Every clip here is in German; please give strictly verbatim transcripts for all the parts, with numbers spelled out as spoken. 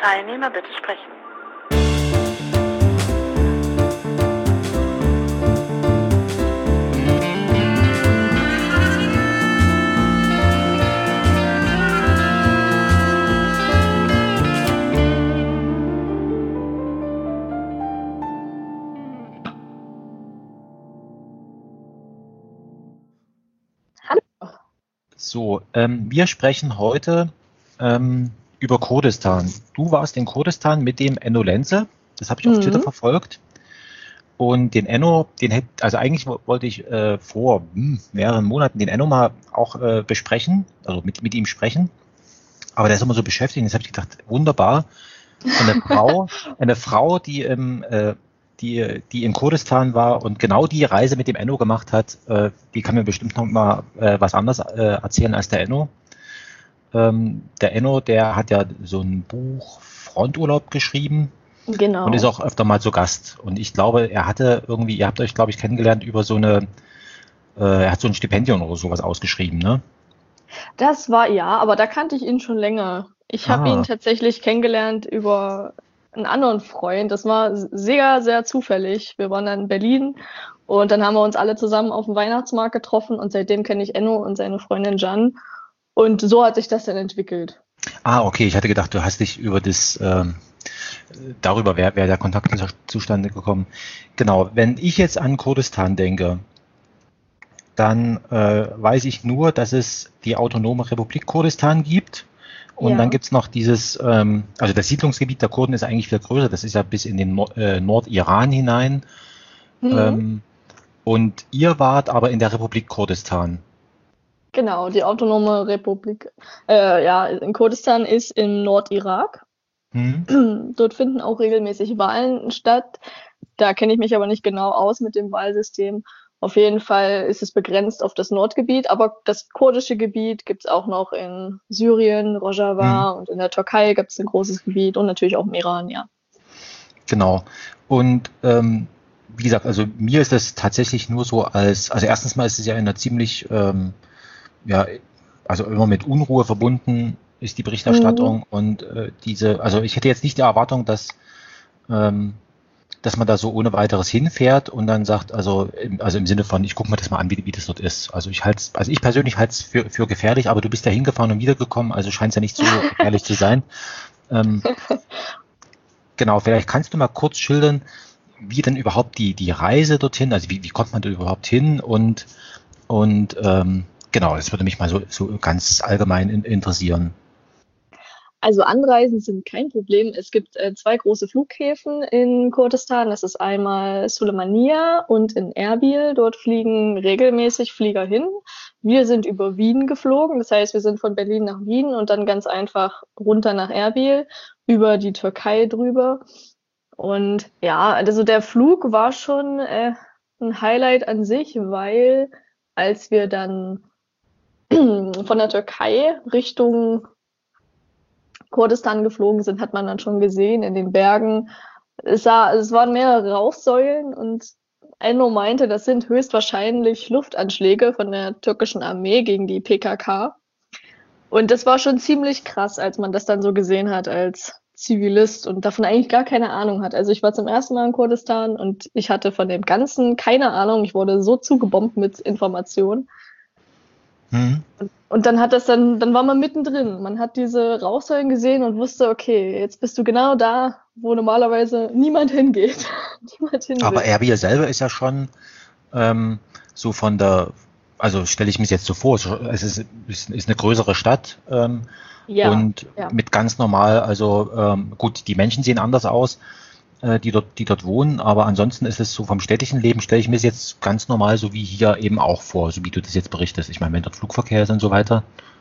Teilnehmer bitte sprechen. So, ähm, wir sprechen heute ähm, über Kurdistan. Du warst in Kurdistan mit dem Enno Lenze, das habe ich auf Mhm. Twitter verfolgt. Und den Enno, den hätte, also eigentlich wo- wollte ich äh, vor hm, mehreren Monaten den Enno mal auch äh, besprechen, also mit, mit ihm sprechen. Aber der ist immer so beschäftigt. Jetzt habe ich gedacht, wunderbar, eine Frau, eine Frau, die im äh, die, die in Kurdistan war und genau die Reise mit dem Enno gemacht hat, äh, die kann mir bestimmt noch mal äh, was anderes äh, erzählen als der Enno. Ähm, der Enno, der hat ja so ein Buch Fronturlaub geschrieben und ist Genau. auch öfter mal zu Gast. Und ich glaube, er hatte irgendwie, ihr habt euch, glaube ich, kennengelernt über so eine, äh, er hat so ein Stipendium oder sowas ausgeschrieben, ne? Das war ja, aber da kannte ich ihn schon länger. Ich habe ihn Ah, tatsächlich kennengelernt über einen anderen Freund. Das war sehr, sehr zufällig. Wir waren dann in Berlin und dann haben wir uns alle zusammen auf dem Weihnachtsmarkt getroffen und seitdem kenne ich Enno und seine Freundin Jan. Und so hat sich das dann entwickelt. ah, okay, ich hatte gedacht, du hast dich über das, ähm, darüber wäre wär der Kontakt zu- zustande gekommen. Genau, wenn ich jetzt an Kurdistan denke, dann äh, weiß ich nur, dass es die Autonome Republik Kurdistan gibt. Und dann Ja. gibt's noch dieses, ähm, also das Siedlungsgebiet der Kurden ist eigentlich viel größer, das ist ja bis in den Nord äh, Nordiran hinein. Mhm. Ähm, und ihr wart aber in der Republik Kurdistan. Genau, die Autonome Republik, äh, ja, in Kurdistan ist im Nordirak. Hm? Dort finden auch regelmäßig Wahlen statt. Da kenne ich mich aber nicht genau aus mit dem Wahlsystem. Auf jeden Fall ist es begrenzt auf das Nordgebiet, aber das kurdische Gebiet gibt es auch noch in Syrien, Hm? Rojava, und in der Türkei gibt es ein großes Gebiet und natürlich auch im Iran, ja. Genau. Und ähm, wie gesagt, also mir ist das tatsächlich nur so als, also erstens mal ist es ja in einer ziemlich, ähm, ja, also immer mit Unruhe verbunden ist die Mhm. Berichterstattung und äh, diese, also ich hätte jetzt nicht die Erwartung, dass ähm, dass man da so ohne weiteres hinfährt und dann sagt, also im, also im Sinne von, ich gucke mir das mal an, wie, wie das dort ist. Also ich halte also ich persönlich halte es für, für gefährlich, aber du bist da hingefahren und wiedergekommen, also scheint es ja nicht so gefährlich zu sein. Ähm, genau, vielleicht kannst du mal kurz schildern, wie denn überhaupt die, die Reise dorthin, also wie, wie kommt man da überhaupt hin und, und ähm, genau, das würde mich mal so, so ganz allgemein in, interessieren. Also Anreisen sind kein Problem. Es gibt äh, zwei große Flughäfen in Kurdistan. Das ist einmal Sulaymaniyah und in Erbil. Dort fliegen regelmäßig Flieger hin. Wir sind über Wien geflogen. Das heißt, wir sind von Berlin nach Wien und dann ganz einfach runter nach Erbil, über die Türkei drüber. Und ja, also der Flug war schon äh, ein Highlight an sich, weil als wir dann von der Türkei Richtung Kurdistan geflogen sind, hat man dann schon gesehen in den Bergen. Es, sah, es waren mehrere Rauchsäulen und Enno meinte, das sind höchstwahrscheinlich Luftanschläge von der türkischen Armee gegen die P K K. Und das war schon ziemlich krass, als man das dann so gesehen hat als Zivilist und davon eigentlich gar keine Ahnung hat. Also ich war zum ersten Mal in Kurdistan und ich hatte von dem Ganzen keine Ahnung. Ich wurde so zugebombt mit Informationen. Hm? Und, und dann hat das dann, dann war man mittendrin. Man hat diese Rauchsäulen gesehen und wusste, okay, jetzt bist du genau da, wo normalerweise niemand hingeht. Niemand hin Aber will. Erbil selber ist ja schon ähm, so von der, also stelle ich mir jetzt so vor, es ist, ist, ist eine größere Stadt ähm, Ja, und ja. mit ganz normal, also ähm, gut, die Menschen sehen anders aus, äh, die dort, die dort wohnen, aber ansonsten ist es so vom städtischen Leben, stelle ich mir es jetzt ganz normal so wie hier eben auch vor, so wie du das jetzt berichtest. Ich meine, wenn dort Flugverkehr ist und so weiter.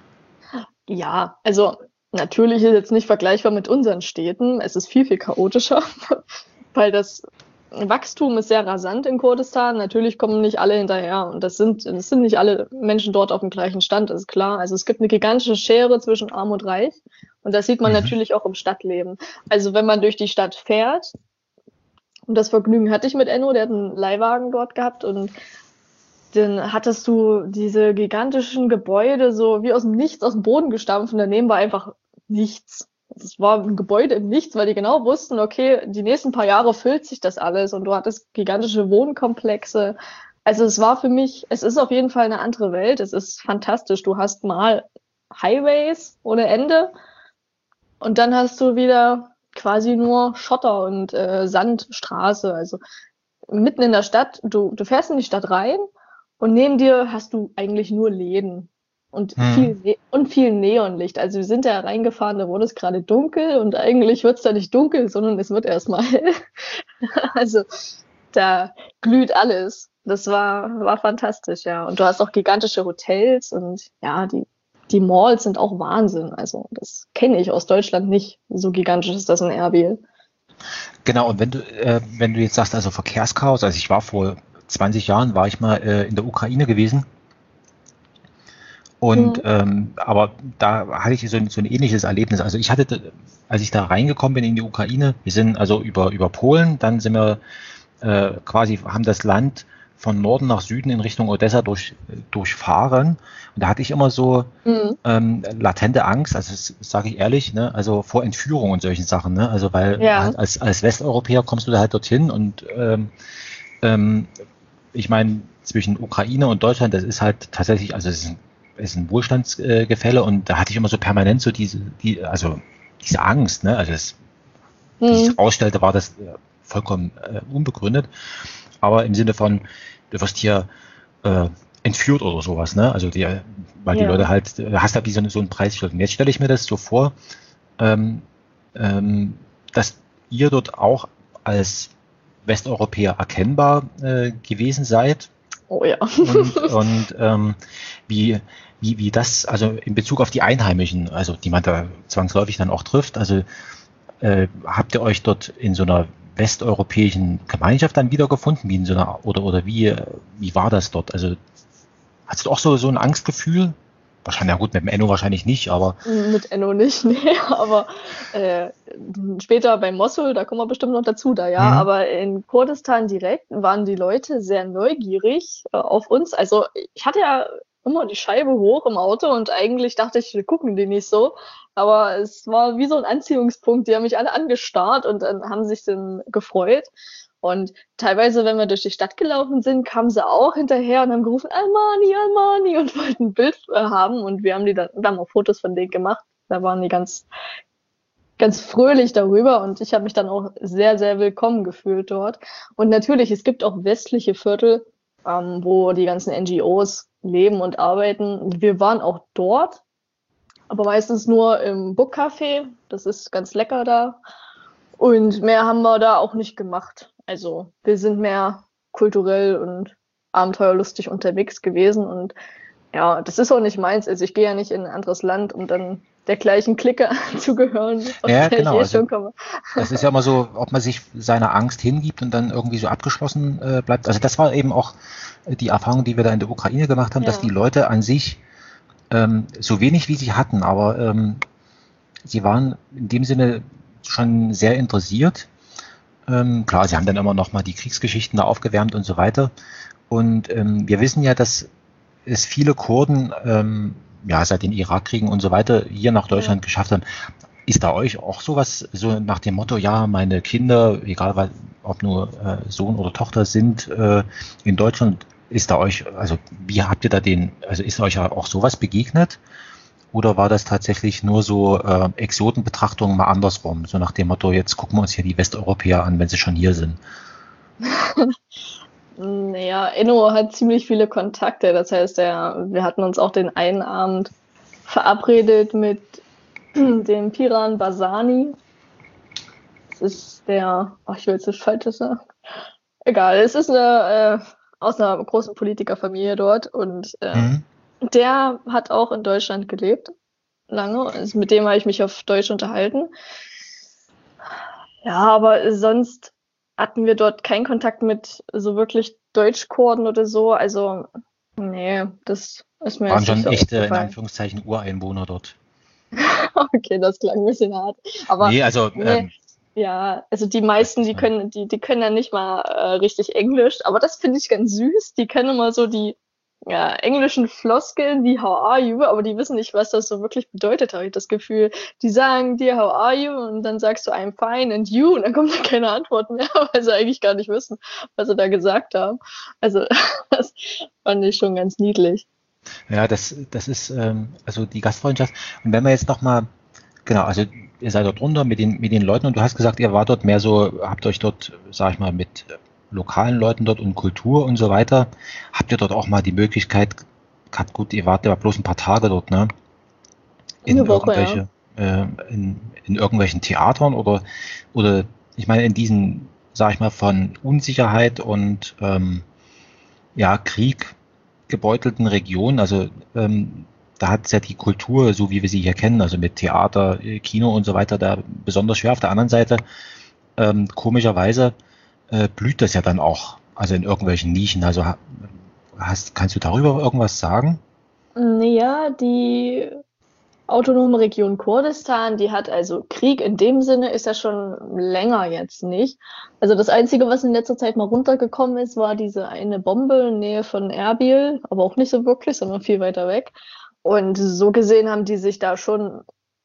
Ja, also natürlich ist es jetzt nicht vergleichbar mit unseren Städten. Es ist viel, viel chaotischer, weil das Wachstum ist sehr rasant in Kurdistan. Natürlich kommen nicht alle hinterher und das sind, das sind nicht alle Menschen dort auf dem gleichen Stand, ist klar. Also es gibt eine gigantische Schere zwischen Arm und Reich und das sieht man Mhm. natürlich auch im Stadtleben. Also wenn man durch die Stadt fährt, und das Vergnügen hatte ich mit Enno, der hat einen Leihwagen dort gehabt und dann hattest du diese gigantischen Gebäude so wie aus dem Nichts, aus dem Boden gestampft und daneben war einfach nichts. es war ein Gebäude im Nichts, weil die genau wussten, okay, die nächsten paar Jahre füllt sich das alles und du hattest gigantische Wohnkomplexe. Also es war für mich, es ist auf jeden Fall eine andere Welt. Es ist fantastisch. Du hast mal Highways ohne Ende und dann hast du wieder quasi nur Schotter und äh, Sandstraße. Also mitten in der Stadt, du, du fährst in die Stadt rein und neben dir hast du eigentlich nur Läden und Hm. viel Ne- und viel Neonlicht. Also wir sind da reingefahren, da wurde es gerade dunkel und eigentlich wird es da nicht dunkel, sondern es wird erstmal hell. Also da glüht alles. Das war, war fantastisch, ja. Und du hast auch gigantische Hotels und ja, die, die Malls sind auch Wahnsinn. Also das kenne ich aus Deutschland nicht. So gigantisch ist das in Erbil. Genau, und wenn du, äh, wenn du jetzt sagst, also Verkehrschaos, also ich war vor zwanzig Jahren, war ich mal äh, in der Ukraine gewesen. Und Mhm. ähm, aber da hatte ich so ein, so ein ähnliches Erlebnis. Also ich hatte, als ich da reingekommen bin in die Ukraine, wir sind also über, über Polen, dann sind wir äh, quasi, haben das Land von Norden nach Süden in Richtung Odessa durch, durchfahren. Und da hatte ich immer so Mhm. ähm, latente Angst, also das sage ich ehrlich, ne, also vor Entführung und solchen Sachen, ne? Also weil Ja. halt als, als Westeuropäer kommst du da halt dorthin und ähm, ähm, ich meine, zwischen Ukraine und Deutschland, das ist halt tatsächlich, also es ist ein, es ist ein Wohlstandsgefälle und da hatte ich immer so permanent so diese, die, also diese Angst, ne? Also das, wie Mhm. sich herausstellte, war das äh, vollkommen äh, unbegründet, aber im Sinne von, du wirst hier äh, entführt oder sowas, ne? Also die, weil die Ja. Leute halt, äh, hast halt wie so, eine, so ein Preisschild. Und jetzt stelle ich mir das so vor, ähm, ähm, dass ihr dort auch als Westeuropäer erkennbar äh, gewesen seid Oh ja. und, und ähm, wie, wie, wie das, also in Bezug auf die Einheimischen, also die man da zwangsläufig dann auch trifft, also äh, habt ihr euch dort in so einer westeuropäischen Gemeinschaft dann wiedergefunden, wie in so einer, oder, oder wie, äh, wie war das dort? Also hast du auch so, so ein Angstgefühl? Wahrscheinlich, ja gut, mit dem Enno wahrscheinlich nicht, aber Mit Enno nicht, nee, aber äh, später bei Mossul, da kommen wir bestimmt noch dazu da, ja. hm, Aber in Kurdistan direkt waren die Leute sehr neugierig äh, auf uns. Also ich hatte ja immer die Scheibe hoch im Auto und eigentlich dachte ich, wir gucken die nicht so. Aber es war wie so ein Anziehungspunkt. Die haben mich alle angestarrt und dann haben sich dann gefreut. Und teilweise, wenn wir durch die Stadt gelaufen sind, kamen sie auch hinterher und haben gerufen, Almani, Almani und wollten ein Bild äh, haben. Und wir haben die dann, wir haben auch Fotos von denen gemacht. Da waren die ganz, ganz fröhlich darüber und ich habe mich dann auch sehr, sehr willkommen gefühlt dort. Und natürlich, es gibt auch westliche Viertel, ähm, wo die ganzen N G Os leben und arbeiten. Wir waren auch dort, aber meistens nur im Book Café. Das ist ganz lecker da. Und mehr haben wir da auch nicht gemacht. Also wir sind mehr kulturell und abenteuerlustig unterwegs gewesen. Und ja, das ist auch nicht meins. Also ich gehe ja nicht in ein anderes Land, um dann der gleichen Clique anzugehören, aus ja, der ich genau, eh also schon komme. das ist ja immer so, ob man sich seiner Angst hingibt und dann irgendwie so abgeschlossen äh, bleibt. Also das war eben auch die Erfahrung, die wir da in der Ukraine gemacht haben, dass die Ja. Leute an sich ähm, so wenig wie sie hatten, aber ähm, sie waren in dem Sinne schon sehr interessiert. Ähm, klar, sie haben dann immer noch mal die Kriegsgeschichten da aufgewärmt und so weiter. Und ähm, wir wissen ja, dass es viele Kurden ähm, ja seit den Irakkriegen und so weiter hier nach Ja. Deutschland geschafft haben. Ist da euch auch sowas so nach dem Motto, ja, meine Kinder, egal was, ob nur äh, Sohn oder Tochter sind äh, in Deutschland, ist da euch, also wie habt ihr da den, also ist euch auch sowas begegnet? Oder war das tatsächlich nur so äh, Exotenbetrachtungen mal andersrum, so nach dem Motto, jetzt gucken wir uns hier die Westeuropäer an, wenn sie schon hier sind? Naja, Enno hat ziemlich viele Kontakte. Das heißt, er, wir hatten uns auch den einen Abend verabredet mit dem Piran Basani. Das ist der, oh, ich will jetzt nicht Falsches sagen. Egal, es ist eine, äh, aus einer großen Politikerfamilie dort und äh, Hm? der hat auch in Deutschland gelebt, lange. Also mit dem habe ich mich auf Deutsch unterhalten. Ja, aber sonst hatten wir dort keinen Kontakt mit so wirklich Deutschkurden oder so. Also, nee, das ist mir Waren jetzt nicht schon so echte, in aufgefallen. Anführungszeichen, Ureinwohner dort. Okay, das klang ein bisschen hart. Aber Nee, also, nee, ähm, ja, also die weißt du, meisten, was ich die meine? können, die, die können ja nicht mal äh, richtig Englisch, aber das finde ich ganz süß. Die können immer so die ja, englischen Floskeln wie How are you, aber die wissen nicht, was das so wirklich bedeutet, habe ich das Gefühl. Die sagen dir How are you und dann sagst du I'm fine and you und dann kommt da keine Antwort mehr, weil sie eigentlich gar nicht wissen, was sie da gesagt haben. Also das fand ich schon ganz niedlich. Ja, das, das ist ähm, also die Gastfreundschaft. Und wenn wir jetzt nochmal, genau, also ihr seid dort runter mit den, mit den Leuten und du hast gesagt, ihr wart dort mehr so, habt euch dort, sag ich mal, mit lokalen Leuten dort und Kultur und so weiter. Habt ihr dort auch mal die Möglichkeit gehabt, gut, ihr wart ja bloß ein paar Tage dort, ne? In Eine Woche, ja. irgendwelche, äh, in, in irgendwelchen Theatern oder, oder ich meine, in diesen, sag ich mal, von Unsicherheit und ähm, ja, Krieg gebeutelten Regionen, also ähm, da hat es ja die Kultur, so wie wir sie hier kennen, also mit Theater, äh, Kino und so weiter, da besonders schwer. Auf der anderen Seite, ähm, komischerweise, äh, blüht das ja dann auch, also in irgendwelchen Nischen. Also ha- hast, kannst du darüber irgendwas sagen? Ja, die autonome Region Kurdistan, die hat also Krieg in dem Sinne ist ja schon länger jetzt nicht. Also das Einzige, was in letzter Zeit mal runtergekommen ist, war diese eine Bombe in Nähe von Erbil, aber auch nicht so wirklich, sondern viel weiter weg. Und so gesehen haben die sich da schon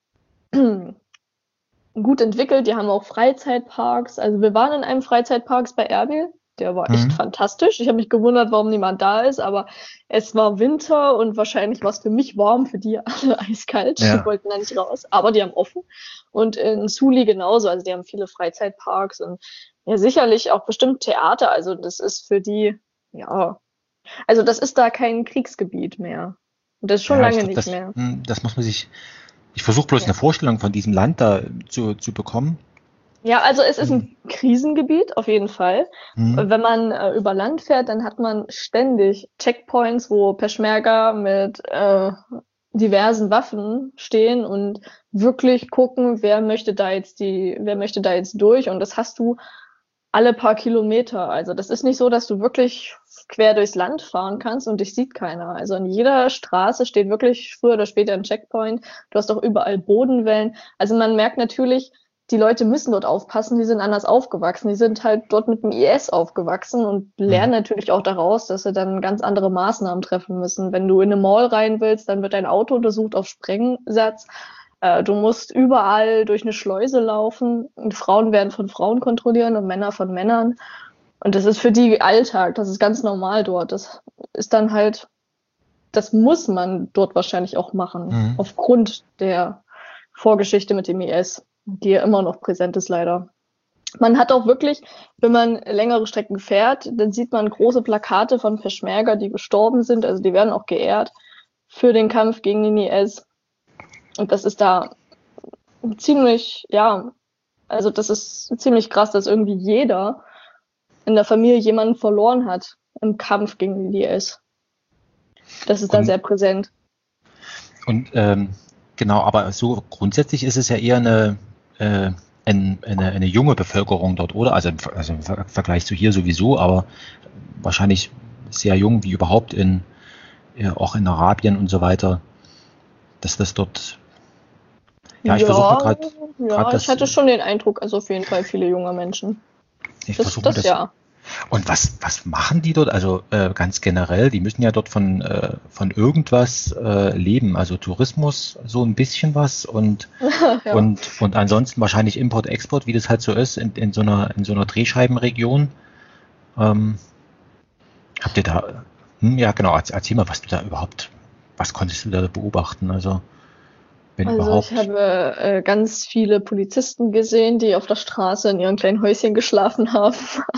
gut entwickelt. Die haben auch Freizeitparks. Also wir waren in einem Freizeitpark bei Erbil. Der war echt Hm. fantastisch. Ich habe mich gewundert, warum niemand da ist, aber es war Winter und wahrscheinlich war es für mich warm, für die alle eiskalt. Die Ja. wollten da nicht raus, aber die haben offen. Und in Suli genauso. Also die haben viele Freizeitparks und ja sicherlich auch bestimmt Theater. Also das ist für die, ja, also das ist da kein Kriegsgebiet mehr. Und das ist schon Ja, ich lange glaube, nicht das, mehr. hm, das muss man sich, ich versuche bloß Ja. eine Vorstellung von diesem Land da zu, zu bekommen. Ja, also es ist Hm. ein Krisengebiet, auf jeden Fall. Hm. Wenn man äh, über Land fährt, dann hat man ständig Checkpoints, wo Peschmerga mit äh, diversen Waffen stehen und wirklich gucken, wer möchte da jetzt die, wer möchte da jetzt durch. Und das hast du alle paar Kilometer. Also das ist nicht so, dass du wirklich quer durchs Land fahren kannst und dich sieht keiner. Also an jeder Straße steht wirklich früher oder später ein Checkpoint. Du hast auch überall Bodenwellen. Also man merkt natürlich, die Leute müssen dort aufpassen, die sind anders aufgewachsen. Die sind halt dort mit dem I S aufgewachsen und Hm. lernen natürlich auch daraus, dass sie dann ganz andere Maßnahmen treffen müssen. Wenn du in eine Mall rein willst, dann wird dein Auto untersucht auf Sprengsatz. Äh, du musst überall durch eine Schleuse laufen. Und Frauen werden von Frauen kontrollieren und Männer von Männern. Und das ist für die Alltag, das ist ganz normal dort. Das ist dann halt, das muss man dort wahrscheinlich auch machen, Hm. aufgrund der Vorgeschichte mit dem I S, die ja immer noch präsent ist leider. Man hat auch wirklich, wenn man längere Strecken fährt, dann sieht man große Plakate von Peschmerga, die gestorben sind. Also die werden auch geehrt für den Kampf gegen den I S. Und das ist da ziemlich, ja, also das ist ziemlich krass, dass irgendwie jeder in der Familie jemanden verloren hat im Kampf gegen den I S. Das ist da Und, sehr präsent. und ähm, genau, aber so grundsätzlich ist es ja eher eine, äh, ein, eine, eine junge Bevölkerung dort, oder? Also im, Ver- also im Ver- Vergleich zu hier sowieso, aber wahrscheinlich sehr jung wie überhaupt in, äh, auch in Arabien und so weiter, dass das dort, ja, ich versuche mir Ja, gerade, gerade ja, ich das, hatte schon den Eindruck, also auf jeden Fall viele junge Menschen. ich Das, versuche mir das das. ja. Und was, was machen die dort? Also äh, ganz generell, die müssen ja dort von, äh, von irgendwas äh, leben, also Tourismus, so ein bisschen was und, Ja. und, und ansonsten wahrscheinlich Import, Export, wie das halt so ist in, in so einer, in so einer Drehscheibenregion. Ähm, habt ihr da, hm, ja genau, erzähl, erzähl mal, was du da überhaupt, was konntest du da beobachten? Also, wenn Also ich überhaupt. habe äh, ganz viele Polizisten gesehen, die auf der Straße in ihren kleinen Häuschen geschlafen haben.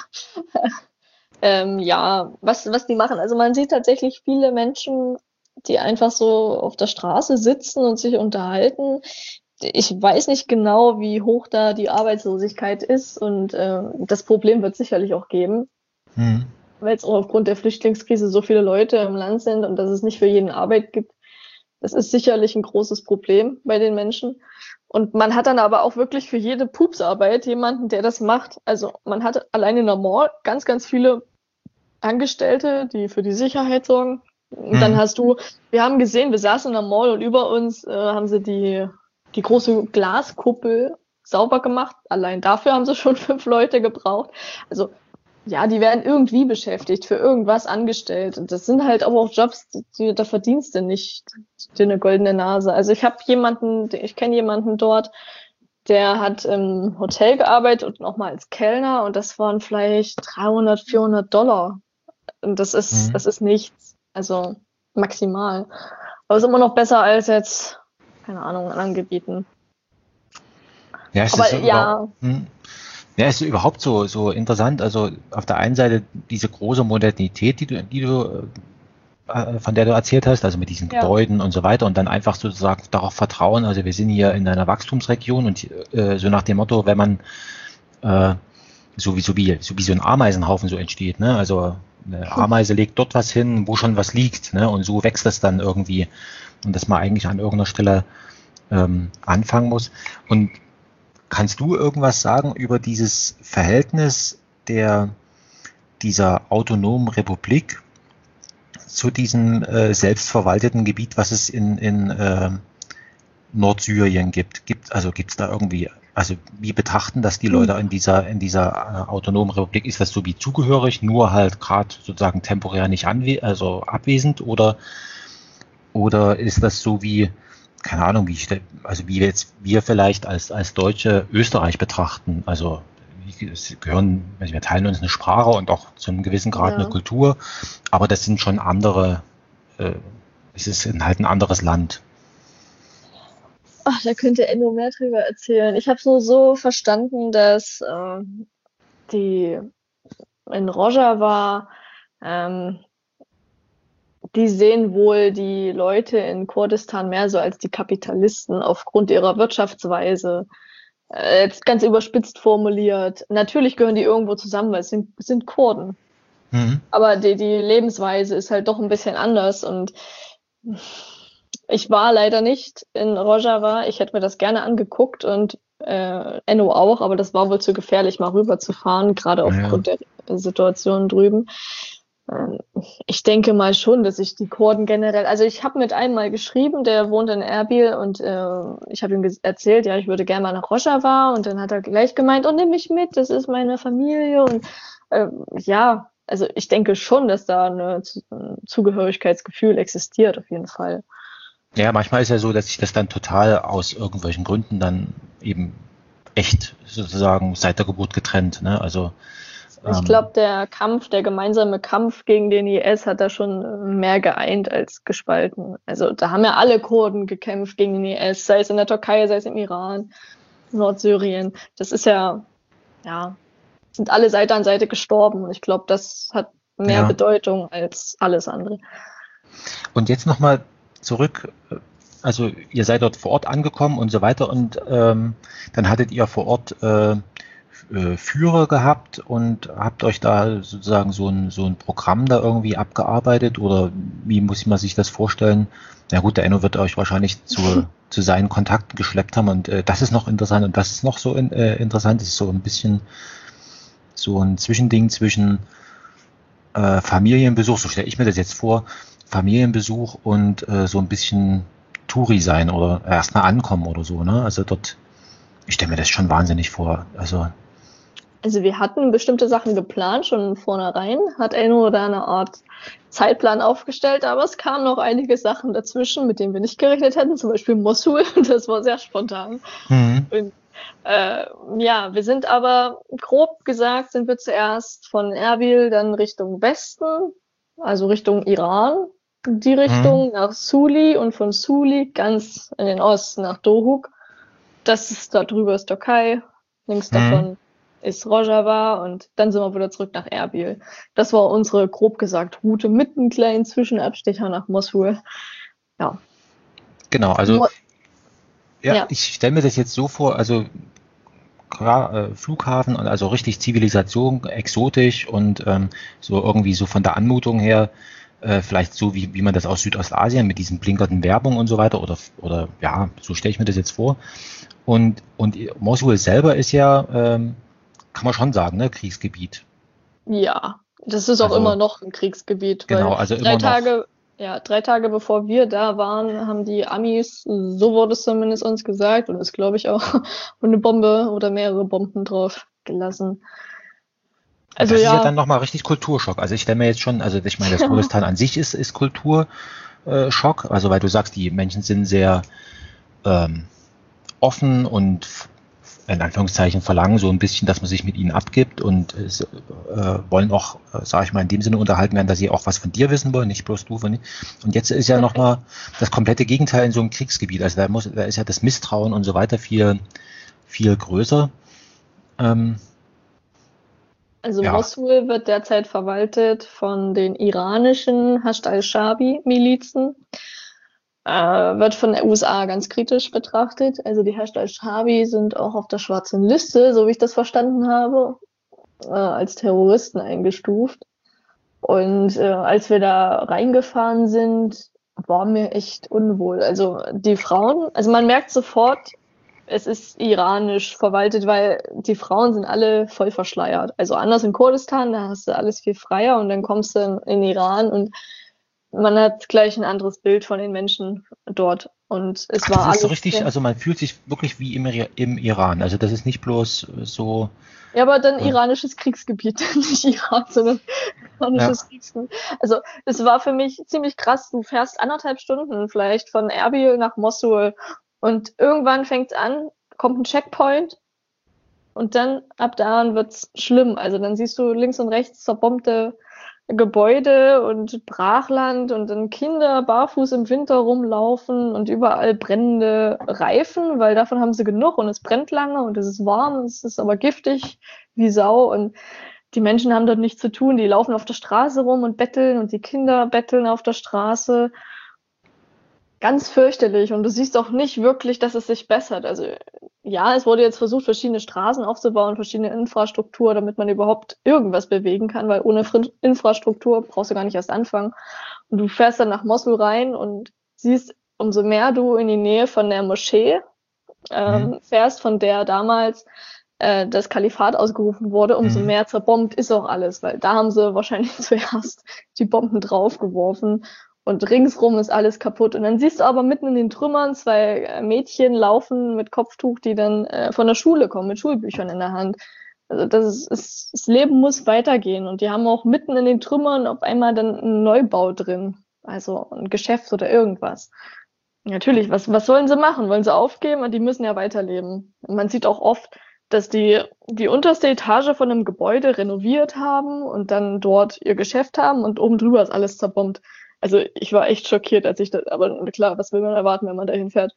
ähm, ja, was, was die machen. Also man sieht tatsächlich viele Menschen, die einfach so auf der Straße sitzen und sich unterhalten. Ich weiß nicht genau, wie hoch da die Arbeitslosigkeit ist und äh, das Problem wird sicherlich auch geben, Hm, weil es auch aufgrund der Flüchtlingskrise so viele Leute im Land sind und dass es nicht für jeden Arbeit gibt. Das ist sicherlich ein großes Problem bei den Menschen. Und man hat dann aber auch wirklich für jede Pupsarbeit jemanden, der das macht. Also man hat allein in der Mall ganz, ganz viele Angestellte, die für die Sicherheit sorgen. Und dann hm, hast du, wir haben gesehen, wir saßen in der Mall und über uns äh, haben sie die, die große Glaskuppel sauber gemacht. Allein dafür haben sie schon fünf Leute gebraucht. Also ja, die werden irgendwie beschäftigt, für irgendwas angestellt. Und das sind halt aber auch Jobs, die, da verdienst du nicht dir eine goldene Nase. Also ich habe jemanden, ich kenne jemanden dort, der hat im Hotel gearbeitet und noch mal als Kellner und das waren vielleicht dreihundert, vierhundert Dollar. Und das ist, Mhm. das ist nichts. Also maximal. Aber ist immer noch besser als jetzt, keine Ahnung, in anderen Gebieten. Ja, es ist Aber so über, ja, hm. Ja, es ist überhaupt so, so interessant. Also auf der einen Seite diese große Modernität, die du, die du, äh, von der du erzählt hast, also mit diesen ja, Gebäuden und so weiter und dann einfach sozusagen darauf vertrauen. Also wir sind hier in einer Wachstumsregion und äh, so nach dem Motto, wenn man äh, so wie, so wie, so wie so ein Ameisenhaufen so entsteht, ne? Also eine Ameise legt dort was hin, wo schon was liegt, ne? Und so wächst das dann irgendwie und dass man eigentlich an irgendeiner Stelle ähm, anfangen muss. Und kannst du irgendwas sagen über dieses Verhältnis der, dieser autonomen Republik zu diesem äh, selbstverwalteten Gebiet, was es in, in äh, Nordsyrien gibt? Gibt also gibt es da irgendwie, also wie betrachten das die Leute in dieser in dieser äh, autonomen Republik? Ist das so wie zugehörig, nur halt gerade sozusagen temporär nicht anwe also abwesend oder oder ist das so wie keine Ahnung, wie ich, also wie wir jetzt wir vielleicht als als Deutsche Österreich betrachten? Also es gehören, also wir teilen uns eine Sprache und auch zu einem gewissen Grad eine ja. Kultur, aber das sind schon andere, äh, es ist halt ein anderes Land. Ach, da könnte Enno mehr drüber erzählen. Ich habe es nur so verstanden, dass äh, die in Rojava, ähm, die sehen wohl die Leute in Kurdistan mehr so als die Kapitalisten aufgrund ihrer Wirtschaftsweise. Äh, jetzt ganz überspitzt formuliert. Natürlich gehören die irgendwo zusammen, weil es sind, es sind Kurden. Mhm. Aber die, die Lebensweise ist halt doch ein bisschen anders und ich war leider nicht in Rojava. Ich hätte mir das gerne angeguckt und äh, Enno auch, aber das war wohl zu gefährlich, mal rüber zu fahren, gerade Ja. aufgrund der Situation drüben. Ähm, ich denke mal schon, dass ich die Kurden generell, also ich habe mit einem mal geschrieben, der wohnt in Erbil und äh, ich habe ihm erzählt, ja, ich würde gerne mal nach Rojava und dann hat er gleich gemeint, oh, nimm mich mit, das ist meine Familie und äh, ja, also ich denke schon, dass da eine, ein Zugehörigkeitsgefühl existiert, auf jeden Fall. Ja, manchmal ist ja so, dass sich das dann total aus irgendwelchen Gründen dann eben echt sozusagen seit der Geburt getrennt, ne? Also Ich ähm, glaube, der Kampf, der gemeinsame Kampf gegen den I S hat da schon mehr geeint als gespalten. Also da haben ja alle Kurden gekämpft gegen den I S, sei es in der Türkei, sei es im Iran, Nordsyrien. Das ist ja, ja, sind alle Seite an Seite gestorben. Und ich glaube, das hat mehr ja. Bedeutung als alles andere. Und jetzt nochmal zurück, also ihr seid dort vor Ort angekommen und so weiter und ähm, dann hattet ihr vor Ort äh, äh, Führer gehabt und habt euch da sozusagen so ein, so ein Programm da irgendwie abgearbeitet oder wie muss man sich das vorstellen? Na gut, der Enno wird euch wahrscheinlich zu, zu seinen Kontakten geschleppt haben und äh, das ist noch interessant und das ist noch so in, äh, interessant, das ist so ein bisschen so ein Zwischending zwischen äh, Familienbesuch, so stelle ich mir das jetzt vor, Familienbesuch und äh, so ein bisschen Touri sein oder erstmal ankommen oder so, ne? Also dort, ich stelle mir das schon wahnsinnig vor. Also, Also wir hatten bestimmte Sachen geplant, schon vornherein, hat Enno da eine Art Zeitplan aufgestellt, aber es kamen noch einige Sachen dazwischen, mit denen wir nicht gerechnet hätten, zum Beispiel Mossul, das war sehr spontan. mhm. Und äh, ja, wir sind aber, grob gesagt, sind wir zuerst von Erbil dann Richtung Westen, also Richtung Iran, die Mhm. Richtung nach Suli und von Suli ganz in den Osten nach Dohuk. Das ist, da drüber ist Türkei, links Mhm. davon ist Rojava und dann sind wir wieder zurück nach Erbil. Das war unsere, grob gesagt, Route mit einem kleinen Zwischenabstecher nach Mosul. Ja. Genau, also Mo ja, ja. ich stelle mir das jetzt so vor, also klar, äh, Flughafen und also richtig Zivilisation, exotisch und ähm, so irgendwie so von der Anmutung her, äh, vielleicht so wie, wie man das aus Südostasien mit diesen blinkernden Werbung und so weiter oder, oder ja, so stelle ich mir das jetzt vor. Und, und Mosul selber ist ja, ähm, kann man schon sagen, ne, Kriegsgebiet. Ja, das ist auch Also immer noch ein Kriegsgebiet, genau, weil also drei immer noch, Tage, ja, drei Tage bevor wir da waren, haben die Amis, so wurde es zumindest uns gesagt, und das glaube ich auch, eine Bombe oder mehrere Bomben drauf gelassen. Also das ist ja ja, dann nochmal richtig Kulturschock. Also ich stelle mir jetzt schon, also ich meine, das Kurdistan an sich ist, ist Kulturschock, also weil du sagst, die Menschen sind sehr ähm, offen und f- in Anführungszeichen verlangen so ein bisschen, dass man sich mit ihnen abgibt und es, äh, wollen auch, äh, sage ich mal, in dem Sinne unterhalten werden, dass sie auch was von dir wissen wollen, nicht bloß du von ihnen. Und jetzt ist ja nochmal das komplette Gegenteil in so einem Kriegsgebiet. Also da muss, da ist ja das Misstrauen und so weiter viel, viel größer. Ähm, also ja. Mossul wird derzeit verwaltet von den iranischen Hashd al-Shabi-Milizen. Äh, wird von den U S A ganz kritisch betrachtet. Also die Hashd al-Shabi sind auch auf der schwarzen Liste, so wie ich das verstanden habe, äh, als Terroristen eingestuft. Und äh, als wir da reingefahren sind, war mir echt unwohl. Also die Frauen, also man merkt sofort, es ist iranisch verwaltet, weil die Frauen sind alle voll verschleiert. Also anders in Kurdistan, da hast du alles viel freier und dann kommst du in, in Iran und man hat gleich ein anderes Bild von den Menschen dort. Und es Ach, das war ist so alles richtig, sehr, also man fühlt sich wirklich wie im, Ira- im Iran. Also das ist nicht bloß so, ja, aber dann äh, iranisches Kriegsgebiet, nicht Iran, sondern ja. iranisches Kriegsgebiet. Also es war für mich ziemlich krass. Du fährst anderthalb Stunden vielleicht von Erbil nach Mossul und irgendwann fängt's an, kommt ein Checkpoint und dann ab da an wird's schlimm. Also dann siehst du links und rechts zerbombte Gebäude und Brachland und dann Kinder barfuß im Winter rumlaufen und überall brennende Reifen, weil davon haben sie genug und es brennt lange und es ist warm und es ist aber giftig wie Sau und die Menschen haben dort nichts zu tun. Die laufen auf der Straße rum und betteln und die Kinder betteln auf der Straße. Ganz fürchterlich und du siehst auch nicht wirklich, dass es sich bessert. Also ja, es wurde jetzt versucht, verschiedene Straßen aufzubauen, verschiedene Infrastruktur, damit man überhaupt irgendwas bewegen kann, weil ohne Frin- Infrastruktur brauchst du gar nicht erst anfangen. Und du fährst dann nach Mosul rein und siehst, umso mehr du in die Nähe von der Moschee Hm. ähm, fährst, von der damals äh, das Kalifat ausgerufen wurde, umso Hm. mehr zerbombt ist auch alles, weil da haben sie wahrscheinlich zuerst die Bomben draufgeworfen und ringsrum ist alles kaputt. Und dann siehst du aber mitten in den Trümmern zwei äh, Mädchen laufen mit Kopftuch, die dann äh, von der Schule kommen, mit Schulbüchern in der Hand. Also das, ist, ist, das Leben muss weitergehen. Und die haben auch mitten in den Trümmern auf einmal dann einen Neubau drin. Also ein Geschäft oder irgendwas. Natürlich, was, was sollen sie machen? Wollen sie aufgeben? Die müssen ja weiterleben. Und man sieht auch oft, dass die die unterste Etage von einem Gebäude renoviert haben und dann dort ihr Geschäft haben und oben drüber ist alles zerbombt. Also ich war echt schockiert, als ich das, aber klar, was will man erwarten, wenn man dahin fährt?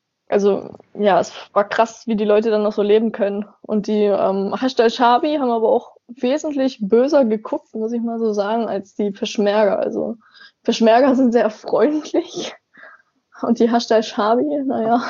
Also ja, es war krass, wie die Leute dann noch so leben können. Und die ähm, Hashd al-Shabi haben aber auch wesentlich böser geguckt, muss ich mal so sagen, als die Peschmerga. Also Peschmerga sind sehr freundlich und die Hashd al-Shabi, naja,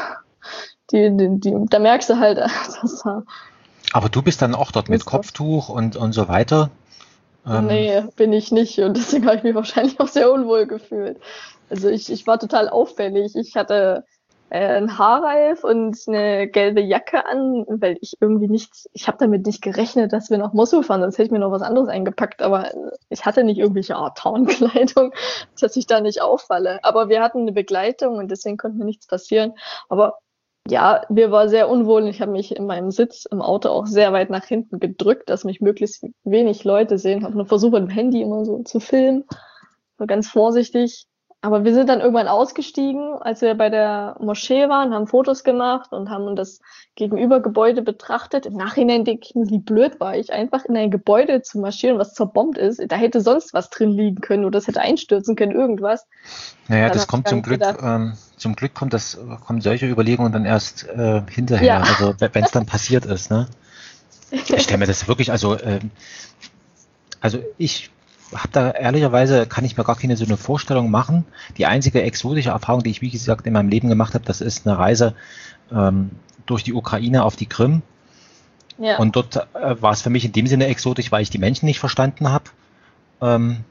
die, die, die, da merkst du halt, dass da Aber du bist dann auch dort mit Mist war. Kopftuch und, und so weiter. Ähm, Nee, bin ich nicht. Und deswegen habe ich mich wahrscheinlich auch sehr unwohl gefühlt. Also ich, ich war total auffällig. Ich hatte äh, einen Haarreif und eine gelbe Jacke an, weil ich irgendwie nichts, ich habe damit nicht gerechnet, dass wir nach Mosul fahren, sonst hätte ich mir noch was anderes eingepackt. Aber ich hatte nicht irgendwelche Art Tarnkleidung, dass ich da nicht auffalle. Aber wir hatten eine Begleitung und deswegen konnte mir nichts passieren. Aber ja, mir war sehr unwohl. Ich habe mich in meinem Sitz im Auto auch sehr weit nach hinten gedrückt, dass mich möglichst wenig Leute sehen. Habe nur versucht, mit dem Handy immer so zu filmen, so ganz vorsichtig. Aber wir sind dann irgendwann ausgestiegen, als wir bei der Moschee waren, haben Fotos gemacht und haben das Gegenübergebäude betrachtet. Im Nachhinein denke ich mir, wie blöd war ich, einfach in ein Gebäude zu marschieren, was zerbombt ist. Da hätte sonst was drin liegen können oder das hätte einstürzen können, irgendwas. naja, Dann das habe ich kommt gar zum nicht Glück, gedacht. ähm, zum Glück kommt das, kommen solche Überlegungen dann erst äh, Ja. hinterher, also wenn es dann passiert ist, ne? Ich stelle mir das wirklich, also, ähm, also ich habe da ehrlicherweise, kann ich mir gar keine so eine Vorstellung machen. Die einzige exotische Erfahrung, die ich, wie gesagt, in meinem Leben gemacht habe, das ist eine Reise ähm, durch die Ukraine auf die Krim. Ja. Und dort äh, war es für mich in dem Sinne exotisch, weil ich die Menschen nicht verstanden habe. Ähm,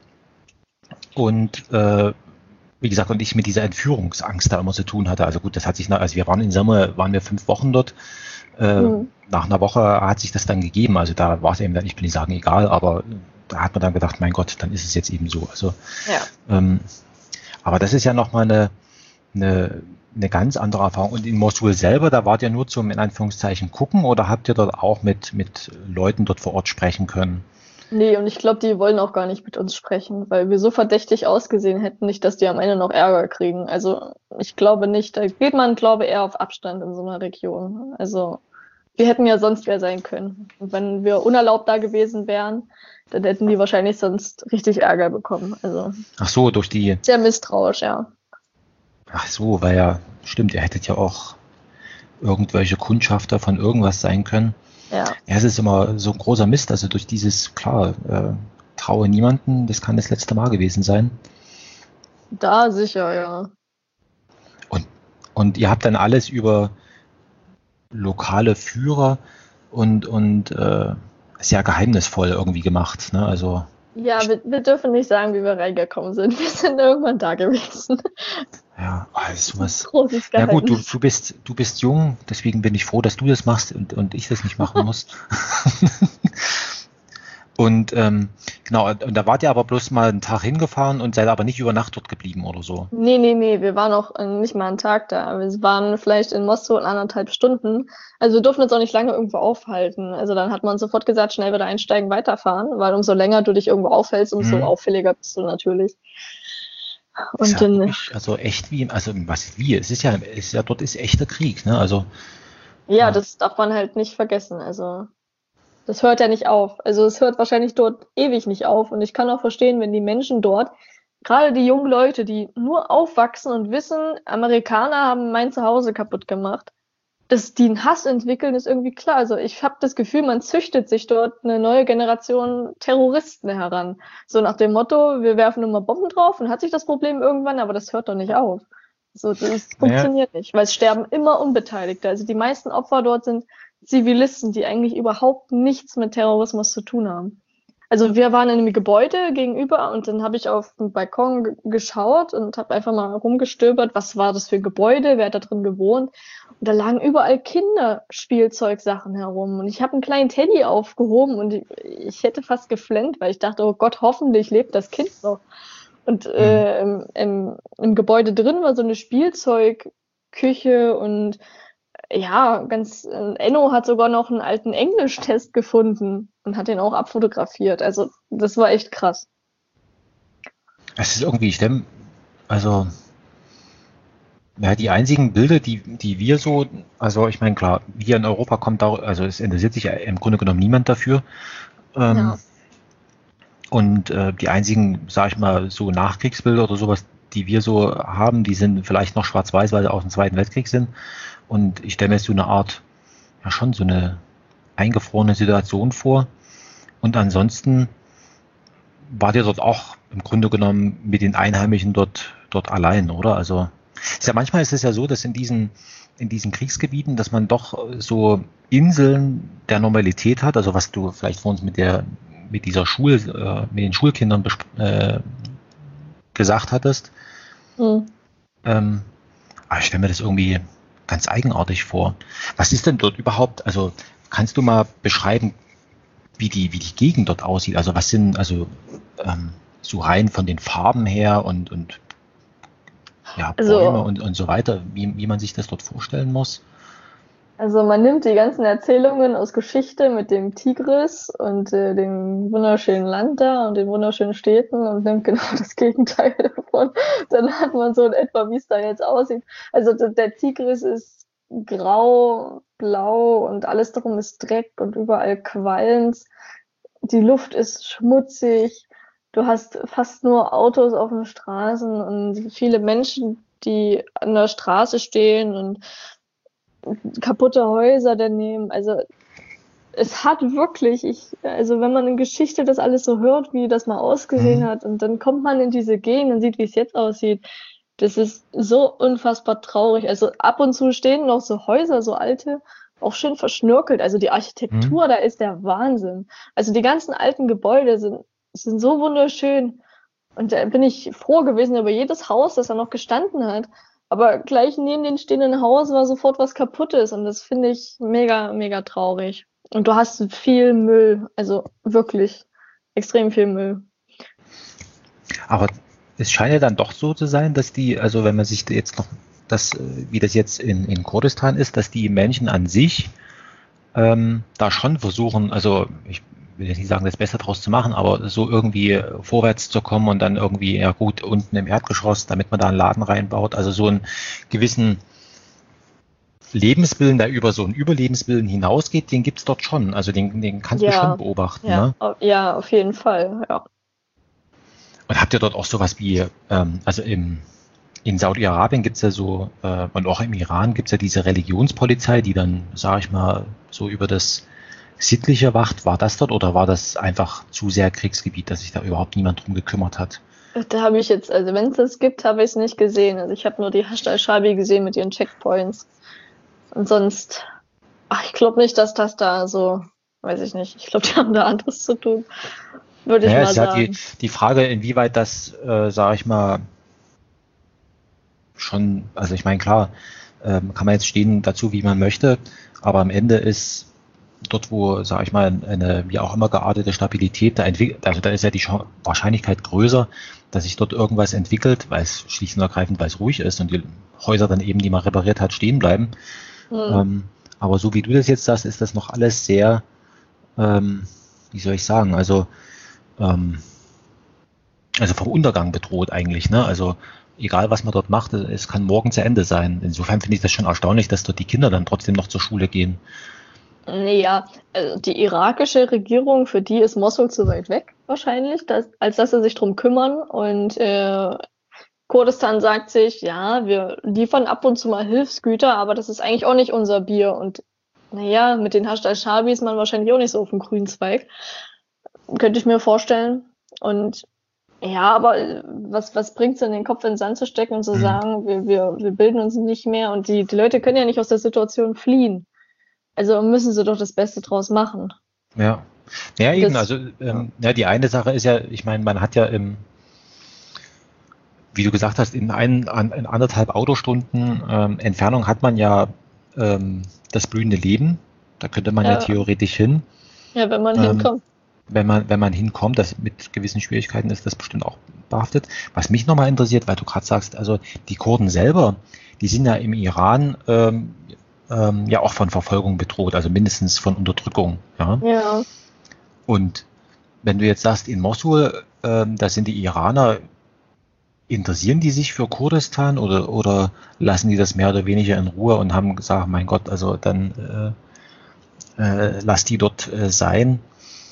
und äh, wie gesagt, und ich mit dieser Entführungsangst da immer zu tun hatte. Also gut, das hat sich nach, also wir waren in Summe, waren wir fünf Wochen dort. Äh, Hm. nach einer Woche hat sich das dann gegeben. Also da war es eben dann, ich will nicht sagen egal, aber da hat man dann gedacht, mein Gott, dann ist es jetzt eben so. Also, Ja. ähm, aber das ist ja nochmal eine, eine, eine ganz andere Erfahrung. Und in Mosul selber, da wart ihr nur zum, in Anführungszeichen, gucken oder habt ihr dort auch mit, mit Leuten dort vor Ort sprechen können? Nee, und ich glaube, die wollen auch gar nicht mit uns sprechen, weil wir so verdächtig ausgesehen hätten, nicht, dass die am Ende noch Ärger kriegen. Also ich glaube nicht, da geht man, glaube ich, eher auf Abstand in so einer Region. Also wir hätten ja sonst wer sein können. Und wenn wir unerlaubt da gewesen wären, dann hätten die wahrscheinlich sonst richtig Ärger bekommen. Also Ach so, durch die, sehr misstrauisch, ja. ach so, weil ja, stimmt, ihr hättet ja auch irgendwelche Kundschafter von irgendwas sein können. Ja, Ja, es ist immer so ein großer Mist, also durch dieses, klar, äh, traue niemanden, das kann das letzte Mal gewesen sein. da sicher, ja. Und, und ihr habt dann alles über lokale Führer und, und äh, sehr geheimnisvoll irgendwie gemacht, ne? Also, Ja, wir, wir dürfen nicht sagen, wie wir reingekommen sind. Wir sind irgendwann da gewesen. ja, also sowas. Großes Ja gut, du, Geheimnis. du bist, du bist jung, deswegen bin ich froh, dass du das machst und, und ich das nicht machen muss. Und ähm, genau, und da wart ihr aber bloß mal einen Tag hingefahren und seid aber nicht über Nacht dort geblieben oder so. Nee, nee, nee, wir waren auch äh, nicht mal einen Tag da. Wir waren vielleicht in Moskau in anderthalb Stunden. Also wir durften uns auch nicht lange irgendwo aufhalten. Also dann hat man sofort gesagt, schnell wieder einsteigen, weiterfahren, weil umso länger du dich irgendwo aufhältst, umso Mhm. auffälliger bist du natürlich. Ist Und ja dann, wirklich, also echt wie, also was wie, es ist ja, es ist ja, dort ist echter Krieg, ne? Also, ja, ja. das darf man halt nicht vergessen. Also das hört ja nicht auf. Also es hört wahrscheinlich dort ewig nicht auf. Und ich kann auch verstehen, wenn die Menschen dort, gerade die jungen Leute, die nur aufwachsen und wissen, Amerikaner haben mein Zuhause kaputt gemacht, dass die einen Hass entwickeln, ist irgendwie klar. Also ich habe das Gefühl, man züchtet sich dort eine neue Generation Terroristen heran. So nach dem Motto, wir werfen immer Bomben drauf und hat sich das Problem irgendwann, aber das hört doch nicht auf. So, das Naja, funktioniert nicht, weil es sterben immer Unbeteiligte. Also die meisten Opfer dort sind Zivilisten, die eigentlich überhaupt nichts mit Terrorismus zu tun haben. Also wir waren in einem Gebäude gegenüber und dann habe ich auf den Balkon g- geschaut und habe einfach mal rumgestöbert, was war das für ein Gebäude, wer hat da drin gewohnt. Und da lagen überall Kinderspielzeugsachen herum. Und ich habe einen kleinen Teddy aufgehoben und ich, ich hätte fast geflennt, weil ich dachte, oh Gott, hoffentlich lebt das Kind noch. Und hm. äh, im, im, im Gebäude drin war so eine Spielzeugküche und ja, ganz, äh, Enno hat sogar noch einen alten Englischtest gefunden und hat den auch abfotografiert. Also, das war echt krass. Es ist irgendwie, ich denke, also, ja, die einzigen Bilder, die, die wir so, also ich meine, klar, hier in Europa kommt da, also es interessiert sich ja im Grunde genommen niemand dafür. Ähm, Ja. Und äh, die einzigen, sag ich mal, so Nachkriegsbilder oder sowas, die wir so haben, die sind vielleicht noch schwarz-weiß, weil sie aus dem Zweiten Weltkrieg sind. Und ich stelle mir jetzt so eine Art, ja schon so eine eingefrorene Situation vor. Und ansonsten wart ihr dort auch im Grunde genommen mit den Einheimischen dort, dort allein, oder? Also ist ja manchmal ist es ja so, dass in diesen, in diesen Kriegsgebieten, dass man doch so Inseln der Normalität hat, also was du vielleicht vor uns mit der, mit dieser Schul, äh, mit den Schulkindern äh, gesagt hattest. Hm. Ähm, aber ich stelle mir das irgendwie ganz eigenartig vor. Was ist denn dort überhaupt, also kannst du mal beschreiben, wie die, wie die Gegend dort aussieht? Also was sind, also ähm, so rein von den Farben her und, und ja, Also, Bäume und, und so weiter, wie, wie man sich das dort vorstellen muss? also man nimmt die ganzen Erzählungen aus Geschichte mit dem Tigris und äh, dem wunderschönen Land da und den wunderschönen Städten und nimmt genau das Gegenteil davon. Dann hat man so in etwa, wie es da jetzt aussieht. Also d- der Tigris ist grau, blau und alles darum ist Dreck und überall Qualms. Die Luft ist schmutzig. Du hast fast nur Autos auf den Straßen und viele Menschen, die an der Straße stehen und kaputte Häuser daneben. Also es hat wirklich, ich, also wenn man in Geschichte das alles so hört, wie das mal ausgesehen Hm? hat, und dann kommt man in diese Gegend und sieht, wie es jetzt aussieht, das ist so unfassbar traurig. Also ab und zu stehen noch so Häuser, so alte, auch schön verschnörkelt. Also die Hm? Architektur, da ist der Wahnsinn. Also die ganzen alten Gebäude sind, sind so wunderschön. Und da bin ich froh gewesen über jedes Haus, das da noch gestanden hat. Aber gleich neben dem stehenden Haus war sofort was Kaputtes. Und das finde ich mega, mega traurig. Und du hast viel Müll, also wirklich extrem viel Müll. Aber es scheint ja dann doch so zu sein, dass die, also wenn man sich jetzt noch das, äh, wie das jetzt in, in Kurdistan ist, dass die Menschen an sich ähm, da schon versuchen, also ich will jetzt nicht sagen, das Beste draus zu machen, aber so irgendwie vorwärts zu kommen und dann irgendwie, ja gut, unten im Erdgeschoss, damit man da einen Laden reinbaut, also so einen gewissen Lebenswillen, der über so einen Überlebenswillen hinausgeht, den gibt's dort schon, also den, den kannst du Ja, schon beobachten. ja, Ne? au- ja, auf jeden Fall, ja. Und habt ihr dort auch sowas wie, ähm, also im in Saudi-Arabien gibt's ja so, äh, und auch im Iran gibt's ja diese Religionspolizei, die dann, sage ich mal, so über das Sittliche wacht. War das dort oder war das einfach zu sehr Kriegsgebiet, dass sich da überhaupt niemand drum gekümmert hat? Da habe ich jetzt, also wenn es das gibt, habe ich es nicht gesehen. Also ich habe nur die Hashd al-Shabi gesehen mit ihren Checkpoints. Und sonst, ach, ich glaube nicht, dass das da so, weiß ich nicht. Ich glaube, die haben da anderes zu tun, würde ich Naja, mal es ist halt die, sagen. die Frage, inwieweit das, äh, sage ich mal, schon, also ich meine, klar, ähm, kann man jetzt stehen dazu, wie man möchte, aber am Ende ist dort, wo, sage ich mal, eine wie auch immer geartete Stabilität, da entwickelt, also da ist ja die Chance, Wahrscheinlichkeit größer, dass sich dort irgendwas entwickelt, weil es schlicht und ergreifend, weil es ruhig ist und die Häuser dann eben, die man repariert hat, stehen bleiben. Hm. Ähm, aber so wie du das jetzt sagst, ist das noch alles sehr, ähm, wie soll ich sagen, also ähm, also vom Untergang bedroht eigentlich, ne? Also egal was man dort macht, es kann morgen zu Ende sein. Insofern finde ich das schon erstaunlich, dass dort die Kinder dann trotzdem noch zur Schule gehen. Nee, ja, also die irakische Regierung, für die ist Mosul zu weit weg wahrscheinlich, dass, als dass sie sich drum kümmern. Und äh, Kurdistan sagt sich, ja, wir liefern ab und zu mal Hilfsgüter, aber das ist eigentlich auch nicht unser Bier. Und naja, mit den Hashd al-Shabi ist man wahrscheinlich auch nicht so auf dem grünen Zweig. Könnte ich mir vorstellen. Und ja, aber äh, was, was bringt's in den Kopf in den Sand zu stecken und zu Mhm. sagen, wir, wir, wir bilden uns nicht mehr und die, die Leute können ja nicht aus der Situation fliehen. Also müssen sie doch das Beste draus machen. Ja. Ja, eben, Das, also ja. ähm, ja, die eine Sache ist ja, ich meine, man hat ja im, wie du gesagt hast, in, ein, an, in anderthalb Autostunden ähm, Entfernung hat man ja ähm, das blühende Leben. Da könnte man ja Ja, theoretisch hin. ja, wenn man Ähm, hinkommt. wenn man, wenn man hinkommt, das mit gewissen Schwierigkeiten ist das bestimmt auch behaftet. Was mich nochmal interessiert, weil du gerade sagst, also die Kurden selber, die sind ja im Iran ähm, ähm, ja auch von Verfolgung bedroht, also mindestens von Unterdrückung. Ja? Ja. Und wenn du jetzt sagst, in Mosul, ähm, da sind die Iraner, interessieren die sich für Kurdistan oder, oder lassen die das mehr oder weniger in Ruhe und haben gesagt, mein Gott, also dann äh, äh, lass die dort äh, sein?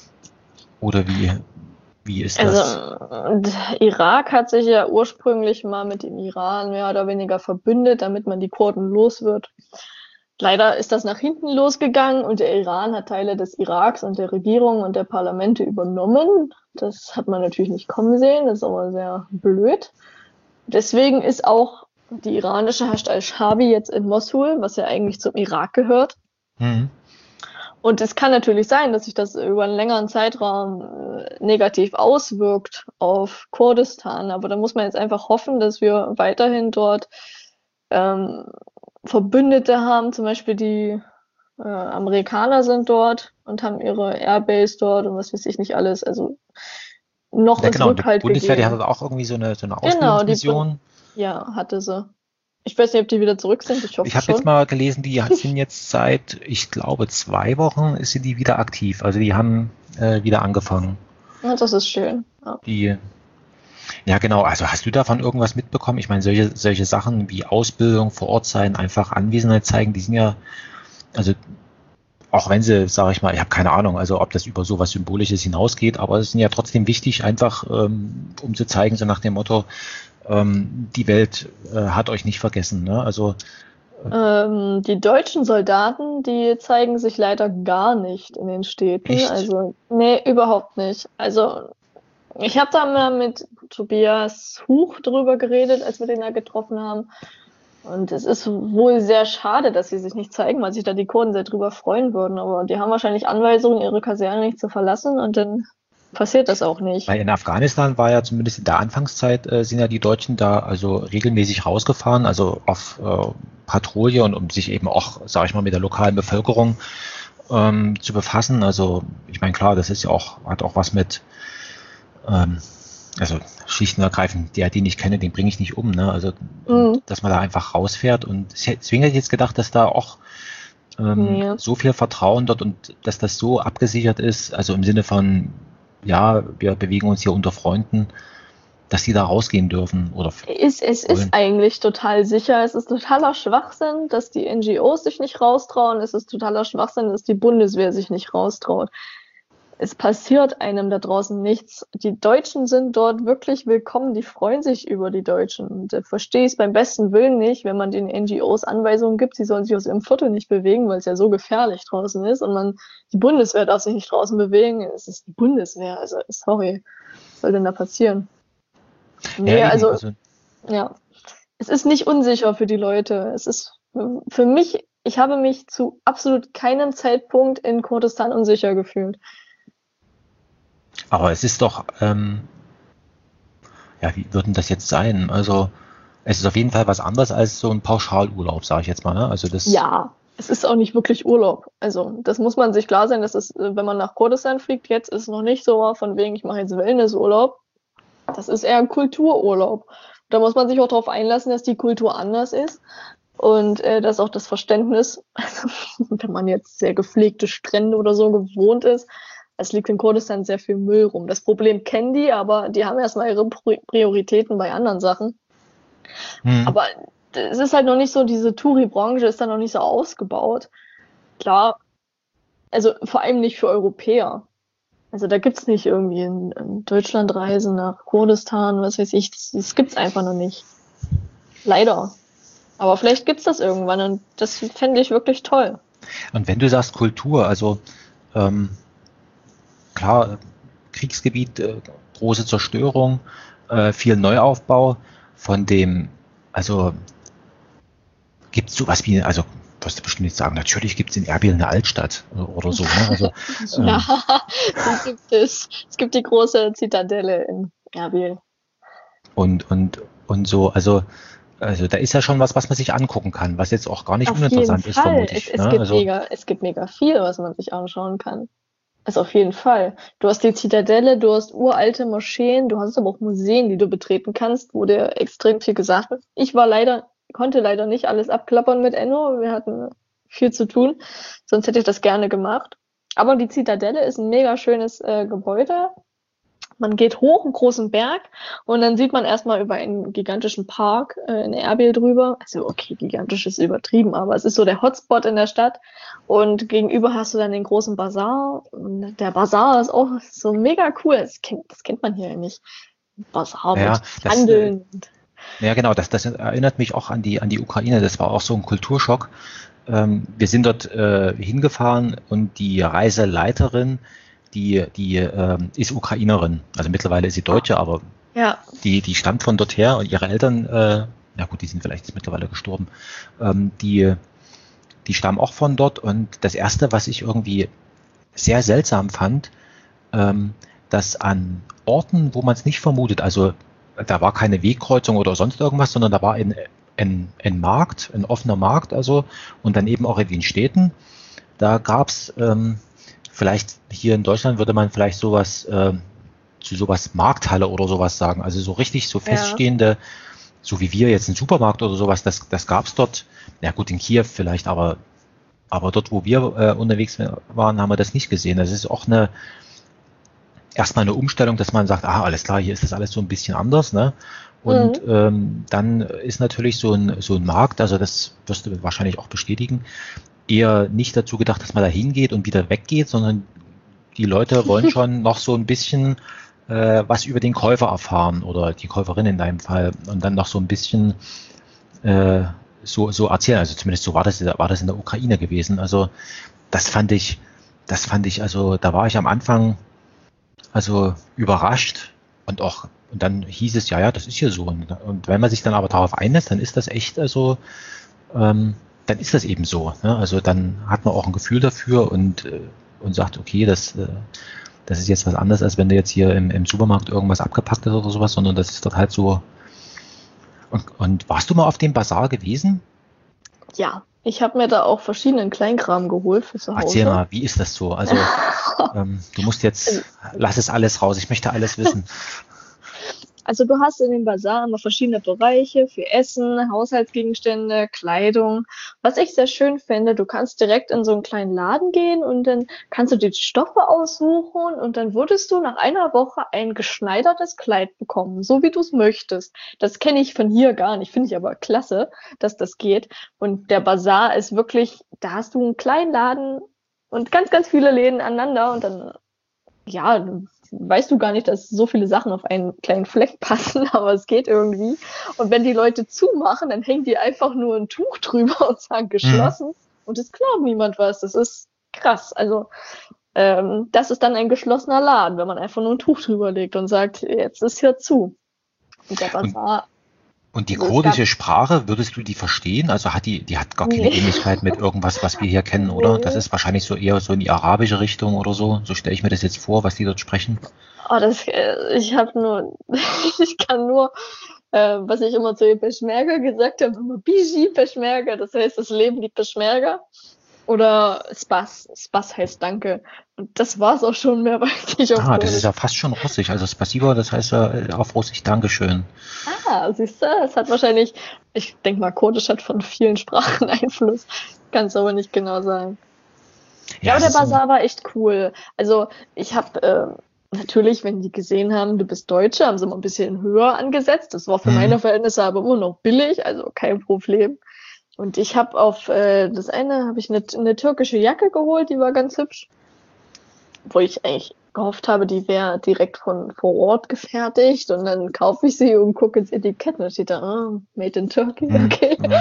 Oder wie, wie ist Also das? äh, Irak hat sich ja ursprünglich mal mit dem Iran mehr oder weniger verbündet, damit man die Kurden los wird. Leider ist das nach hinten losgegangen und der Iran hat Teile des Iraks und der Regierung und der Parlamente übernommen. Das hat man natürlich nicht kommen sehen, das ist aber sehr blöd. Deswegen ist auch die iranische Hashd al-Shabi jetzt in Mosul, was ja eigentlich zum Irak gehört. Mhm. Und es kann natürlich sein, dass sich das über einen längeren Zeitraum äh, negativ auswirkt auf Kurdistan. Aber da muss man jetzt einfach hoffen, dass wir weiterhin dort ähm, Verbündete haben. Zum Beispiel die äh, Amerikaner sind dort und haben ihre Airbase dort und was weiß ich nicht alles. Also noch Ja, ist genau. Und die Rückhalt Bundeswehr, die gegeben. hatte auch irgendwie so eine, so eine Genau, die Bund Ausbildungsmission. ja, hatte sie. Ich weiß nicht, ob die wieder zurück sind. Ich Ich hoffe habe jetzt schon. mal gelesen, die hat- sind jetzt seit, ich glaube, zwei Wochen ist sie die wieder aktiv. Also die haben äh, wieder angefangen. Ja, das ist schön. Ja. Die, ja genau, also hast du davon irgendwas mitbekommen? Ich meine, solche, solche Sachen wie Ausbildung, vor Ort sein, einfach Anwesenheit zeigen, die sind ja, also auch wenn sie, sage ich mal, ich habe keine Ahnung, also ob das über so was Symbolisches hinausgeht, aber es sind ja trotzdem wichtig, einfach ähm, um zu zeigen, so nach dem Motto, ähm, die Welt äh, hat euch nicht vergessen. Ne? Also Ähm, die deutschen Soldaten, die zeigen sich leider gar nicht in den Städten. echt? Also, nee, überhaupt nicht. Also, ich habe da mal mit Tobias Huch drüber geredet, als wir den da getroffen haben. Und es ist wohl sehr schade, dass sie sich nicht zeigen, weil sich da die Kurden sehr drüber freuen würden. Aber die haben wahrscheinlich Anweisungen, ihre Kaserne nicht zu verlassen und dann passiert das auch nicht. Weil in Afghanistan war ja zumindest in der Anfangszeit, äh, sind ja die Deutschen da also regelmäßig rausgefahren, also auf äh, Patrouille und um sich eben auch, sage ich mal, mit der lokalen Bevölkerung ähm, zu befassen. Also ich meine, klar, das ist ja auch, hat auch was mit, ähm, also schlicht und ergreifend, der, den ich kenne, den bringe ich nicht um. Ne? Also Mhm. dass man da einfach rausfährt und deswegen hätte ich jetzt gedacht, dass da auch ähm, Nee. so viel Vertrauen dort und dass das so abgesichert ist, also im Sinne von, ja, wir bewegen uns hier unter Freunden, dass die da rausgehen dürfen oder Es, es ist wollen. eigentlich total sicher. Es ist totaler Schwachsinn, dass die N G Os sich nicht raustrauen. Es ist totaler Schwachsinn, dass die Bundeswehr sich nicht raustraut. Es passiert einem da draußen nichts. Die Deutschen sind dort wirklich willkommen. Die freuen sich über die Deutschen. Und da verstehe ich es beim besten Willen nicht, wenn man den N G Os Anweisungen gibt, sie sollen sich aus ihrem Viertel nicht bewegen, weil es ja so gefährlich draußen ist. Und man, die Bundeswehr darf sich nicht draußen bewegen. Es ist die Bundeswehr. Also, sorry. Was soll denn da passieren? Nee, Ja, eben, also, also ja. Es ist nicht unsicher für die Leute. Es ist für mich, ich habe mich zu absolut keinem Zeitpunkt in Kurdistan unsicher gefühlt. aber es ist doch, ähm, ja, wie würden das jetzt sein? Also es ist auf jeden Fall was anderes als so ein Pauschalurlaub, sage ich jetzt mal. Ne? Also das, Ja, es ist auch nicht wirklich Urlaub. Also das muss man sich klar sein, dass es, wenn man nach Kurdistan fliegt, jetzt ist es noch nicht so von wegen, ich mache jetzt Wellnessurlaub. Das ist eher ein Kultururlaub. Da muss man sich auch darauf einlassen, dass die Kultur anders ist und äh, dass auch das Verständnis, also, wenn man jetzt sehr gepflegte Strände oder so gewohnt ist, es liegt in Kurdistan sehr viel Müll rum. Das Problem kennen die, aber die haben erstmal ihre Prioritäten bei anderen Sachen. hm. Aber es ist halt noch nicht so, diese Touri-Branche ist da noch nicht so ausgebaut. Klar, also vor allem nicht für Europäer. Also da gibt's nicht irgendwie in, in Deutschlandreisen nach Kurdistan, was weiß ich, das, das gibt's einfach noch nicht. Leider. Aber vielleicht gibt's das irgendwann und das fände ich wirklich toll. Und wenn du sagst Kultur, also ähm, klar, Kriegsgebiet, äh, große Zerstörung, äh, viel Neuaufbau, von dem, also gibt es sowas wie, also wirst du bestimmt nicht sagen, natürlich gibt es in Erbil eine Altstadt oder, oder so. Ne? Also, ähm, Ja, die gibt es. Es gibt die große Zitadelle in Erbil. und, und, und so, also, also da ist ja schon was, was man sich angucken kann, was jetzt auch gar nicht Auf jeden uninteressant ist, Fall. vermute Es, ich. es, Ne? gibt Also, mega, es gibt mega viel, was man sich anschauen kann. Also auf jeden Fall. Du hast die Zitadelle, du hast uralte Moscheen, du hast aber auch Museen, die du betreten kannst, wo dir extrem viel gesagt wird. Ich war leider, konnte leider nicht alles abklappern mit Enno. Wir hatten viel zu tun. Sonst hätte ich das gerne gemacht. Aber die Zitadelle ist ein mega schönes äh, Gebäude. Man geht hoch einen großen Berg und dann sieht man erstmal über einen gigantischen Park äh, in Erbil drüber. Also okay, gigantisch ist übertrieben, aber es ist so der Hotspot in der Stadt. Und gegenüber hast du dann den großen Bazar. Und der Bazar ist auch so mega cool. Das kennt, das kennt man hier ja nicht. Bazar ja, mit das, Handeln. ja, genau, das, das erinnert mich auch an die, an die Ukraine. Das war auch so ein Kulturschock. Ähm, wir sind dort äh, hingefahren und die Reiseleiterin, die, die ähm, ist Ukrainerin. Also mittlerweile ist sie Deutsche, aber Ja, die, die stammt von dort her und ihre Eltern, äh, na gut, die sind vielleicht jetzt mittlerweile gestorben, ähm, die, die stammen auch von dort. Und das Erste, was ich irgendwie sehr seltsam fand, ähm, dass an Orten, wo man es nicht vermutet, also da war keine Wegkreuzung oder sonst irgendwas, sondern da war ein, ein, ein Markt, ein offener Markt, also und dann eben auch in den Städten, da gab's ähm, vielleicht hier in Deutschland würde man vielleicht sowas äh, zu sowas Markthalle oder sowas sagen, also so richtig so ja. feststehende, so wie wir jetzt einen Supermarkt oder sowas, das, das gab's dort, ja gut, in Kiew vielleicht, aber aber dort, wo wir äh, unterwegs waren, haben wir das nicht gesehen. Das ist auch eine erstmal eine Umstellung, dass man sagt, ah, alles klar, hier ist das alles so ein bisschen anders, ne? Und Mhm. ähm, dann ist natürlich so ein so ein Markt, also das wirst du wahrscheinlich auch bestätigen, eher nicht dazu gedacht, dass man da hingeht und wieder weggeht, sondern die Leute wollen schon noch so ein bisschen äh, was über den Käufer erfahren oder die Käuferin in deinem Fall und dann noch so ein bisschen äh, so so erzählen. Also zumindest so war das war das in der Ukraine gewesen. Also das fand ich, das fand ich, also da war ich am Anfang also überrascht und auch, und dann hieß es, ja, ja, das ist hier so. Und, und wenn man sich dann aber darauf einlässt, dann ist das echt, also, ähm, dann ist das eben so. Ne? Also dann hat man auch ein Gefühl dafür und, äh, und sagt, okay, das, äh, das ist jetzt was anderes, als wenn du jetzt hier im, im Supermarkt irgendwas abgepackt hast oder sowas, sondern das ist dort halt so. Und, und warst du mal auf dem Bazar gewesen? Ja, ich habe mir da auch verschiedenen Kleinkram geholt für zu Hause. Erzähl mal, wie ist das so? Also, ähm, du musst jetzt, lass es alles raus, ich möchte alles wissen. Also du hast in dem Bazar immer verschiedene Bereiche für Essen, Haushaltsgegenstände, Kleidung. Was ich sehr schön finde, du kannst direkt in so einen kleinen Laden gehen und dann kannst du die Stoffe aussuchen und dann würdest du nach einer Woche ein geschneidertes Kleid bekommen, so wie du es möchtest. Das kenne ich von hier gar nicht, finde ich aber klasse, dass das geht. Und der Bazar ist wirklich, da hast du einen kleinen Laden und ganz, ganz viele Läden aneinander und dann, ja, weißt du gar nicht, dass so viele Sachen auf einen kleinen Fleck passen, aber es geht irgendwie. Und wenn die Leute zumachen, dann hängen die einfach nur ein Tuch drüber und sagen geschlossen. Mhm. Und es glaubt niemand was. Das ist krass. Also ähm, das ist dann ein geschlossener Laden, wenn man einfach nur ein Tuch drüber legt und sagt, jetzt ist hier zu. Und der Bazar. Und die kurdische Sprache, würdest du die verstehen? Also hat die, die hat gar keine nee. Ähnlichkeit mit irgendwas, was wir hier kennen, oder? Nee. Das ist wahrscheinlich so eher so in die arabische Richtung oder so. So stelle ich mir das jetzt vor, was die dort sprechen. Oh, das, ich habe nur, ich kann nur, äh, was ich immer zu den Peschmerga gesagt habe, immer Biji Peschmerga, das heißt, das Leben die Peschmerga. Oder Spas, Spas heißt Danke. Und das war's auch schon, mehr weiß ich auch Ah, das Kurdisch. Ist ja fast schon Russisch. Also Spasiba, das heißt ja auf Russisch Dankeschön. Ah, siehst du, es hat wahrscheinlich, ich denke mal, Kurdisch hat von vielen Sprachen Einfluss. Kannst aber nicht genau sagen. Ja, aber der Bazar so war echt cool. Also ich habe äh, natürlich, wenn die gesehen haben, du bist Deutsche, haben sie mal ein bisschen höher angesetzt. Das war für hm. meine Verhältnisse aber immer noch billig, also kein Problem. Und ich habe auf äh, das eine habe ich eine, eine türkische Jacke geholt, die war ganz hübsch. Wo ich eigentlich gehofft habe, die wäre direkt von vor Ort gefertigt. Und dann kaufe ich sie und gucke ins Etikett und da steht da, ah, Made in Turkey, okay. Mhm.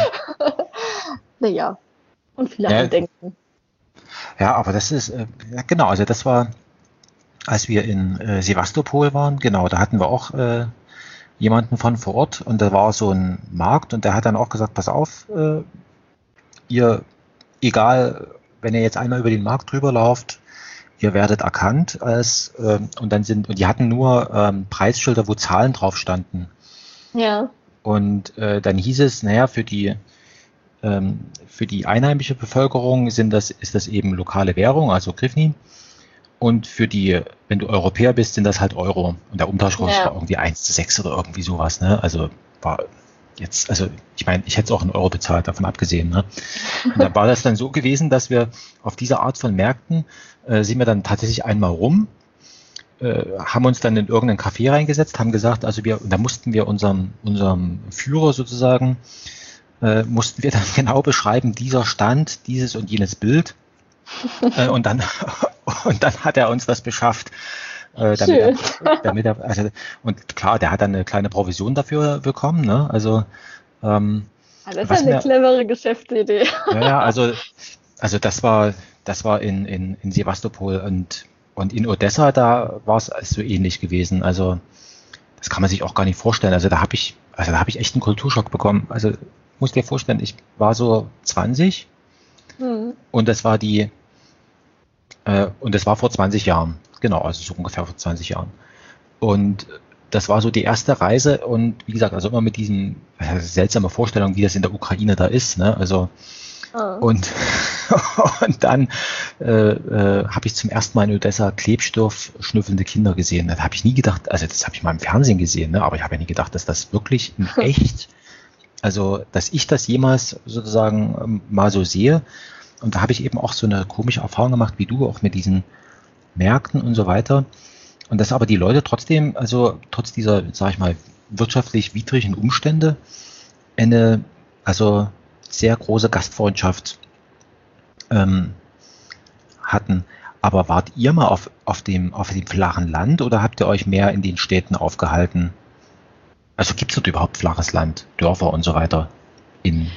Naja, und viele ja, Andenken. Ja, aber das ist, äh, ja, genau, also das war, als wir in äh, Sevastopol waren, genau, da hatten wir auch äh, jemanden von vor Ort und da war so ein Markt und der hat dann auch gesagt, pass auf, äh, ihr, egal, wenn ihr jetzt einmal über den Markt drüber lauft, ihr werdet erkannt als, äh, und dann sind, und die hatten nur ähm, Preisschilder, wo Zahlen drauf standen. Ja. Und äh, dann hieß es, naja, für die, ähm, für die einheimische Bevölkerung sind das, ist das eben lokale Währung, also Hryvnia. Und für die, wenn du Europäer bist, sind das halt Euro. Und der Umtauschkurs ja. war irgendwie eins zu sechs oder irgendwie sowas, ne? Also war jetzt, also ich meine, ich hätte es auch in Euro bezahlt, davon abgesehen, ne? Und dann war das dann so gewesen, dass wir auf diese Art von Märkten äh, sind wir dann tatsächlich einmal rum, äh, haben uns dann in irgendein Café reingesetzt, haben gesagt, also wir, da mussten wir unserem, unserem Führer sozusagen, äh, mussten wir dann genau beschreiben, dieser Stand, dieses und jenes Bild. äh, und dann und dann hat er uns das beschafft, äh, damit, er, damit er, also, und klar, der hat dann eine kleine Provision dafür bekommen, ne? Also ähm, das ist ja eine mir, clevere Geschäftsidee. Ja, also also das war das war in in in Sevastopol und und in Odessa, da war es so ähnlich gewesen. Also das kann man sich auch gar nicht vorstellen. Also da habe ich also da habe ich echt einen Kulturschock bekommen. Also muss dir vorstellen, ich war so zwanzig. Hm. Und das war die, äh, und das war vor zwanzig Jahren. Genau, also so ungefähr vor zwanzig Jahren. Und das war so die erste Reise und wie gesagt, also immer mit diesen äh, seltsamen Vorstellungen, wie das in der Ukraine da ist, ne? Also oh. und, und dann äh, äh, habe ich zum ersten Mal in Odessa Klebstoff schnüffelnde Kinder gesehen. Das habe ich nie gedacht, also das habe ich mal im Fernsehen gesehen, ne? Aber ich habe ja nie gedacht, dass das wirklich in echt, also dass ich das jemals sozusagen mal so sehe. Und da habe ich eben auch so eine komische Erfahrung gemacht, wie du, auch mit diesen Märkten und so weiter. Und dass aber die Leute trotzdem, also trotz dieser, sage ich mal, wirtschaftlich widrigen Umstände, eine also sehr große Gastfreundschaft ähm, hatten. Aber wart ihr mal auf, auf, dem, auf dem flachen Land oder habt ihr euch mehr in den Städten aufgehalten? Also gibt es dort überhaupt flaches Land, Dörfer und so weiter in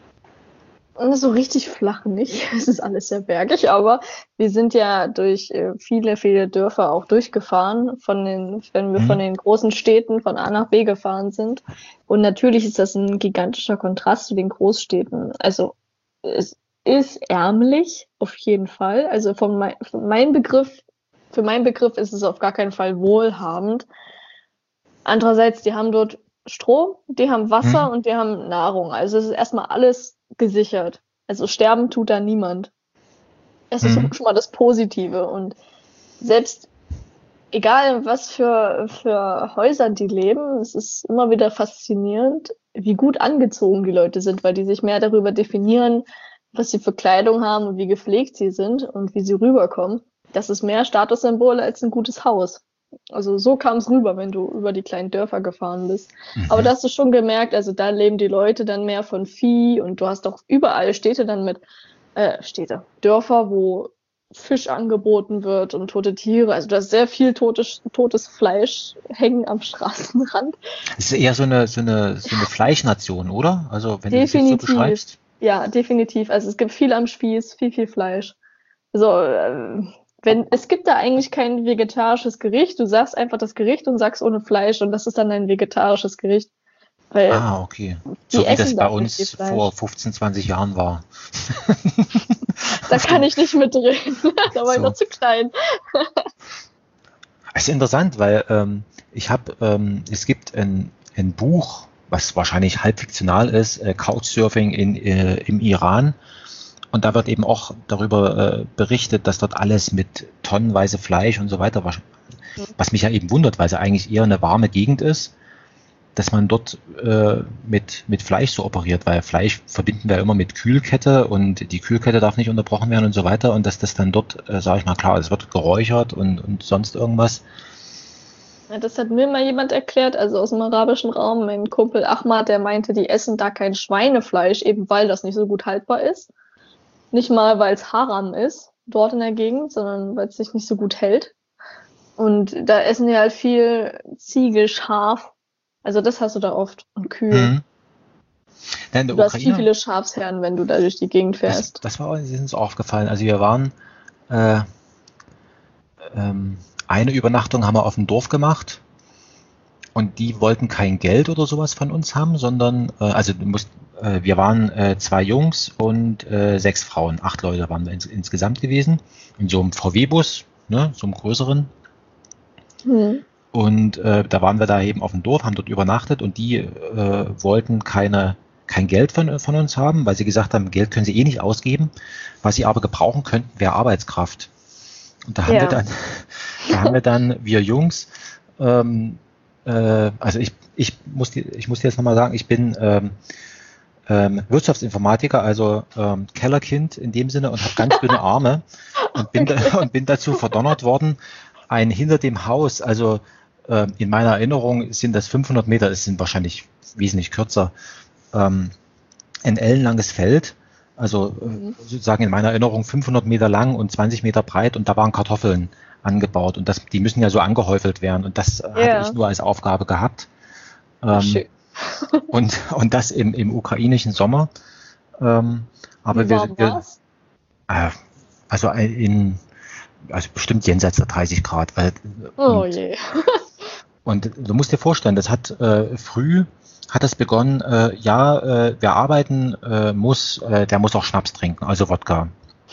so richtig flach nicht. Es ist alles sehr bergig, aber wir sind ja durch viele, viele Dörfer auch durchgefahren, von den, wenn wir mhm. von den großen Städten von A nach B gefahren sind. Und natürlich ist das ein gigantischer Kontrast zu den Großstädten. Also es ist ärmlich, auf jeden Fall. Also von, mein, von meinem Begriff, für meinen Begriff ist es auf gar keinen Fall wohlhabend. Andererseits, die haben dort Strom, die haben Wasser mhm. und die haben Nahrung. Also es ist erstmal alles gesichert. Also sterben tut da niemand. Es ist mhm. schon mal das Positive. Und selbst egal in was für, für Häusern die leben, es ist immer wieder faszinierend, wie gut angezogen die Leute sind, weil die sich mehr darüber definieren, was sie für Kleidung haben und wie gepflegt sie sind und wie sie rüberkommen. Das ist mehr Statussymbol als ein gutes Haus. Also so kam es rüber, wenn du über die kleinen Dörfer gefahren bist. Mhm. Aber da hast du schon gemerkt, also da leben die Leute dann mehr von Vieh und du hast auch überall Städte dann mit, äh, Städte, Dörfer, wo Fisch angeboten wird und tote Tiere. Also da ist sehr viel totes, totes Fleisch hängen am Straßenrand. Es ist eher so eine, so eine, so eine Fleischnation, oder? Also wenn du das jetzt so Definitiv. beschreibst. Ja, definitiv. Also es gibt viel am Spieß, viel, viel Fleisch. Also äh, wenn, es gibt da eigentlich kein vegetarisches Gericht. Du sagst einfach das Gericht und sagst ohne Fleisch und das ist dann ein vegetarisches Gericht. Weil Ah, okay. die So wie das essen bei dafür viel uns Fleisch. vor fünfzehn, zwanzig Jahren war. Da kann ich nicht mitreden. Da war ich So. noch zu klein. Es ist interessant, weil ähm, ich habe, ähm, es gibt ein, ein Buch, was wahrscheinlich halb fiktional ist, äh, Couchsurfing in, äh, im Iran. Und da wird eben auch darüber äh, berichtet, dass dort alles mit tonnenweise Fleisch und so weiter, was, was mich ja eben wundert, weil es ja eigentlich eher eine warme Gegend ist, dass man dort äh, mit, mit Fleisch so operiert, weil Fleisch verbinden wir immer mit Kühlkette und die Kühlkette darf nicht unterbrochen werden und so weiter und dass das dann dort, äh, sage ich mal, klar, es wird geräuchert und, und sonst irgendwas. Ja, das hat mir mal jemand erklärt, also aus dem arabischen Raum, mein Kumpel Ahmad, der meinte, die essen da kein Schweinefleisch, eben weil das nicht so gut haltbar ist. Nicht mal, weil es Haram ist, dort in der Gegend, sondern weil es sich nicht so gut hält. Und da essen die halt viel Ziege, Schaf. Also das hast du da oft. Und Kühe. Mhm. Ja, in der Du hast viel, Ukraine, viele Schafsherden, wenn du da durch die Gegend das, fährst. das war uns ist aufgefallen. Also wir waren, äh, ähm, eine Übernachtung haben wir auf dem Dorf gemacht und die wollten kein Geld oder sowas von uns haben, sondern, äh, also du musst, äh, wir waren äh, zwei Jungs und äh, sechs Frauen, acht Leute waren wir ins, insgesamt gewesen, in so einem V W-Bus, ne, so einem größeren. Hm. Und äh, da waren wir da eben auf dem Dorf, haben dort übernachtet und die äh, wollten keine, kein Geld von, von uns haben, weil sie gesagt haben, Geld können sie eh nicht ausgeben. Was sie aber gebrauchen könnten, wäre Arbeitskraft. Und da haben Ja. wir dann, da haben wir dann, wir Jungs, ähm, äh, also ich, ich muss dir, ich muss dir jetzt nochmal sagen, ich bin ähm, ähm, Wirtschaftsinformatiker, also ähm, Kellerkind in dem Sinne und habe ganz dünne Arme und bin, da, und bin dazu verdonnert worden, ein hinter dem Haus, also äh, in meiner Erinnerung sind das fünfhundert Meter, es sind wahrscheinlich wesentlich kürzer, ähm, ein ellenlanges Feld, also äh, sozusagen in meiner Erinnerung fünfhundert Meter lang und zwanzig Meter breit und da waren Kartoffeln angebaut und das, die müssen ja so angehäufelt werden und das äh, hatte Ja. ich nur als Aufgabe gehabt. Ach, Ähm, schön. und, und das im, im ukrainischen Sommer. Ähm, aber Wie wir, warm wir war's? äh, also in, also bestimmt jenseits der dreißig Grad. Weil, Oh und, je. und du musst dir vorstellen, das hat äh, früh hat das begonnen, äh, ja, äh, wer arbeiten äh, muss, äh, der muss auch Schnaps trinken, also Wodka.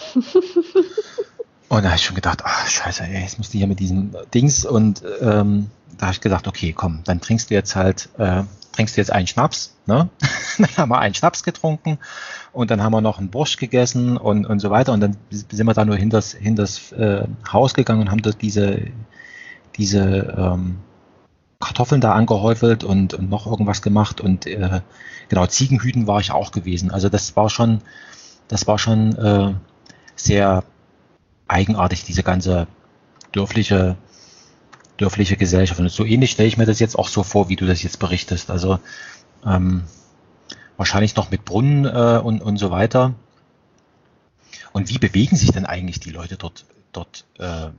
Und da habe ich schon gedacht, ach scheiße, ey, jetzt musst du hier mit diesem Dings und ähm, da habe ich gedacht, okay, komm, dann trinkst du jetzt halt, äh, trinkst du jetzt einen Schnaps, ne? Dann haben wir einen Schnaps getrunken und dann haben wir noch einen Borscht gegessen und, und so weiter und dann sind wir da nur hinters, hinters äh, Haus gegangen und haben dort diese, diese ähm, Kartoffeln da angehäufelt und, und noch irgendwas gemacht und äh, genau, Ziegenhüten war ich auch gewesen. Also das war schon, das war schon äh, sehr eigenartig, diese ganze dörfliche, dörfliche Gesellschaft. Und so ähnlich stelle ich mir das jetzt auch so vor, wie du das jetzt berichtest. Also ähm, wahrscheinlich noch mit Brunnen äh, und, und so weiter. Und wie bewegen sich denn eigentlich die Leute dort? dort äh,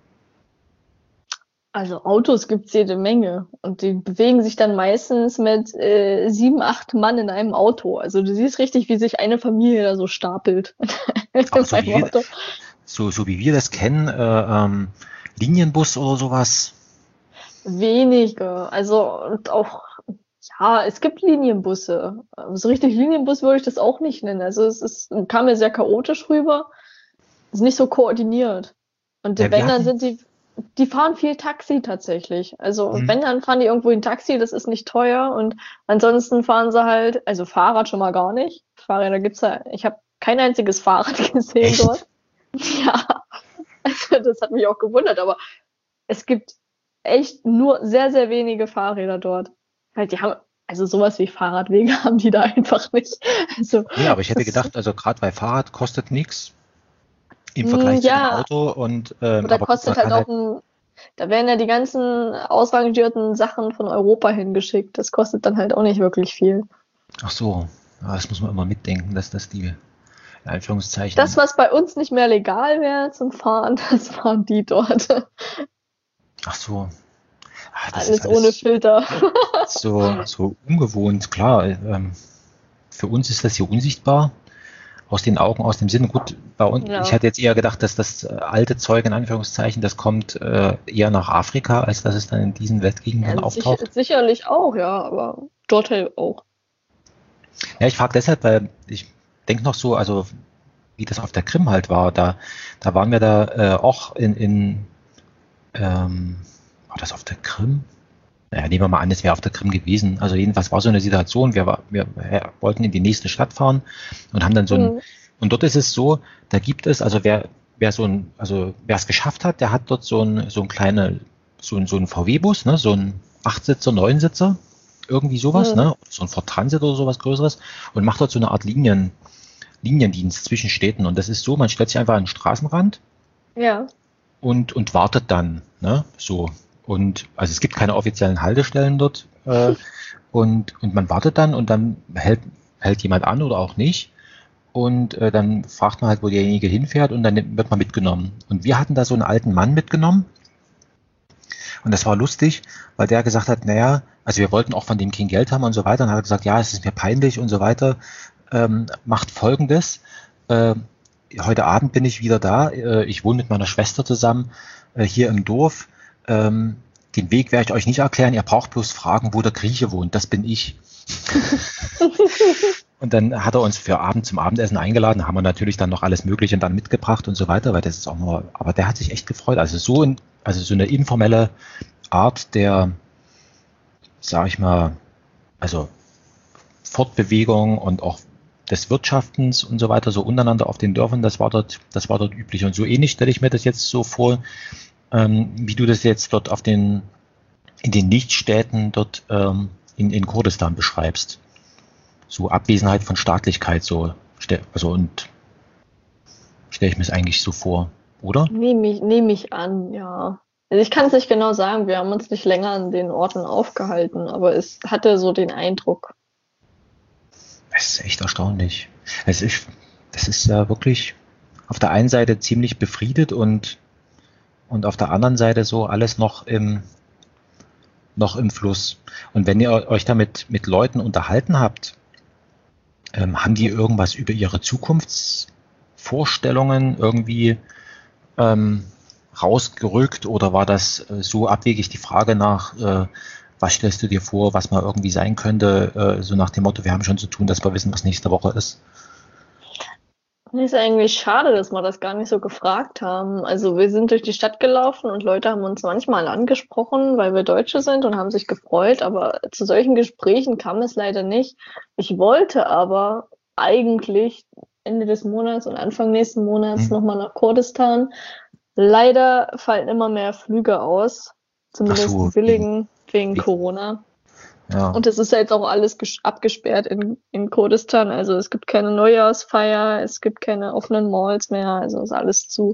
Also Autos gibt's jede Menge und die bewegen sich dann meistens mit äh, sieben, acht Mann in einem Auto. Also du siehst richtig, wie sich eine Familie da so stapelt in Ach, so, wie einem wir, Auto. so, so wie wir das kennen, äh, ähm, Linienbus oder sowas. Wenige. Also und auch, ja, es gibt Linienbusse. Aber so richtig Linienbus würde ich das auch nicht nennen. Also es ist, kam mir sehr chaotisch rüber. Ist nicht so koordiniert. Und Ja, wir wenn, dann hatten, sind die, die fahren viel Taxi tatsächlich. Also hm, wenn, dann fahren die irgendwo in Taxi, das ist nicht teuer. Und ansonsten fahren sie halt, also Fahrrad schon mal gar nicht. Fahrräder gibt's ja, ich habe kein einziges Fahrrad gesehen echt? dort. Ja, also das hat mich auch gewundert, aber es gibt echt nur sehr, sehr wenige Fahrräder dort. Halt, die haben, also sowas wie Fahrradwege haben die da einfach nicht. Also, Nee, aber ich hätte das, gedacht, also gerade weil Fahrrad kostet nichts im mh, Vergleich zu dem ja, Auto und ähm, oder aber gut, man kostet halt kann auch halt, ein, da werden ja die ganzen ausrangierten Sachen von Europa hingeschickt. Das kostet dann halt auch nicht wirklich viel. ach so, ja, das muss man immer mitdenken, dass das die, in Das, Anführungszeichen, was bei uns nicht mehr legal wäre zum Fahren, das fahren die dort. ach so, ah, das ist Alles ohne alles Filter. so, so ungewohnt, klar. Ähm, für uns ist das hier unsichtbar, aus den Augen, aus dem Sinn. Gut, bei uns, ich Ja, hatte jetzt eher gedacht, dass das äh, alte Zeug in Anführungszeichen, das kommt äh, eher nach Afrika, als dass es dann in diesen Weltgegenden ja sicher, auftaucht. sicherlich auch, ja, aber dort halt auch. Ja, ich frage deshalb, weil ich denke noch so, also wie das auf der Krim halt war, da, da waren wir da äh, auch in, in ähm, war das auf der Krim? Naja, nehmen wir mal an, es wäre auf der Krim gewesen. Also jedenfalls war so eine Situation, wir, war, wir, wir wollten in die nächste Stadt fahren und haben dann so ein, Hm. und dort ist es so, da gibt es, also wer, wer so ein, also wer es geschafft hat, der hat dort so ein, so ein kleine, so ein, so ein V W-Bus, ne, so ein Achtsitzer, Neunsitzer, irgendwie sowas, Hm. ne, so ein Ford Transit oder sowas Größeres und macht dort so eine Art Linien, Liniendienst zwischen Städten. Und das ist so, man stellt sich einfach an den Straßenrand Ja. und, und wartet dann, ne? So. Und also es gibt keine offiziellen Haltestellen dort, äh, und, und man wartet dann und dann hält, hält jemand an oder auch nicht. Und äh, dann fragt man halt, wo derjenige hinfährt und dann wird man mitgenommen. Und wir hatten da so einen alten Mann mitgenommen und das war lustig, weil der gesagt hat, naja, also wir wollten auch von dem kein Geld haben und so weiter. Und hat er gesagt, ja, es ist mir peinlich und so weiter. Ähm, macht Folgendes. Äh, heute Abend bin ich wieder da. Äh, ich wohne mit meiner Schwester zusammen äh, hier im Dorf. Ähm, den Weg werde ich euch nicht erklären. Ihr braucht bloß fragen, wo der Grieche wohnt. Das bin ich. Und dann hat er uns für Abend zum Abendessen eingeladen. Da haben wir natürlich dann noch alles Mögliche dann mitgebracht und so weiter, weil das ist auch nur, aber der hat sich echt gefreut. Also so, in, also so eine informelle Art der, sag ich mal, also Fortbewegung und auch des Wirtschaftens und so weiter, so untereinander auf den Dörfern, das war dort, das war dort üblich. Und so ähnlich stelle ich mir das jetzt so vor, ähm, wie du das jetzt dort auf den, in den Nichtstädten dort ähm, in, in Kurdistan beschreibst. So Abwesenheit von Staatlichkeit, so, also und stelle ich mir es eigentlich so vor, oder? Nehme ich, nehme ich an, ja. Also ich kann es nicht genau sagen, wir haben uns nicht länger an den Orten aufgehalten, aber es hatte so den Eindruck. Das ist echt erstaunlich. Es ist, das ist ja wirklich auf der einen Seite ziemlich befriedet und, und auf der anderen Seite so alles noch im, noch im Fluss. Und wenn ihr euch damit mit Leuten unterhalten habt, ähm, haben die irgendwas über ihre Zukunftsvorstellungen irgendwie ähm, rausgerückt oder war das äh, so abwegig die Frage nach, äh, was stellst du dir vor, was mal irgendwie sein könnte, äh, so nach dem Motto, wir haben schon zu tun, dass wir wissen, was nächste Woche ist? Ist eigentlich schade, dass wir das gar nicht so gefragt haben. Also wir sind durch die Stadt gelaufen und Leute haben uns manchmal angesprochen, weil wir Deutsche sind und haben sich gefreut, aber zu solchen Gesprächen kam es leider nicht. Ich wollte aber eigentlich Ende des Monats und Anfang nächsten Monats Hm? nochmal nach Kurdistan. Leider fallen immer mehr Flüge aus, Ach zumindest die so, wegen, billigen, wegen wegen, Corona. ja. Und es ist ja jetzt auch alles gesch- abgesperrt in, in Kurdistan. Also es gibt keine Neujahrsfeier, es gibt keine offenen Malls mehr, also ist alles zu.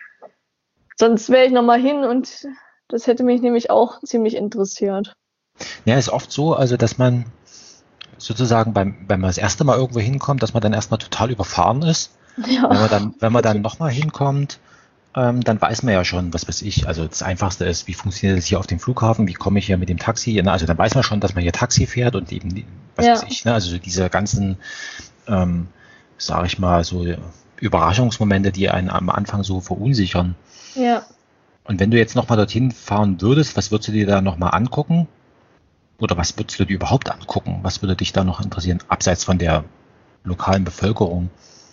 Sonst wäre ich nochmal hin und das hätte mich nämlich auch ziemlich interessiert. Ja, ist oft so, also dass man sozusagen beim, wenn man das erste Mal irgendwo hinkommt, dass man dann erstmal total überfahren ist. Ja, Wenn man dann, wenn man dann nochmal hinkommt, ähm, dann weiß man ja schon, was weiß ich. Also das Einfachste ist, wie funktioniert das hier auf dem Flughafen, wie komme ich hier mit dem Taxi? Na, also dann weiß man schon, dass man hier Taxi fährt und eben, die- was weiß ja, ich, ne? Also so diese ganzen, ähm, sage ich mal, so Überraschungsmomente, die einen am Anfang so verunsichern. ja. Und wenn du jetzt nochmal dorthin fahren würdest, was würdest du dir da nochmal angucken? Oder was würdest du dir überhaupt angucken? Was würde dich da noch interessieren, abseits von der lokalen Bevölkerung?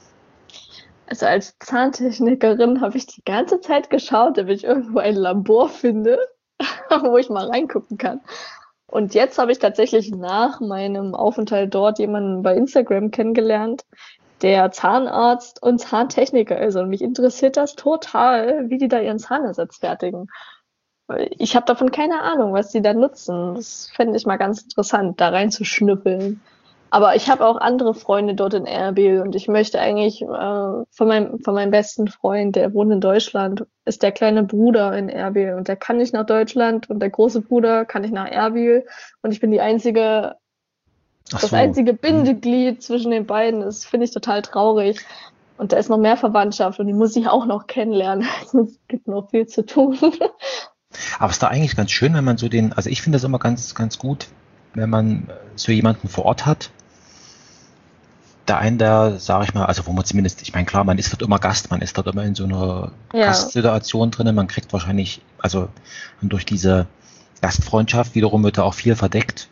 Also als Zahntechnikerin habe ich die ganze Zeit geschaut, ob ich irgendwo ein Labor finde, wo ich mal reingucken kann. Und jetzt habe ich tatsächlich nach meinem Aufenthalt dort jemanden bei Instagram kennengelernt, der Zahnarzt und Zahntechniker ist. Und mich interessiert das total, wie die da ihren Zahnersatz fertigen. Ich habe davon keine Ahnung, was die da nutzen. Das fände ich mal ganz interessant, da reinzuschnüffeln. Aber ich habe auch andere Freunde dort in Erbil und ich möchte eigentlich äh, von, meinem, von meinem besten Freund, der wohnt in Deutschland, ist der kleine Bruder in Erbil und der kann nicht nach Deutschland und der große Bruder kann nicht nach Erbil und ich bin die einzige, Ach das so. einzige Bindeglied zwischen den beiden. Das finde ich total traurig. Und da ist noch mehr Verwandtschaft und die muss ich auch noch kennenlernen. Es gibt noch viel zu tun. Aber es ist da eigentlich ganz schön, wenn man so den, also ich finde das immer ganz, ganz gut, wenn man so jemanden vor Ort hat. Der einen, der, sage ich mal, also wo man zumindest, ich meine, klar, man ist dort immer Gast, man ist dort immer in so einer Ja. Gastsituation drin, man kriegt wahrscheinlich, also durch diese Gastfreundschaft wiederum wird da auch viel verdeckt.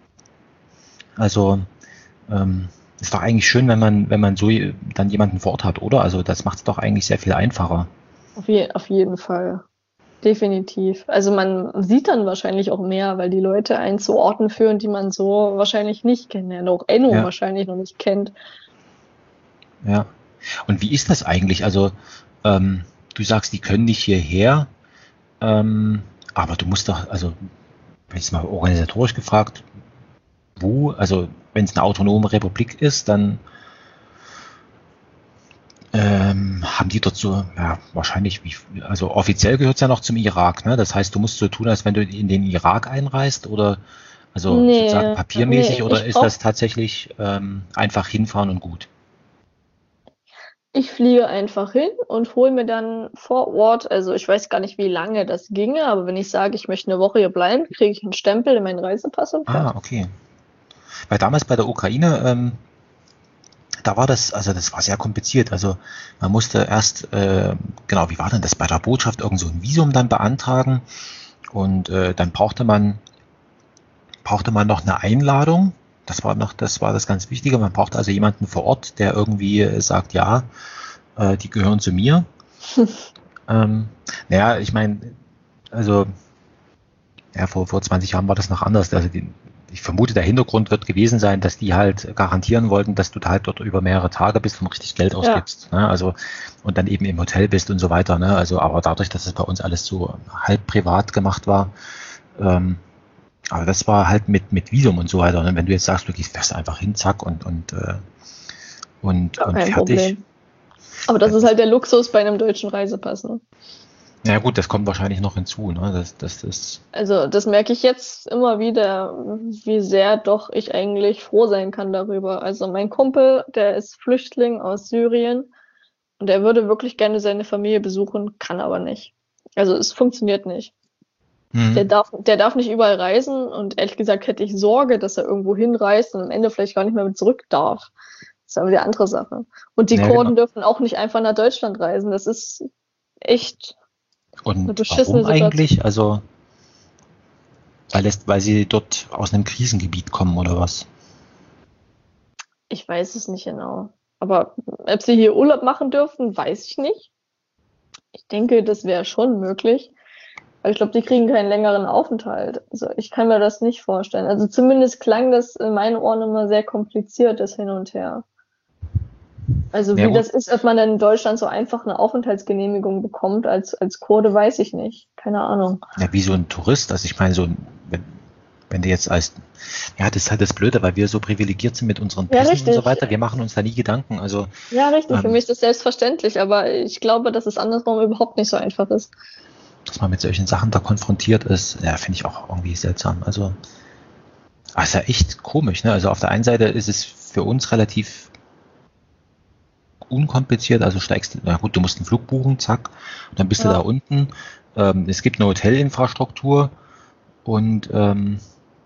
Also ähm, ist doch eigentlich schön, wenn man, wenn man so dann jemanden vor Ort hat, oder? Also das macht es doch eigentlich sehr viel einfacher. Auf, je, auf jeden Fall. Definitiv. Also man sieht dann wahrscheinlich auch mehr, weil die Leute einen zu Orten führen, die man so wahrscheinlich nicht kennt. Ja, auch Enno Ja. wahrscheinlich noch nicht kennt. Ja. Und wie ist das eigentlich? Also ähm, du sagst, die können nicht hierher, ähm, aber du musst doch, also jetzt mal organisatorisch gefragt, wo, also wenn es eine autonome Republik ist, dann ähm, haben die dort so, ja, wahrscheinlich, wie, also offiziell gehört es ja noch zum Irak, ne? Das heißt, du musst so tun, als wenn du in den Irak einreist oder, also Nee, sozusagen papiermäßig, nee, oder ich ist brauch- das tatsächlich ähm, einfach hinfahren und gut? Ich fliege einfach hin und hole mir dann vor Ort, also ich weiß gar nicht, wie lange das ginge, aber wenn ich sage, ich möchte eine Woche hier bleiben, kriege ich einen Stempel in meinen Reisepass und Ah, fertig. okay. Weil damals bei der Ukraine, ähm, da war das, also das war sehr kompliziert. Also man musste erst, äh, genau, wie war denn das bei der Botschaft, irgend so ein Visum dann beantragen und äh, dann brauchte man, brauchte man noch eine Einladung. Das war noch, das war das ganz Wichtige. Man brauchte also jemanden vor Ort, der irgendwie äh, sagt, ja, äh, die gehören zu mir. ähm, naja, ich meine, also ja, vor, vor zwanzig Jahren war das noch anders. Also die, ich vermute, der Hintergrund wird gewesen sein, dass die halt garantieren wollten, dass du da halt dort über mehrere Tage bist und richtig Geld ausgibst. Ne? Also und dann eben im Hotel bist und so weiter. Ne? Also, aber dadurch, dass es bei uns alles so halb privat gemacht war, ähm, aber das war halt mit, mit Visum und so weiter. Und wenn du jetzt sagst, du gehst fährst einfach hin, zack, und, und, äh, und, Gar und kein fertig. Problem. Aber das ist halt der Luxus bei einem deutschen Reisepass, ne? Ja gut, das kommt wahrscheinlich noch hinzu. Ne? Das, das, das, Also das merke ich jetzt immer wieder, wie sehr doch ich eigentlich froh sein kann darüber. Also mein Kumpel, der ist Flüchtling aus Syrien und der würde wirklich gerne seine Familie besuchen, kann aber nicht. Also es funktioniert nicht. Der hm. darf, der darf nicht überall reisen und ehrlich gesagt hätte ich Sorge, dass er irgendwo hinreist und am Ende vielleicht gar nicht mehr zurück darf. Das ist aber die andere Sache. Und die Ja, Kurden genau. dürfen auch nicht einfach nach Deutschland reisen. Das ist echt eine Und beschissene warum Situation. eigentlich? Also weil, es, weil sie dort aus einem Krisengebiet kommen oder was? Ich weiß es nicht genau. Aber ob sie hier Urlaub machen dürfen, weiß ich nicht. Ich denke, das wäre schon möglich. Aber ich glaube, die kriegen keinen längeren Aufenthalt. Also ich kann mir das nicht vorstellen. Also zumindest klang das in meinen Ohren immer sehr kompliziert, das Hin und Her. Also Ja, wie gut. das ist, ob man dann in Deutschland so einfach eine Aufenthaltsgenehmigung bekommt als, als Kurde, weiß ich nicht. Keine Ahnung. Ja, wie so ein Tourist. Also ich meine, so ein, wenn, wenn du jetzt als, ja, das ist halt das Blöde, weil wir so privilegiert sind mit unseren Ja, Pässen und so richtig. weiter. Wir machen uns da nie Gedanken. Also Ja, richtig. Für ähm, mich ist das selbstverständlich, aber ich glaube, dass es andersrum überhaupt nicht so einfach ist. dass man mit solchen Sachen da konfrontiert ist, ja, finde ich auch irgendwie seltsam. Also, ah, ist ja echt komisch, ne? Also auf der einen Seite ist es für uns relativ unkompliziert, also steigst du, na gut, du musst einen Flug buchen, zack, und dann bist du Ja. da unten. Ähm, es gibt eine Hotelinfrastruktur und ähm,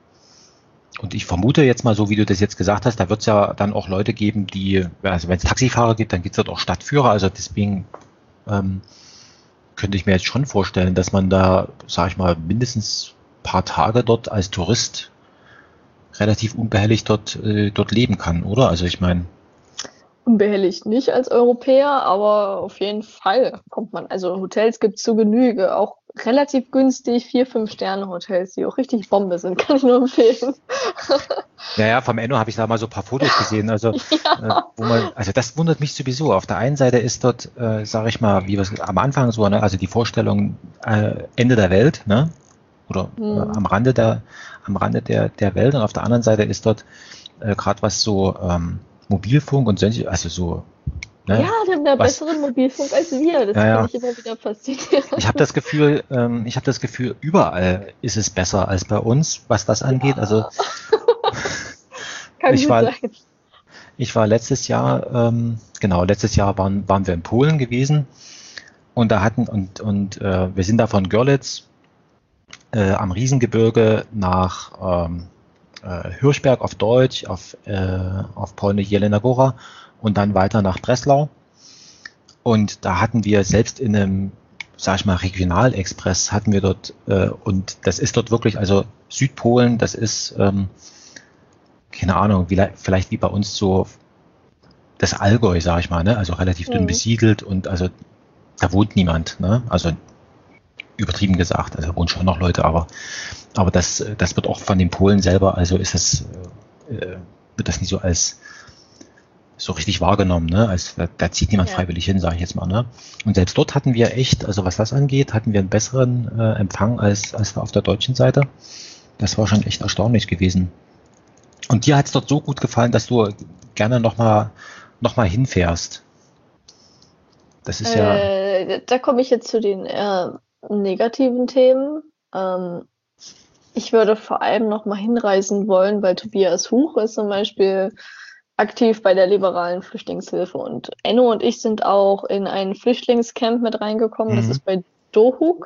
und ich vermute jetzt mal, so wie du das jetzt gesagt hast, da wird es ja dann auch Leute geben, die, also wenn es Taxifahrer gibt, dann gibt es dort auch Stadtführer, also deswegen ähm, könnte ich mir jetzt schon vorstellen, dass man da, sage ich mal, mindestens ein paar Tage dort als Tourist relativ unbehelligt dort, äh, dort leben kann, oder? Also ich meine, Unbehelligt nicht als Europäer, aber auf jeden Fall kommt man. Also Hotels gibt es zu Genüge. Auch relativ günstig vier, fünf Sterne Hotels, die auch richtig Bombe sind, kann ich nur empfehlen. Ja, ja, vom Enno habe ich da mal so ein paar Fotos gesehen. Also, Ja. äh, wo man, also das wundert mich sowieso. Auf der einen Seite ist dort, äh, sage ich mal, wie wir es am Anfang so, ne, also die Vorstellung äh, Ende der Welt, ne? Oder äh, Hm. am Rande der, am Rande der, der Welt. Und auf der anderen Seite ist dort äh, gerade was so ähm, Mobilfunk und solche, also so, ne, Ja, die haben da was, besseren Mobilfunk als wir. Das ja, ja. finde ich immer wieder faszinierend. Ich habe das Gefühl, ähm, ich habe das Gefühl, überall ist es besser als bei uns, was das angeht. Also Kann ich gut war, sein. ich war letztes Jahr, ähm, genau, letztes Jahr waren, waren wir in Polen gewesen und da hatten und und äh, wir sind da von Görlitz äh, am Riesengebirge nach ähm, äh, Hirschberg auf Deutsch, auf äh, auf Polnisch Jelena Góra und dann weiter nach Breslau. Und da hatten wir selbst in einem, sag ich mal, Regionalexpress hatten wir dort, äh, und das ist dort wirklich, also Südpolen, das ist, ähm, keine Ahnung, wie, vielleicht wie bei uns so das Allgäu, sag ich mal, ne? Also relativ dünn Mhm. besiedelt und also da wohnt niemand, ne? Also übertrieben gesagt, also da wohnen schon noch Leute, aber, aber das, das wird auch von den Polen selber, also ist es, äh, wird das nicht so als so richtig wahrgenommen, ne? Als, da, da zieht niemand Ja. freiwillig hin, sage ich jetzt mal, ne? Und selbst dort hatten wir echt, also was das angeht, hatten wir einen besseren äh, Empfang als, als auf der deutschen Seite. Das war schon echt erstaunlich gewesen. Und dir hat es dort so gut gefallen, dass du gerne nochmal noch mal hinfährst. Das ist ja, Äh, da komme ich jetzt zu den eher negativen Themen. Ähm, ich würde vor allem noch mal hinreisen wollen, weil Tobias Huch ist zum Beispiel aktiv bei der liberalen Flüchtlingshilfe und Enno und ich sind auch in ein Flüchtlingscamp mit reingekommen. Das Mhm. ist bei Dohuk.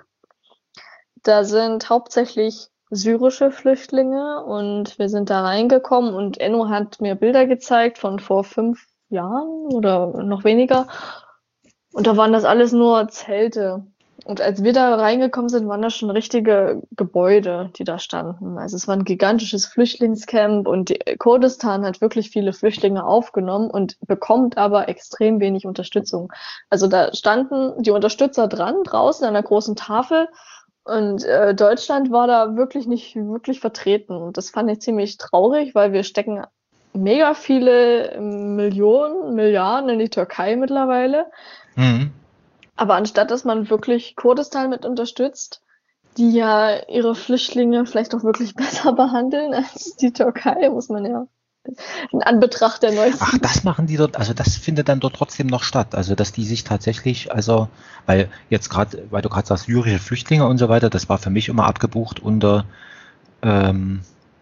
Da sind hauptsächlich syrische Flüchtlinge und wir sind da reingekommen und Enno hat mir Bilder gezeigt von vor fünf Jahren oder noch weniger. Und da waren das alles nur Zelte. Und als wir da reingekommen sind, waren das schon richtige Gebäude, die da standen. Also es war ein gigantisches Flüchtlingscamp und die, Kurdistan hat wirklich viele Flüchtlinge aufgenommen und bekommt aber extrem wenig Unterstützung. Also da standen die Unterstützer dran, draußen an einer großen Tafel und äh, Deutschland war da wirklich nicht wirklich vertreten. Und das fand ich ziemlich traurig, weil wir stecken mega viele Millionen, Milliarden in die Türkei mittlerweile. mhm. Aber anstatt, dass man wirklich Kurdistan mit unterstützt, die ja ihre Flüchtlinge vielleicht auch wirklich besser behandeln als die Türkei, muss man ja in Anbetracht der neuesten. Ach, das machen die dort, also das findet dann dort trotzdem noch statt. Also dass die sich tatsächlich, also, weil jetzt gerade, weil du gerade sagst, syrische Flüchtlinge und so weiter, das war für mich immer abgebucht unter, ähm,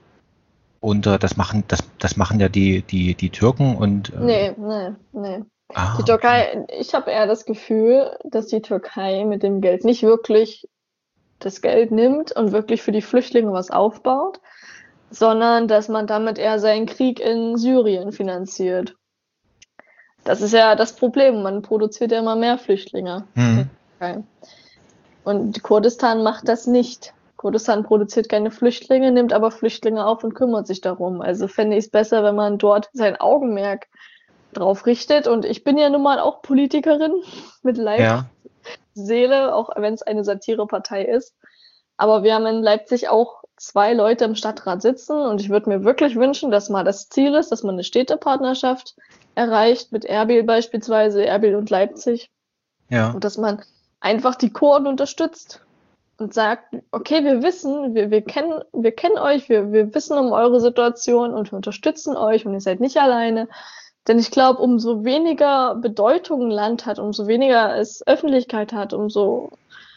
unter, das machen, das, das machen ja die, die, die Türken und äh, Nee, nee, nee. ah, Die Türkei, ich habe eher das Gefühl, dass die Türkei mit dem Geld nicht wirklich das Geld nimmt und wirklich für die Flüchtlinge was aufbaut, sondern dass man damit eher seinen Krieg in Syrien finanziert. Das ist ja das Problem, man produziert ja immer mehr Flüchtlinge. mhm. Okay. Und Kurdistan macht das nicht. Kurdistan produziert keine Flüchtlinge, nimmt aber Flüchtlinge auf und kümmert sich darum. Also fände ich es besser, wenn man dort sein Augenmerk drauf richtet. Und ich bin ja nun mal auch Politikerin mit Leib, Ja, Seele, auch wenn es eine Satirepartei ist. Aber wir haben in Leipzig auch zwei Leute im Stadtrat sitzen und ich würde mir wirklich wünschen, dass mal das Ziel ist, dass man eine Städtepartnerschaft erreicht, mit Erbil beispielsweise, Erbil und Leipzig. ja. Und dass man einfach die Kurden unterstützt und sagt, okay, wir wissen, wir, wir kennen, wir kennen euch, wir, wir wissen um eure Situation und wir unterstützen euch und ihr seid nicht alleine. Denn ich glaube, umso weniger Bedeutung ein Land hat, umso weniger es Öffentlichkeit hat, umso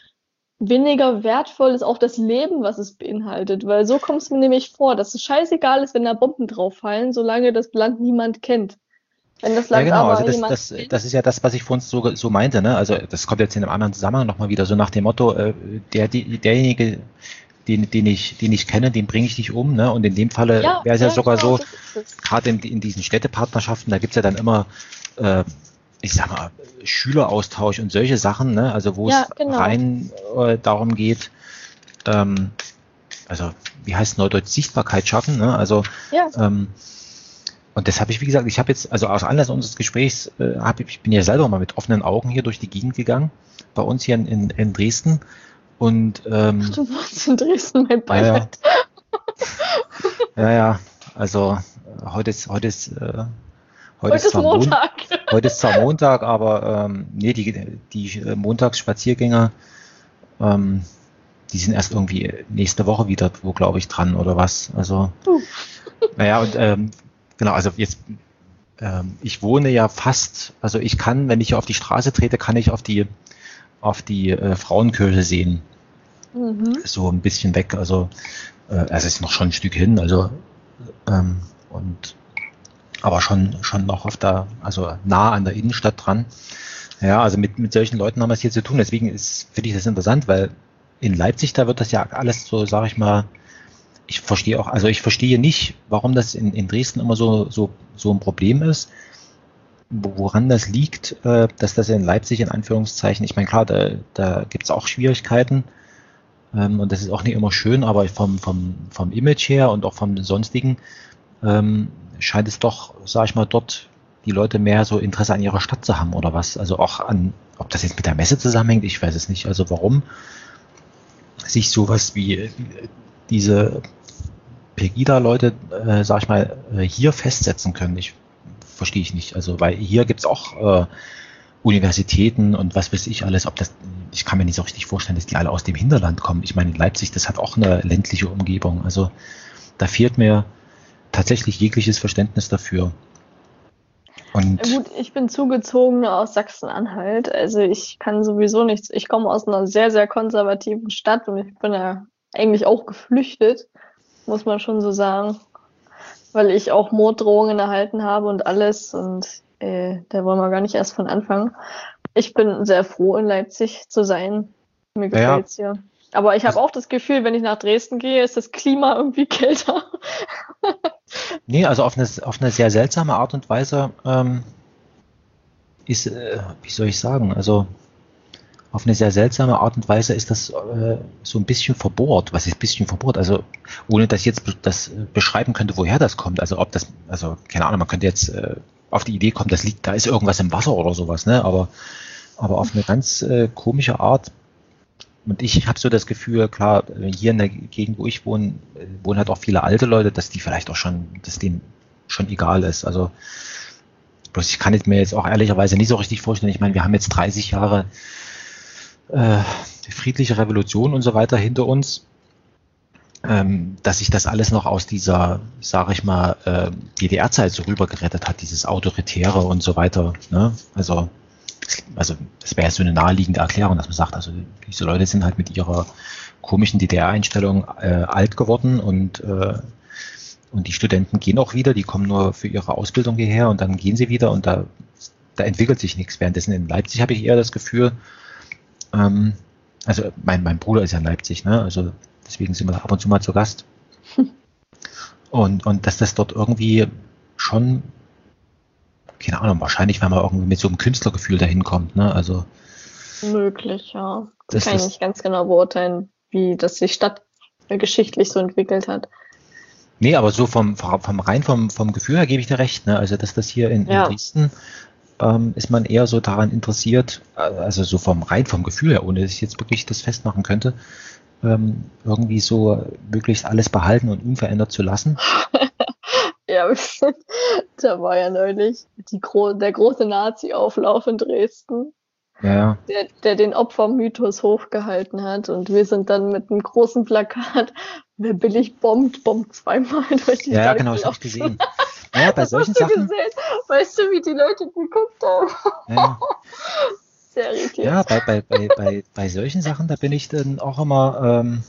weniger wertvoll ist auch das Leben, was es beinhaltet. Weil so kommt es mir nämlich vor, dass es scheißegal ist, wenn da Bomben drauf fallen, solange das Land niemand kennt. Wenn das Ja, Land genau, aber also das, jemand das, kennt, das ist ja das, was ich vorhin so, so meinte, ne? Also das kommt jetzt in einem anderen Zusammenhang nochmal wieder, so nach dem Motto, äh, der, die, derjenige, den, den ich, den ich kenne, den bringe ich nicht um, ne? Und in dem Falle ja, wäre es ja, ja, sogar genau, so, das ist es. gerade in, in diesen Städtepartnerschaften, da gibt's ja dann immer, äh, ich sag mal, Schüleraustausch und solche Sachen, ne? Also wo Ja, es genau. rein äh, darum geht, ähm, also wie heißt Neudeutsch, Sichtbarkeit schaffen, ne? Also Ja, ähm, und das habe ich, wie gesagt, ich habe jetzt, also aus Anlass unseres Gesprächs, äh, hab ich, ich bin ja selber mal mit offenen Augen hier durch die Gegend gegangen, bei uns hier in, in, in Dresden. Und ähm, Du wohnst in Dresden, mein Beileid. Ja, ja, ja, also äh, heute ist, heute ist, äh, heute Heute ist ist zwar Mon Montag. heute ist zwar Montag, aber ähm, nee, die, die äh, Montagsspaziergänger, ähm, die sind erst irgendwie nächste Woche wieder, wo glaube ich, dran oder was. Also, Uh. naja, und ähm, genau, also jetzt, ähm, ich wohne ja fast, also ich kann, wenn ich auf die Straße trete, kann ich auf die, auf die äh, Frauenkirche sehen. Mhm. So ein bisschen weg, also äh, es ist noch schon ein Stück hin, also ähm, und aber schon schon noch auf der, also nah an der Innenstadt dran. Ja, also mit mit solchen Leuten haben wir es hier zu tun. Deswegen ist finde ich das interessant, weil in Leipzig da wird das ja alles so, sage ich mal, ich verstehe auch, also ich verstehe nicht, warum das in, in Dresden immer so so so ein Problem ist, wo- woran das liegt, äh, dass das in Leipzig in Anführungszeichen, ich meine klar, da da gibt es auch Schwierigkeiten. Ähm, und das ist auch nicht immer schön, aber vom, vom, vom Image her und auch vom sonstigen ähm, scheint es doch, sag ich mal, dort die Leute mehr so Interesse an ihrer Stadt zu haben oder was. Also auch an, ob das jetzt mit der Messe zusammenhängt, ich weiß es nicht. Also warum sich sowas wie äh, diese Pegida-Leute, äh, sag ich mal, äh, hier festsetzen können, ich verstehe ich nicht. Also weil hier gibt's auch äh, Universitäten und was weiß ich alles, ob das, ich kann mir nicht so richtig vorstellen, dass die alle aus dem Hinterland kommen. Ich meine, Leipzig, das hat auch eine ländliche Umgebung. Also da fehlt mir tatsächlich jegliches Verständnis dafür. Ja, Und gut, ich bin Zugezogene aus Sachsen-Anhalt. Also ich kann sowieso nichts. Ich komme aus einer sehr, sehr konservativen Stadt und ich bin ja eigentlich auch geflüchtet, muss man schon so sagen, weil ich auch Morddrohungen erhalten habe und alles. Und äh, da wollen wir gar nicht erst von anfangen. Ich bin sehr froh, in Leipzig zu sein. Mir naja, gefällt's hier. Aber ich habe auch das Gefühl, wenn ich nach Dresden gehe, ist das Klima irgendwie kälter. nee, also auf eine, auf eine sehr seltsame Art und Weise ähm, ist, äh, wie soll ich sagen, also auf eine sehr seltsame Art und Weise ist das äh, so ein bisschen verbohrt. Was ist ein bisschen verbohrt? Also ohne dass ich jetzt be- das äh, beschreiben könnte, woher das kommt. Also ob das, also keine Ahnung, man könnte jetzt äh, auf die Idee kommen, das liegt, da ist irgendwas im Wasser oder sowas, ne? Aber, aber auf eine ganz äh, komische Art. Und ich habe so das Gefühl, klar, äh, hier in der Gegend, wo ich wohne, äh, wohnen halt auch viele alte Leute, dass die vielleicht auch schon, dass denen schon egal ist. Also bloß ich kann es mir jetzt auch ehrlicherweise nicht so richtig vorstellen. Ich meine, wir haben jetzt dreißig Jahre äh, friedliche Revolution und so weiter hinter uns, ähm, dass sich das alles noch aus dieser, sage ich mal, äh, D D R-Zeit so rübergerettet hat, dieses Autoritäre und so weiter. Ne? Also, also das wäre ja so eine naheliegende Erklärung, dass man sagt, also diese Leute sind halt mit ihrer komischen D D R-Einstellung äh, alt geworden und äh, und die Studenten gehen auch wieder, die kommen nur für ihre Ausbildung hierher und dann gehen sie wieder und da, da entwickelt sich nichts. Währenddessen in Leipzig habe ich eher das Gefühl, ähm, also mein, mein Bruder ist ja in Leipzig, ne? Also deswegen sind wir da ab und zu mal zu Gast. Und, und dass das dort irgendwie schon, keine Ahnung, wahrscheinlich, wenn man irgendwie mit so einem Künstlergefühl dahin kommt, ne? Also Möglich, ja. das Kann ich ist, nicht ganz genau beurteilen, wie das die Stadt äh, geschichtlich so entwickelt hat. nee, aber so vom, vom rein vom, vom Gefühl her gebe ich dir recht, ne? Also dass das hier in, in Ja, Dresden ähm, ist man eher so daran interessiert, äh, also so vom rein vom Gefühl her, ohne dass ich jetzt wirklich das festmachen könnte, ähm, irgendwie so möglichst alles behalten und unverändert zu lassen. ja, da war ja neulich die gro der große Nazi-Auflauf in Dresden, Ja, ja. der, der den Opfermythos hochgehalten hat. Und wir sind dann mit einem großen Plakat, wer billig bombt, bombt zweimal durch die Ja, ja, Stadt genau, das habe ich gelaufen. gesehen. Naja, bei Das solchen hast du Sachen, gesehen? Weißt du, wie die Leute geguckt haben? ja, Sehr irritiert. ja, bei, bei, bei, bei, bei solchen Sachen, da bin ich dann auch immer ähm,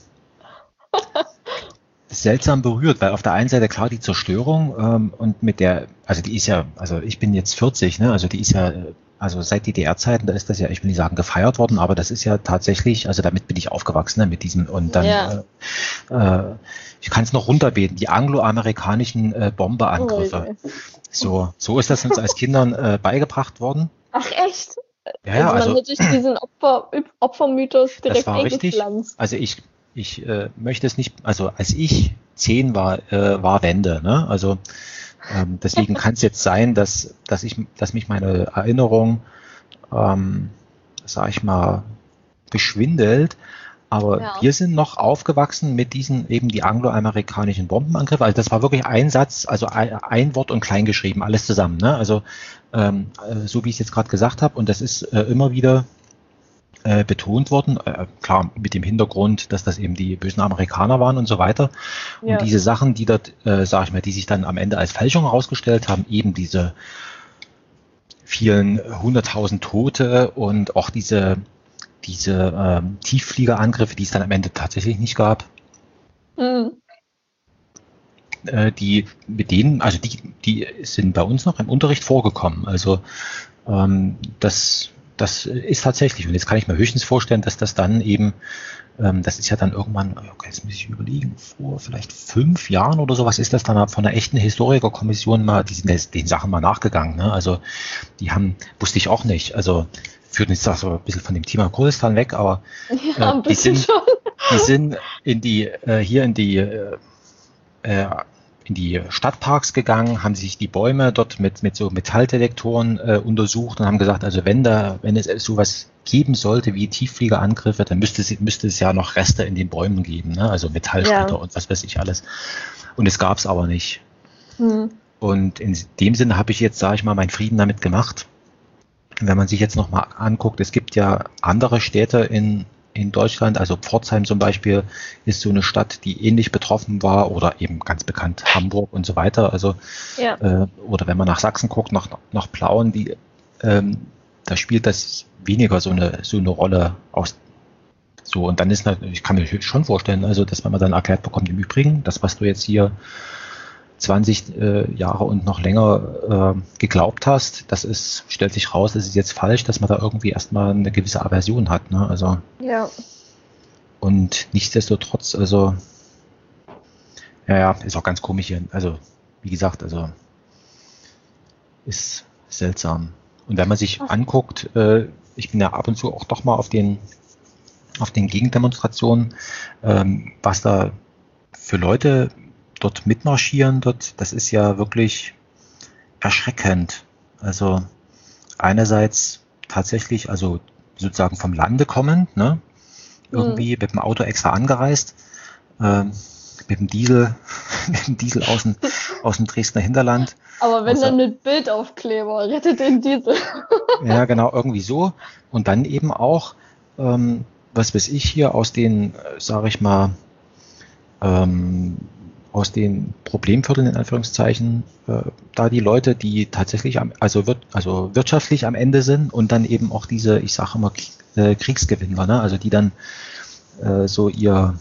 seltsam berührt, weil auf der einen Seite klar die Zerstörung ähm, und mit der, also die ist ja, also ich bin jetzt vierzig, ne, also die ist ja, äh, also seit D D R-Zeiten, da ist das ja, ich will nicht sagen gefeiert worden, aber das ist ja tatsächlich, also damit bin ich aufgewachsen, ne, mit diesem und dann, Ja. äh, äh, ich kann es noch runterbeten, die angloamerikanischen äh, Oh Bomberangriffe. je. So, so ist das uns als Kindern äh, beigebracht worden. Ach echt? Ja, ja, Also man also hat sich diesen Opfer, Opfermythos das direkt war richtig. eingepflanzt. Also ich, ich äh, möchte es nicht, also als ich zehn war, äh, war Wende, ne? Also ähm, deswegen kann es jetzt sein, dass, dass ich, dass mich meine Erinnerung, ähm, sag ich mal, beschwindelt. Aber Ja. wir sind noch aufgewachsen mit diesen eben die angloamerikanischen Bombenangriffe. Also das war wirklich ein Satz, also ein, ein Wort und klein geschrieben, alles zusammen. Ne? Also ähm, äh, so wie ich es jetzt gerade gesagt habe. Und das ist äh, immer wieder äh, betont worden. Äh, klar, mit dem Hintergrund, dass das eben die bösen Amerikaner waren und so weiter. Ja. Und diese Sachen, die dort, äh, sag ich mal, die sich dann am Ende als Fälschung herausgestellt haben, eben diese vielen hunderttausend Tote und auch diese diese ähm, Tieffliegerangriffe, die es dann am Ende tatsächlich nicht gab, Mhm. äh, die mit denen, also die, die sind bei uns noch im Unterricht vorgekommen. Also ähm, das, das ist tatsächlich. Und jetzt kann ich mir höchstens vorstellen, dass das dann eben, ähm, das ist ja dann irgendwann, okay, jetzt muss ich überlegen, vor vielleicht fünf Jahren oder sowas ist das dann von einer echten Historikerkommission mal, die sind den Sachen mal nachgegangen. Ne? Also die haben, wusste ich auch nicht, also führt jetzt so ein bisschen von dem Thema Kurdistan weg, aber Ja, ein äh, die bisschen sind, schon. die sind in die, äh, hier in die, äh, in die Stadtparks gegangen, haben sich die Bäume dort mit, mit so Metalldetektoren äh, untersucht und haben gesagt, also wenn da, wenn es sowas geben sollte wie Tieffliegerangriffe, dann müsste es, müsste es ja noch Reste in den Bäumen geben, ne? Also Metallsplitter Ja. und was weiß ich alles. Und es gab es aber nicht. Mhm. Und in dem Sinne habe ich jetzt, sage ich mal, meinen Frieden damit gemacht. Wenn man sich jetzt nochmal anguckt, es gibt ja andere Städte in, in Deutschland, also Pforzheim zum Beispiel ist so eine Stadt, die ähnlich betroffen war oder eben ganz bekannt Hamburg und so weiter. Also Ja. äh, oder wenn man nach Sachsen guckt, nach, nach Plauen, die, ähm, da spielt das weniger so eine, so eine Rolle aus. So, und dann ist natürlich, ich kann mir schon vorstellen, also dass wenn man dann erklärt bekommt, im Übrigen, das, was du jetzt hier zwanzig äh, Jahre und noch länger äh, geglaubt hast, das ist, stellt sich raus, das ist jetzt falsch, dass man da irgendwie erstmal eine gewisse Aversion hat. Ne? Also, Ja. und nichtsdestotrotz, also, ja, ja, ist auch ganz komisch hier. Also, wie gesagt, also, ist seltsam. Und wenn man sich anguckt, äh, ich bin ja ab und zu auch doch mal auf den, auf den Gegendemonstrationen, ähm, was da für Leute dort mitmarschieren, dort, das ist ja wirklich erschreckend. Also einerseits tatsächlich, also sozusagen vom Lande kommend, ne? Irgendwie mit dem Auto extra angereist, ähm, mit dem Diesel, mit dem Diesel aus dem, aus dem Dresdner Hinterland. Aber wenn Aus dann der- mit Bildaufkleber, rettet den Diesel. Ja, genau, irgendwie so. Und dann eben auch, ähm, was weiß ich hier aus den, sage ich mal, ähm, aus den Problemvierteln in Anführungszeichen, äh, da die Leute, die tatsächlich am, also, wir, also wirtschaftlich am Ende sind und dann eben auch diese, ich sage immer, Krieg, äh, Kriegsgewinner, ne? Also die dann äh, so ihr,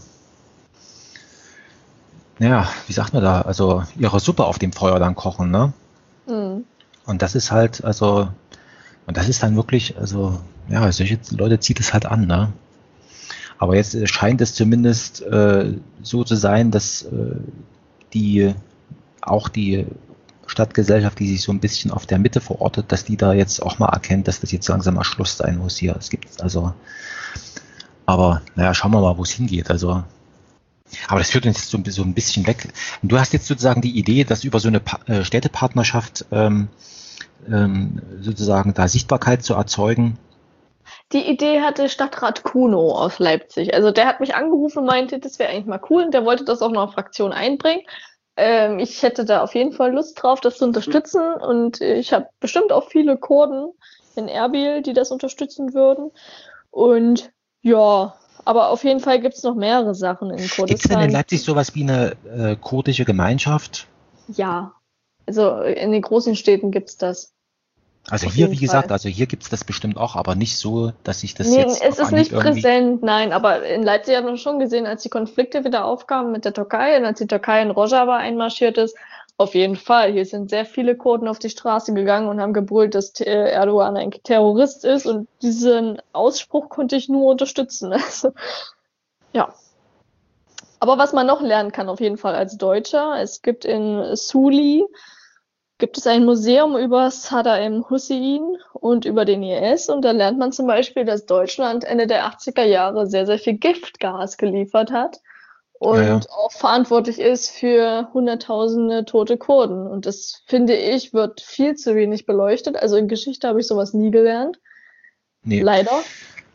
ja, wie sagt man da, also ihre Suppe auf dem Feuer dann kochen, ne? Mhm. Und das ist halt, also, und das ist dann wirklich, also, ja, solche Leute zieht es halt an, ne? Aber jetzt äh, scheint es zumindest äh, so zu sein, dass äh, die auch die Stadtgesellschaft, die sich so ein bisschen auf der Mitte verortet, dass die da jetzt auch mal erkennt, dass das jetzt langsam mal Schluss sein muss hier. Es gibt also, aber naja, schauen wir mal, wo es hingeht. Also, aber das führt uns jetzt so, ein- so ein bisschen weg. Und du hast jetzt sozusagen die Idee, dass über so eine Pa- äh, Städtepartnerschaft ähm, ähm, sozusagen da Sichtbarkeit zu erzeugen. Die Idee hatte Stadtrat Kuno aus Leipzig. Also der hat mich angerufen und meinte, das wäre eigentlich mal cool. Und der wollte das auch noch in Fraktion einbringen. Ähm, ich hätte da auf jeden Fall Lust drauf, das zu unterstützen. Und ich habe bestimmt auch viele Kurden in Erbil, die das unterstützen würden. Und ja, aber auf jeden Fall gibt es noch mehrere Sachen in Gibt es denn in Kurdistan. Leipzig sowas wie eine äh, kurdische Gemeinschaft? Ja, also in den großen Städten gibt's das. Also Auf hier, jeden wie gesagt, Fall. also hier gibt es das bestimmt auch, aber nicht so, dass ich das Nee, jetzt es auf ist Anhieb nicht irgendwie. präsent, nein, aber in Leipzig hat man schon gesehen, als die Konflikte wieder aufkamen mit der Türkei und als die Türkei in Rojava einmarschiert ist, auf jeden Fall. Hier sind sehr viele Kurden auf die Straße gegangen und haben gebrüllt, dass äh, Erdogan ein Terrorist ist und diesen Ausspruch konnte ich nur unterstützen. Also, ja. Aber was man noch lernen kann, auf jeden Fall als Deutscher, es gibt in Suli gibt es ein Museum über Saddam Hussein und über den I S und da lernt man zum Beispiel, dass Deutschland Ende der achtziger Jahre sehr, sehr viel Giftgas geliefert hat Ja, ja. und auch verantwortlich ist für hunderttausende tote Kurden. Und das, finde ich, wird viel zu wenig beleuchtet. Also in Geschichte habe ich sowas nie gelernt. Nee. Leider.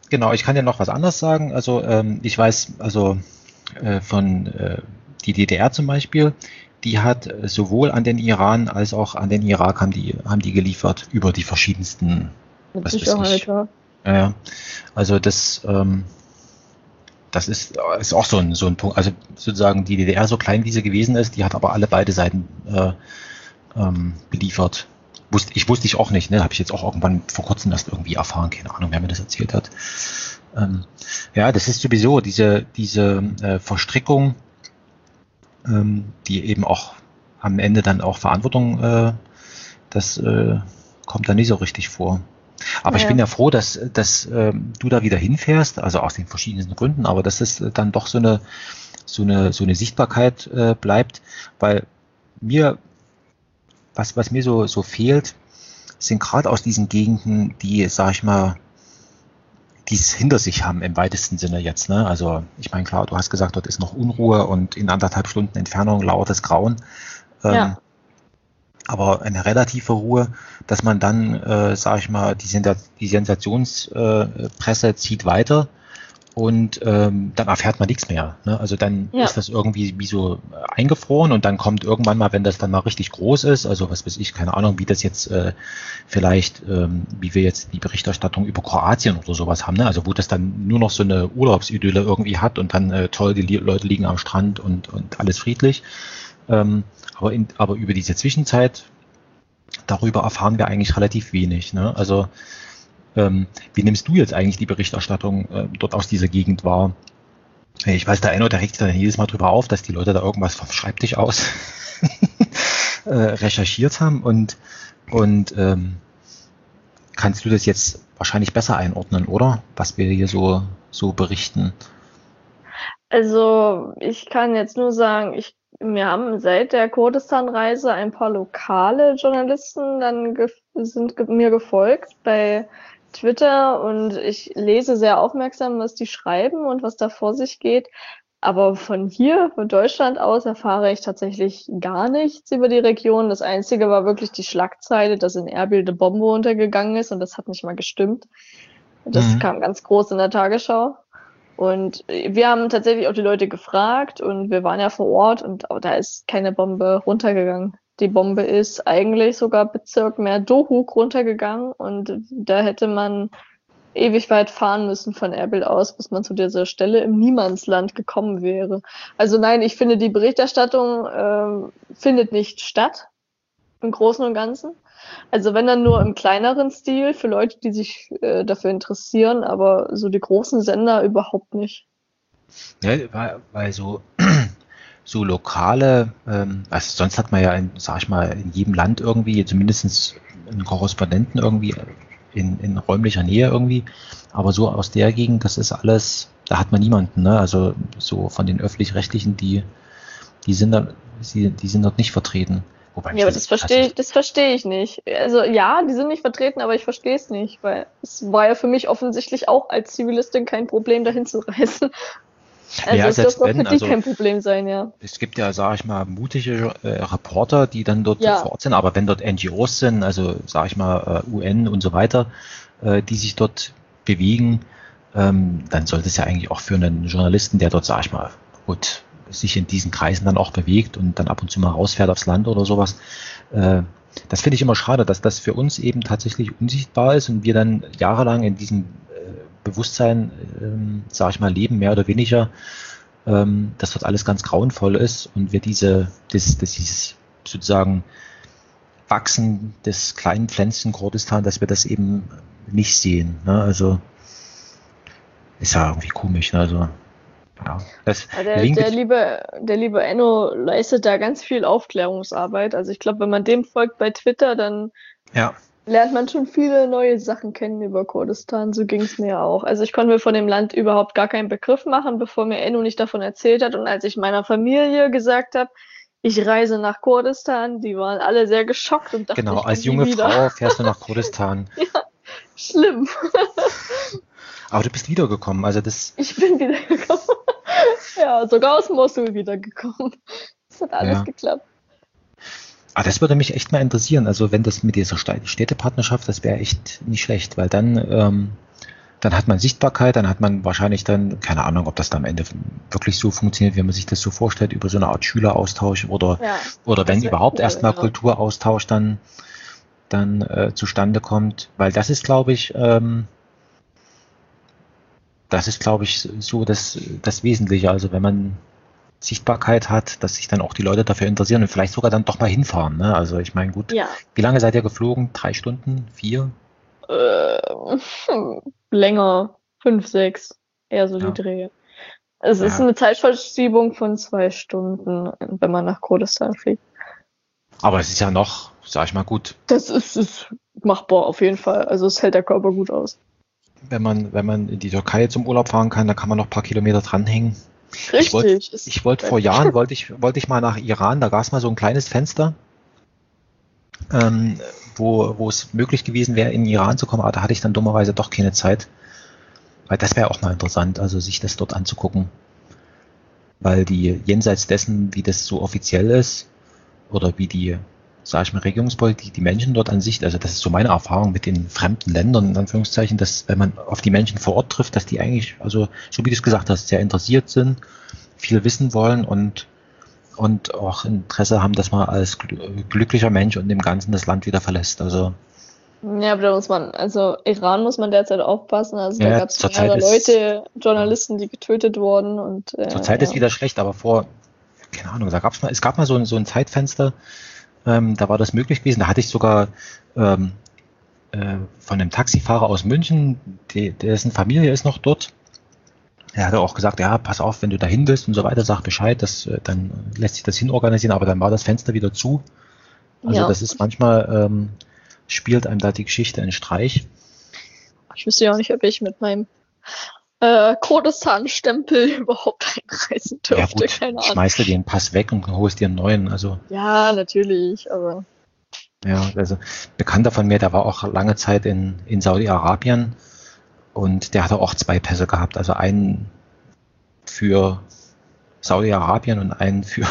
genau, ich kann ja noch was anderes sagen. Also ähm, ich weiß, also äh, von äh, die D D R zum Beispiel, die hat äh, sowohl an den Iran als auch an den Irak haben die, haben die geliefert über die verschiedensten, Mit was weiß Sicherheit, ich. ja. Ja, ja. Also das, ähm, das ist, ist auch so ein, so ein Punkt. Also sozusagen die D D R, so klein wie sie gewesen ist, die hat aber alle beide Seiten äh, ähm, beliefert. Wusste, ich wusste ich auch nicht, ne? Habe ich jetzt auch irgendwann vor kurzem erst irgendwie erfahren, keine Ahnung, wer mir das erzählt hat. Ähm, ja, das ist sowieso diese, diese äh, Verstrickung, ähm, die eben auch am Ende dann auch Verantwortung, äh, das äh, kommt da nicht so richtig vor. Aber ich bin Naja. ja froh, dass, dass ähm, du da wieder hinfährst, also aus den verschiedensten Gründen, aber dass es dann doch so eine, so eine, so eine Sichtbarkeit äh, bleibt, weil mir, was, was mir so, so fehlt, sind gerade aus diesen Gegenden, die, sag ich mal, die es hinter sich haben im weitesten Sinne jetzt. Ne? Also ich meine, klar, du hast gesagt, dort ist noch Unruhe und in anderthalb Stunden Entfernung lautes Grauen. Ähm, Ja. aber eine relative Ruhe, dass man dann, äh, sage ich mal, die, Sens die Sensationspresse äh, zieht weiter und ähm, dann erfährt man nichts mehr. Ne? Also dann Ja. ist das irgendwie wie so eingefroren und dann kommt irgendwann mal, wenn das dann mal richtig groß ist, also was weiß ich, keine Ahnung, wie das jetzt äh, vielleicht, ähm, wie wir jetzt die Berichterstattung über Kroatien oder sowas haben, ne? Also wo das dann nur noch so eine Urlaubsidylle irgendwie hat und dann äh, toll, die Leute liegen am Strand und, und alles friedlich. Ähm, aber, in, aber über diese Zwischenzeit, darüber erfahren wir eigentlich relativ wenig. Ne? Also ähm, wie nimmst du jetzt eigentlich die Berichterstattung äh, dort aus dieser Gegend wahr? Ich weiß, der eine, der regt sich dann jedes Mal drüber auf, dass die Leute da irgendwas vom Schreibtisch aus äh, recherchiert haben und, und ähm, kannst du das jetzt wahrscheinlich besser einordnen, oder? Was wir hier so, so berichten. Also ich kann jetzt nur sagen, ich, wir haben seit der Kurdistan-Reise ein paar lokale Journalisten dann ge sind ge mir gefolgt bei Twitter und ich lese sehr aufmerksam, was die schreiben und was da vor sich geht. Aber von hier, von Deutschland aus, erfahre ich tatsächlich gar nichts über die Region. Das Einzige war wirklich die Schlagzeile, dass in Erbil eine Bombe untergegangen ist und das hat nicht mal gestimmt. Das Mhm. kam ganz groß in der Tagesschau. Und wir haben tatsächlich auch die Leute gefragt und wir waren ja vor Ort und da ist keine Bombe runtergegangen. Die Bombe ist eigentlich sogar Bezirk Merdohuk runtergegangen und da hätte man ewig weit fahren müssen von Erbil aus, bis man zu dieser Stelle im Niemandsland gekommen wäre. Also nein, ich finde, die Berichterstattung äh, findet nicht statt im Großen und Ganzen. Also wenn dann nur im kleineren Stil für Leute, die sich äh, dafür interessieren, aber so die großen Sender überhaupt nicht. Ja, weil, weil so, so lokale, ähm, also sonst hat man ja, in, sag ich mal, in jedem Land irgendwie zumindest einen Korrespondenten irgendwie in, in räumlicher Nähe irgendwie, aber so aus der Gegend, das ist alles, da hat man niemanden, ne? Also so von den öffentlich-rechtlichen, die, die sind da, die, die sind dort nicht vertreten. Wobei mich Ja, aber das das verstehe ich, das verstehe ich nicht. Also ja, die sind nicht vertreten, aber ich verstehe es nicht, weil es war ja für mich offensichtlich auch als Zivilistin kein Problem, dahin zu reisen. Also ja, es selbst dürfte auch für wenn, die also kein Problem sein, ja. es gibt ja, sage ich mal, mutige äh, Reporter, die dann dort Ja, vor Ort sind, aber wenn dort N G Os sind, also sage ich mal äh, U N und so weiter, äh, die sich dort bewegen, ähm, dann sollte es ja eigentlich auch für einen Journalisten, der dort, sage ich mal, gut, sich in diesen Kreisen dann auch bewegt und dann ab und zu mal rausfährt aufs Land oder sowas, äh, das finde ich immer schade, dass das für uns eben tatsächlich unsichtbar ist und wir dann jahrelang in diesem äh, Bewusstsein, ähm, sage ich mal, leben, mehr oder weniger, ähm, dass dort alles ganz grauenvoll ist und wir diese, das, das dieses sozusagen Wachsen des kleinen Pflänzchen Kurdistan, dass wir das eben nicht sehen. Ne? Also ist ja irgendwie komisch. Ne? Also ja, das ja, der, Link. der liebe, der liebe Enno leistet da ganz viel Aufklärungsarbeit. Also ich glaube, wenn man dem folgt bei Twitter, dann Ja, lernt man schon viele neue Sachen kennen über Kurdistan. So ging es mir auch. Also ich konnte mir von dem Land überhaupt gar keinen Begriff machen, bevor mir Enno nicht davon erzählt hat. Und als ich meiner Familie gesagt habe, ich reise nach Kurdistan, die waren alle sehr geschockt und dachten, genau. ich komme Als nie junge wieder. Frau fährst du nach Kurdistan. Ja, schlimm. Aber du bist wiedergekommen. Also das. Ich bin wiedergekommen. Ja, sogar aus Mosul wiedergekommen. Es hat alles Ja. geklappt. Ah, das würde mich echt mal interessieren. Also wenn das mit dieser Städtepartnerschaft, das wäre echt nicht schlecht, weil dann, ähm, dann hat man Sichtbarkeit, dann hat man wahrscheinlich dann, keine Ahnung, ob das dann am Ende wirklich so funktioniert, wie man sich das so vorstellt, über so eine Art Schüleraustausch oder, Ja, oder wenn das wäre überhaupt cool, erstmal ja. Kulturaustausch dann, dann äh, zustande kommt, weil das ist, glaube ich, ähm, das ist, glaube ich, so das, das Wesentliche. Also wenn man Sichtbarkeit hat, dass sich dann auch die Leute dafür interessieren und vielleicht sogar dann doch mal hinfahren. Ne? Also ich meine, gut, Ja, wie lange seid ihr geflogen? Drei Stunden? Vier? äh, hm, länger, fünf, sechs, eher so die Ja, Dreh. Es ist ja. eine Zeitverschiebung von zwei Stunden, wenn man nach Kurdistan fliegt. Aber es ist ja noch, sag ich mal, gut, Das ist, ist machbar auf jeden Fall. Also es hält der Körper gut aus. wenn man, wenn man in die Türkei zum Urlaub fahren kann, dann kann man noch ein paar Kilometer dranhängen. Ich wollte, Richtig. Ist ich wollte vor Jahren, wollte ich, wollte ich mal nach Iran, da gab es mal so ein kleines Fenster, ähm, wo, wo es möglich gewesen wäre, in den Iran zu kommen, aber da hatte ich dann dummerweise doch keine Zeit. Weil das wäre auch mal interessant, also sich das dort anzugucken. Weil die jenseits dessen, wie das so offiziell ist, oder wie die, sag ich mal, Regierungspolitik, die Menschen dort an sich, also das ist so meine Erfahrung mit den fremden Ländern, in Anführungszeichen, dass wenn man auf die Menschen vor Ort trifft, dass die eigentlich, also so wie du es gesagt hast, sehr interessiert sind, viel wissen wollen und, und auch Interesse haben, dass man als glücklicher Mensch und im Ganzen das Land wieder verlässt. Also Ja, aber da muss man, also Iran muss man derzeit aufpassen. Also da ja, gab es zurzeit mehrere ist, Leute, ja, Journalisten, die getötet wurden und äh, zurzeit ist ja. wieder schlecht, aber vor, keine Ahnung, da gab's mal, es gab mal so ein, so ein Zeitfenster, ähm, da war das möglich gewesen, da hatte ich sogar ähm, äh, von einem Taxifahrer aus München, die, dessen Familie ist noch dort. Er hatte auch gesagt, ja, pass auf, wenn du dahin willst und so weiter, sag Bescheid, das, äh, dann lässt sich das hinorganisieren, aber dann war das Fenster wieder zu. Also Ja, das ist manchmal, ähm, spielt einem da die Geschichte einen Streich. ich wüsste ja auch nicht, ob ich mit meinem äh, Kurdistan-Stempel überhaupt einreisen Ja dürfte. gut, Keine Ahnung. schmeißt du den Pass weg und holst dir einen neuen. Also Ja, natürlich, aber ja, also Bekannter von mir, der war auch lange Zeit in, in Saudi-Arabien und der hatte auch zwei Pässe gehabt. Also einen für Saudi-Arabien und einen für,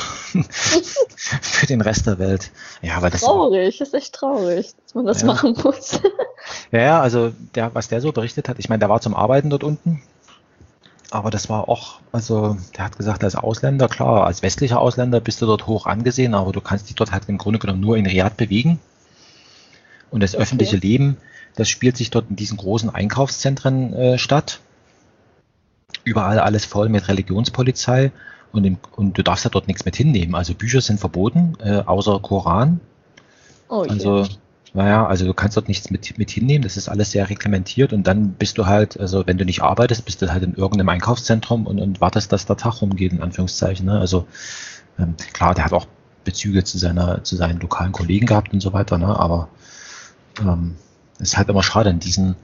für den Rest der Welt. Ja, weil das traurig, ist echt traurig, dass man das ja, machen muss. ja, ja, also der, was der so berichtet hat, ich meine, der war zum Arbeiten dort unten, aber das war auch, also der hat gesagt, als Ausländer, klar, als westlicher Ausländer bist du dort hoch angesehen, aber du kannst dich dort halt im Grunde genommen nur in Riad bewegen und das öffentliche Okay. Leben, das spielt sich dort in diesen großen Einkaufszentren äh, statt. Überall alles voll mit Religionspolizei und, im, und du darfst ja dort nichts mit hinnehmen. Also Bücher sind verboten, äh, außer Koran. Oh je. Also, naja, also du kannst dort nichts mit, mit hinnehmen, das ist alles sehr reglementiert und dann bist du halt, also wenn du nicht arbeitest, bist du halt in irgendeinem Einkaufszentrum und, und wartest, dass der Tag rumgeht, in Anführungszeichen. Ne? Also ähm, klar, der hat auch Bezüge zu seiner, zu seinen lokalen Kollegen gehabt und so weiter, ne? Aber ähm, es ist halt immer schade in diesen,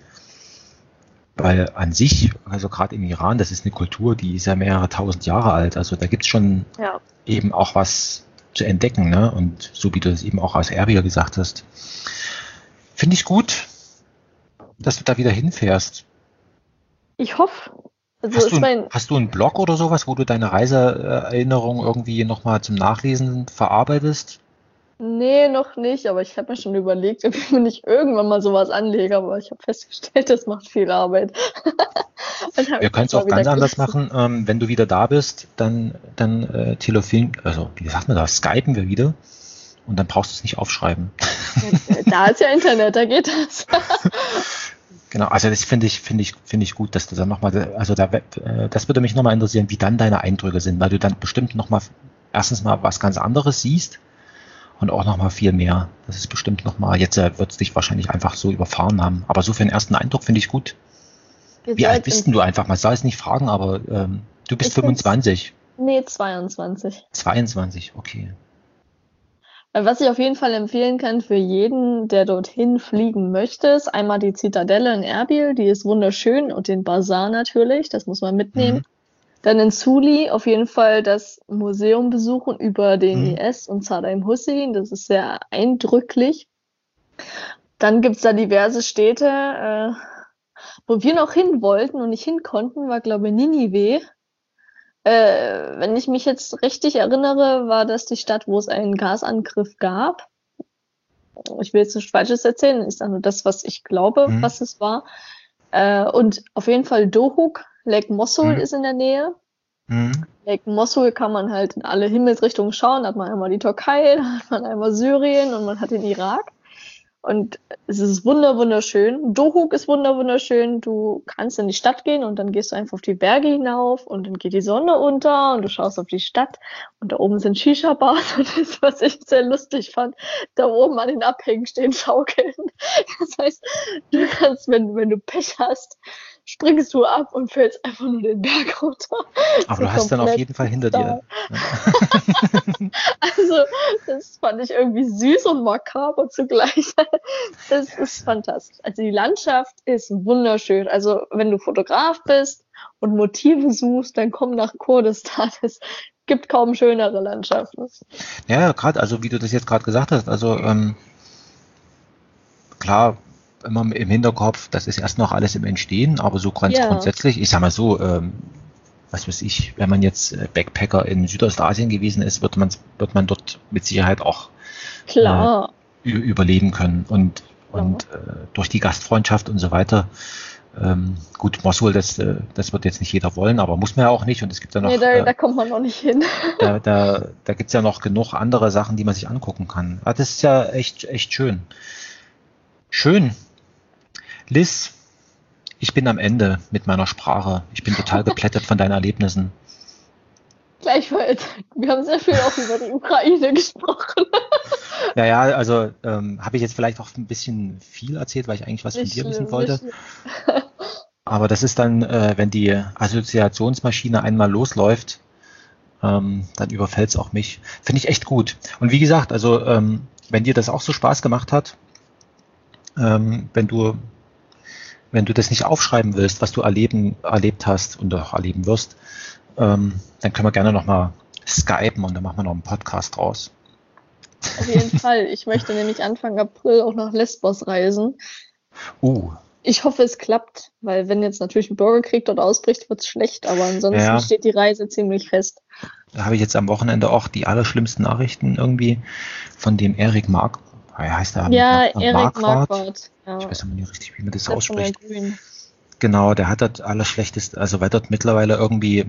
weil an sich, also gerade im Iran, das ist eine Kultur, die ist ja mehrere tausend Jahre alt. Also da gibt's schon Ja. eben auch was zu entdecken, ne? Und so wie du es eben auch aus Erbil gesagt hast. Finde ich gut, dass du da wieder hinfährst. Ich hoffe. Also Hast du, ist ein- mein. hast du einen Blog oder sowas, wo du deine Reiseerinnerungen irgendwie nochmal zum Nachlesen verarbeitest? Nee, noch nicht, aber ich habe mir schon überlegt, ob ich mir nicht irgendwann mal sowas anlege, aber ich habe festgestellt, das macht viel Arbeit. Dann habe Wir ich können das es mal auch wieder ganz anders gelassen. machen. Ähm, wenn du wieder da bist, dann, dann äh, telefon, also wie sagt man das, skypen wir wieder und dann brauchst du es nicht aufschreiben. Da ist ja Internet, da geht das. Genau, also das finde ich, finde ich, finde ich gut, dass du dann nochmal, also da, äh, das würde mich nochmal interessieren, wie dann deine Eindrücke sind, weil du dann bestimmt nochmal erstens mal was ganz anderes siehst und auch nochmal viel mehr. Das ist bestimmt nochmal, jetzt äh, wird es dich wahrscheinlich einfach so überfahren haben, aber so für den ersten Eindruck finde ich gut. Ihr Wie alt seid bist im, denn du einfach? Man soll es nicht fragen, aber ähm, du bist ich bin's, fünfundzwanzig, nee, zweiundzwanzig. zweiundzwanzig, okay. Äh, Was ich auf jeden Fall empfehlen kann für jeden, der dorthin fliegen möchte, ist einmal die Zitadelle in Erbil, die ist wunderschön und den Bazar natürlich, das muss man mitnehmen. Mhm. Dann in Suli auf jeden Fall das Museum besuchen über den Mhm. I S und Saddam Hussein, das ist sehr eindrücklich. Dann gibt's da diverse Städte, äh, wo wir noch hin wollten und nicht hin konnten, war glaube ich Ninive. Äh, wenn ich mich jetzt richtig erinnere, war das die Stadt, wo es einen Gasangriff gab. Ich will jetzt nichts Falsches erzählen, ist nur das, was ich glaube, Mhm. was es war. Äh, und auf jeden Fall Dohuk, Lake Mosul Mhm. ist in der Nähe. Mhm. Lake Mosul kann man halt in alle Himmelsrichtungen schauen. Da hat man einmal die Türkei, da hat man einmal Syrien und man hat den Irak. Und es ist wunder wunderschön. Dohuk ist wunder wunderschön. Du kannst in die Stadt gehen und dann gehst du einfach auf die Berge hinauf und dann geht die Sonne unter und du schaust auf die Stadt und da oben sind Shisha-Bars und das, was ich sehr lustig fand, da oben an den Abhängen stehen Schaukeln. Das heißt, du kannst, wenn, wenn du Pech hast, springst du ab und fällst einfach nur den Berg runter. Aber So du hast dann auf komplett jeden Fall hinter dir. Also, das fand ich irgendwie süß und makaber zugleich. Das ist fantastisch. Also, die Landschaft ist wunderschön. Also, wenn du Fotograf bist und Motive suchst, dann komm nach Kurdistan. Es gibt kaum schönere Landschaften. Ja, gerade, also wie du das jetzt gerade gesagt hast, also ähm, klar, immer im Hinterkopf, das ist erst noch alles im Entstehen, aber so ganz Ja. grundsätzlich, ich sag mal so, ähm, was weiß ich, wenn man jetzt äh, Backpacker in Südostasien gewesen ist, wird man, wird man dort mit Sicherheit auch Klar. ü- überleben können und, Ja. und äh, durch die Gastfreundschaft und so weiter. Ähm, gut, Mosul, das, äh, das wird jetzt nicht jeder wollen, aber muss man ja auch nicht und es gibt ja noch, Nee, da, äh, da kommt man noch nicht hin. da, da, da gibt's ja noch genug andere Sachen, die man sich angucken kann. Ah, das ist ja echt, echt schön. Schön. Liz, ich bin am Ende mit meiner Sprache. Ich bin total geplättet von deinen Erlebnissen. Gleichfalls. Wir haben sehr viel auch über die Ukraine gesprochen. Ja, ja, also ähm, habe ich jetzt vielleicht auch ein bisschen viel erzählt, weil ich eigentlich was von Nicht dir wissen schlimm, wollte. nicht schlimm. Aber das ist dann, äh, wenn die Assoziationsmaschine einmal losläuft, ähm, dann überfällt es auch mich. Finde ich echt gut. Und wie gesagt, also ähm, wenn dir das auch so Spaß gemacht hat, ähm, wenn du wenn du das nicht aufschreiben willst, was du erleben, erlebt hast und auch erleben wirst, ähm, dann können wir gerne nochmal skypen und dann machen wir noch einen Podcast draus. Auf jeden Fall. Ich möchte nämlich Anfang April auch nach Lesbos reisen. Uh, Ich hoffe, es klappt, weil wenn jetzt natürlich ein Bürgerkrieg dort ausbricht, wird es schlecht, aber ansonsten Ja. steht die Reise ziemlich fest. da habe ich jetzt am Wochenende auch die allerschlimmsten Nachrichten irgendwie von dem Erik Mark, wie heißt der? Ja, Mark- Erik Marquardt? Marquardt. Ja, Ich weiß aber nicht richtig, wie man das der von der ausspricht. Grünen. Genau, der hat das Allerschlechteste, also weil dort mittlerweile irgendwie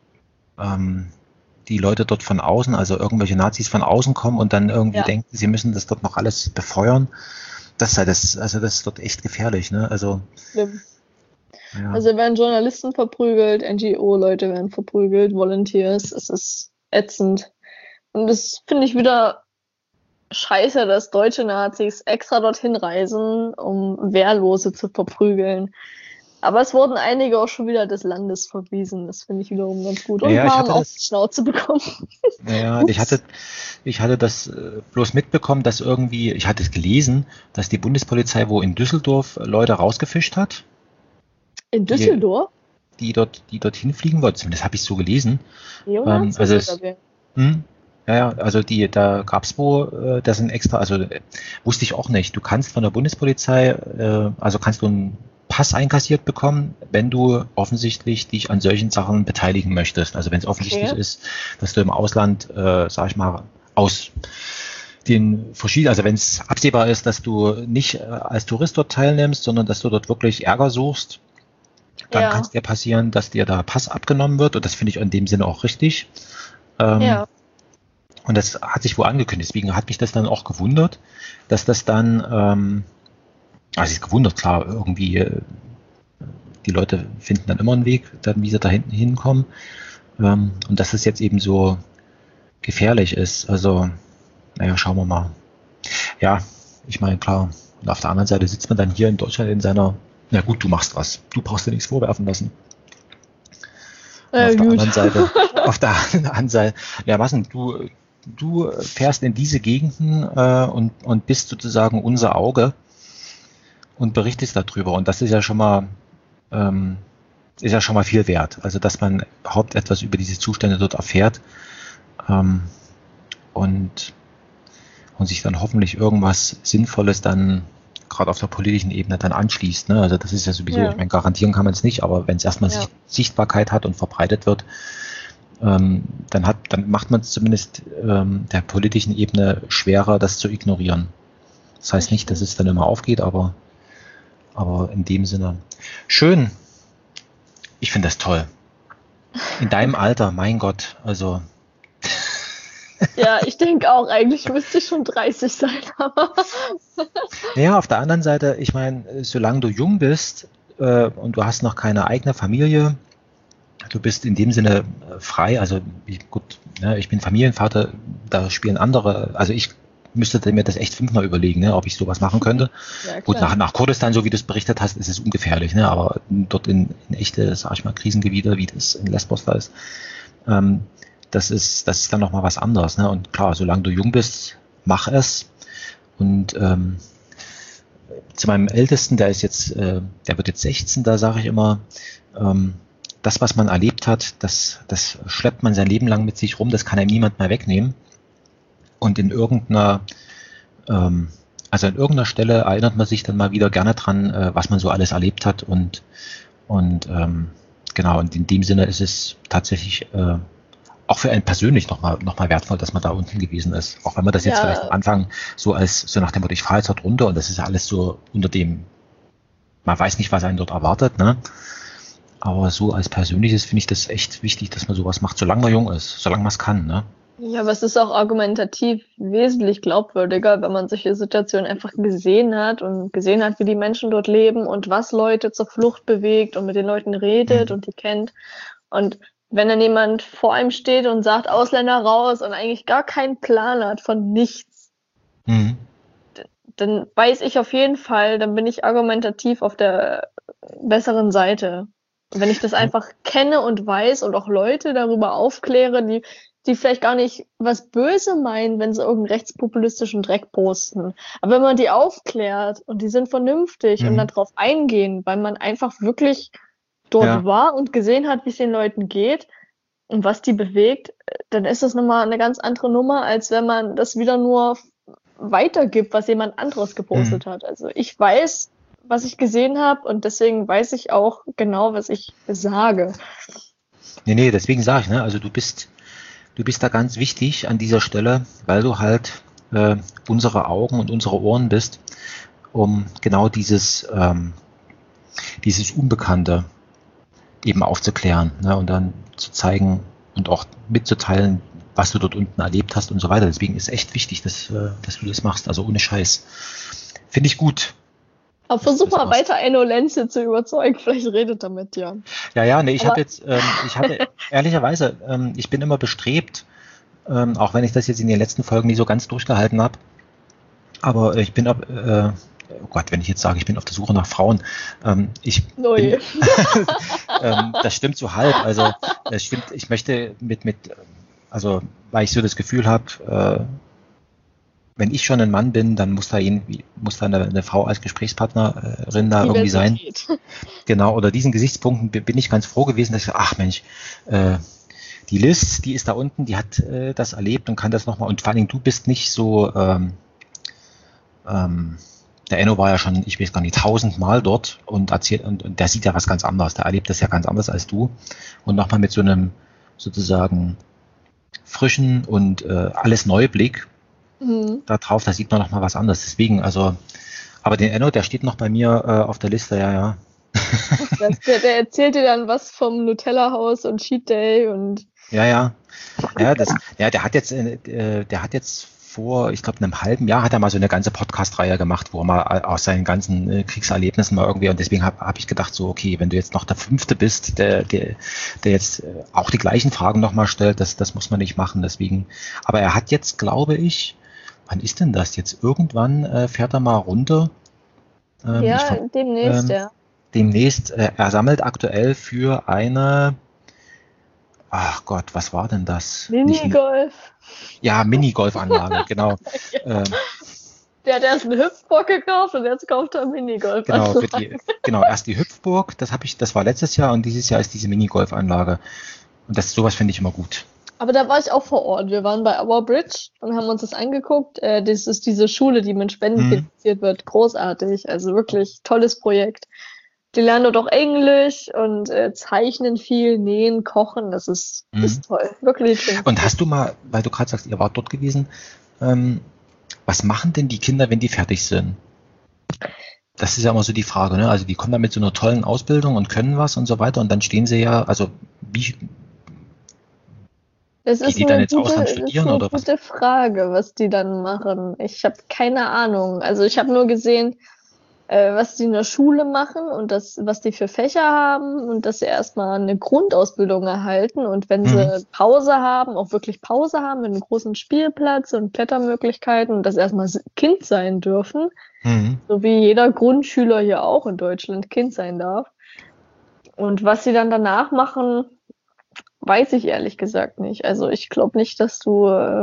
ähm, die Leute dort von außen, also irgendwelche Nazis von außen kommen und dann irgendwie Ja. denken, sie müssen das dort noch alles befeuern. Das ist halt das, also das ist dort echt gefährlich, ne? Also, Schlimm. ja. Also werden Journalisten verprügelt, N G O-Leute werden verprügelt, Volunteers. Es ist ätzend. Und das finde ich wieder scheiße, dass deutsche Nazis extra dorthin reisen, um Wehrlose zu verprügeln. Aber es wurden einige auch schon wieder des Landes verwiesen. Das finde ich wiederum ganz gut. Und Ja, ich haben hatte auch das- die Schnauze bekommen. Naja, ich hatte, ich hatte das äh, bloß mitbekommen, dass irgendwie, ich hatte es gelesen, dass die Bundespolizei wo in Düsseldorf Leute rausgefischt hat, In Düsseldorf? die dort, die dorthin fliegen wollten. Zumindest habe ich so gelesen. Neonazis also es- oder wer? Hm? Ja, ja, also die, da gab's wo, äh, das sind extra, also äh, wusste ich auch nicht. Du kannst von der Bundespolizei, äh, also kannst du einen Pass einkassiert bekommen, wenn du offensichtlich dich an solchen Sachen beteiligen möchtest. Also wenn es offensichtlich Okay. ist, dass du im Ausland, äh, sag ich mal, aus den verschiedenen, also wenn es absehbar ist, dass du nicht äh, als Tourist dort teilnimmst, sondern dass du dort wirklich Ärger suchst, dann Ja. kann es dir passieren, dass dir da Pass abgenommen wird und das finde ich in dem Sinne auch richtig. Ähm, Ja. Und das hat sich wohl angekündigt, deswegen hat mich das dann auch gewundert, dass das dann, ähm, also ist gewundert, klar, irgendwie, äh, die Leute finden dann immer einen Weg, dann wie sie da hinten hinkommen. Ähm, und dass es jetzt eben so gefährlich ist. Also, naja, schauen wir mal. Ja, ich meine, klar, und auf der anderen Seite sitzt man dann hier in Deutschland in seiner, na gut, du machst was. Du brauchst dir nichts vorwerfen lassen. Und Äh, auf der gut. anderen Seite, auf der anderen Seite, ja, was denn, du, du fährst in diese Gegenden äh, und, und bist sozusagen unser Auge und berichtest darüber. Und das ist ja schon mal, ähm, ist ja schon mal viel wert. Also, dass man überhaupt etwas über diese Zustände dort erfährt ähm, und, und sich dann hoffentlich irgendwas Sinnvolles dann gerade auf der politischen Ebene dann anschließt. Ne? Also das ist ja sowieso, Ja. ich meine, garantieren kann man es nicht, aber wenn es erstmal Ja. Sicht, Sichtbarkeit hat und verbreitet wird, ähm, dann hat, dann macht man es zumindest ähm, der politischen Ebene schwerer, das zu ignorieren. Das heißt nicht, dass es dann immer aufgeht, aber Aber in dem Sinne, schön. Ich finde das toll. In deinem Alter, mein Gott, also. Ja, ich denke auch, eigentlich müsste ich schon dreißig sein, aber. Ja, auf der anderen Seite, ich meine, solange du jung bist äh, und du hast noch keine eigene Familie, du bist in dem Sinne äh, frei, also ich, gut, ne, ich bin Familienvater, da spielen andere, also ich müsste mir das echt fünfmal überlegen, ne, ob ich sowas machen könnte. Ja, Gut, klar. nach, nach Kurdistan, so wie du es berichtet hast, ist es ungefährlich, ne, aber dort in, in echte, sag ich mal, Krisengebiete, wie das in Lesbos da ist, ähm, das ist, das ist dann nochmal was anderes, ne, und klar, solange du jung bist, mach es. Und ähm, zu meinem Ältesten, der ist jetzt, äh, der wird jetzt sechzehn, da sage ich immer, ähm, das, was man erlebt hat, das, das schleppt man sein Leben lang mit sich rum, das kann einem niemand mehr wegnehmen. Und in irgendeiner, ähm, also an irgendeiner Stelle erinnert man sich dann mal wieder gerne dran, äh, was man so alles erlebt hat. Und, und ähm, genau, und in dem Sinne ist es tatsächlich äh, auch für einen persönlich nochmal noch mal wertvoll, dass man da unten gewesen ist. Auch wenn man das jetzt Ja. vielleicht am Anfang so als, so nach dem Motto, ich fahre jetzt dort runter und das ist ja alles so unter dem, man weiß nicht, was einen dort erwartet, ne? Aber so als Persönliches finde ich das echt wichtig, dass man sowas macht, solange man jung ist, solange man es kann, ne? Ja, aber es ist auch argumentativ wesentlich glaubwürdiger, wenn man solche Situationen einfach gesehen hat und gesehen hat, wie die Menschen dort leben und was Leute zur Flucht bewegt und mit den Leuten redet Mhm. und die kennt. Und wenn dann jemand vor einem steht und sagt, Ausländer raus und eigentlich gar keinen Plan hat von nichts, Mhm. dann weiß ich auf jeden Fall, dann bin ich argumentativ auf der besseren Seite. Und wenn ich das einfach kenne und weiß und auch Leute darüber aufkläre, die, die vielleicht gar nicht was Böse meinen, wenn sie irgendeinen rechtspopulistischen Dreck posten. Aber wenn man die aufklärt und die sind vernünftig Mhm. und dann drauf eingehen, weil man einfach wirklich dort Ja. war und gesehen hat, wie es den Leuten geht und was die bewegt, dann ist das nochmal eine ganz andere Nummer, als wenn man das wieder nur weitergibt, was jemand anderes gepostet Mhm. hat. Also ich weiß, was ich gesehen habe und deswegen weiß ich auch genau, was ich sage. Nee, nee, deswegen sage ich, ne, also du bist, du bist da ganz wichtig an dieser Stelle, weil du halt äh, unsere Augen und unsere Ohren bist, um genau dieses, ähm, dieses Unbekannte eben aufzuklären, ne, und dann zu zeigen und auch mitzuteilen, was du dort unten erlebt hast und so weiter. Deswegen ist echt wichtig, dass, äh, dass du das machst, also ohne Scheiß. Finde ich gut. Aber versuch mal weiter Enno Lenze zu überzeugen, vielleicht redet er mit dir. Ja, ja, nee, ich Aber- habe jetzt, ähm, ich habe ehrlicherweise, ähm, ich bin immer bestrebt, ähm, auch wenn ich das jetzt in den letzten Folgen nie so ganz durchgehalten habe, aber ich bin, ab- äh, oh Gott, wenn ich jetzt sage, ich bin auf der Suche nach Frauen, ähm, ich Ui. bin, ähm, das stimmt so halb, also es stimmt, ich möchte mit, mit, also weil ich so das Gefühl habe, äh, wenn ich schon ein Mann bin, dann muss da irgendwie, muss da eine, eine Frau als Gesprächspartnerin da irgendwie sein. Diversität. Genau, oder diesen Gesichtspunkten bin ich ganz froh gewesen, dass ich, ach Mensch, äh, die Liz, die ist da unten, die hat äh, das erlebt und kann das nochmal, und vor allen Dingen, du bist nicht so, ähm, ähm, der Enno war ja schon, ich weiß gar nicht, tausendmal dort und erzählt, und, und der sieht ja was ganz anderes, der erlebt das ja ganz anders als du und nochmal mit so einem sozusagen frischen und äh, alles Neublick Mhm. da drauf, da sieht man nochmal was anderes, deswegen, also, aber den Enno, der steht noch bei mir äh, auf der Liste, ja, ja. Das, der, der erzählt dir dann was vom Nutella-Haus und Cheat Day und Ja, ja. Ja, das, ja, der hat jetzt, äh, der hat jetzt vor, ich glaube, einem halben Jahr hat er mal so eine ganze Podcast-Reihe gemacht, wo er mal aus seinen ganzen äh, Kriegserlebnissen mal irgendwie, und deswegen habe hab ich gedacht, so, okay, wenn du jetzt noch der Fünfte bist, der, der, der jetzt äh, auch die gleichen Fragen nochmal stellt, das, das muss man nicht machen, deswegen. Aber er hat jetzt, glaube ich, wann ist denn das jetzt? Irgendwann äh, fährt er mal runter. Ähm, ich, ja, ver- demnächst, ähm, ja. demnächst, äh, er sammelt aktuell für eine, ach Gott, was war denn das? Nicht, Minigolf. ja, Minigolfanlage, genau. Ja. Ähm, Der hat erst einen Hüpfbock gekauft und jetzt kauft er Minigolf. genau, für die, genau, erst die Hüpfburg, das habe ich, das war letztes Jahr, und dieses Jahr ist diese Minigolfanlage. Und das, sowas finde ich immer gut. Aber da war ich auch vor Ort. Wir waren bei Our Bridge und haben uns das angeguckt. Äh, das ist diese Schule, die mit Spenden Mhm. finanziert wird. Großartig. Also wirklich tolles Projekt. Die lernen dort auch Englisch und äh, zeichnen viel, nähen, kochen. Das ist, Mhm. ist toll. Wirklich schön. Und hast du mal, weil du gerade sagst, ihr wart dort gewesen, ähm, was machen denn die Kinder, wenn die fertig sind? das ist ja immer so die Frage, ne? Also die kommen da mit so einer tollen Ausbildung und können was und so weiter und dann stehen sie ja, also wie Das gehen ist die dann eine ins Ausland gute, das ist studieren eine oder was? gute Frage, was die dann machen. Ich habe keine Ahnung. Also ich habe nur gesehen, äh, was die in der Schule machen und das, was die für Fächer haben und dass sie erstmal eine Grundausbildung erhalten und wenn Mhm. sie Pause haben, auch wirklich Pause haben mit einem großen Spielplatz und Klettermöglichkeiten und das erstmal s- Kind sein dürfen, Mhm. so wie jeder Grundschüler hier auch in Deutschland Kind sein darf. Und was sie dann danach machen, weiß ich ehrlich gesagt nicht. Also ich glaube nicht, dass du, äh,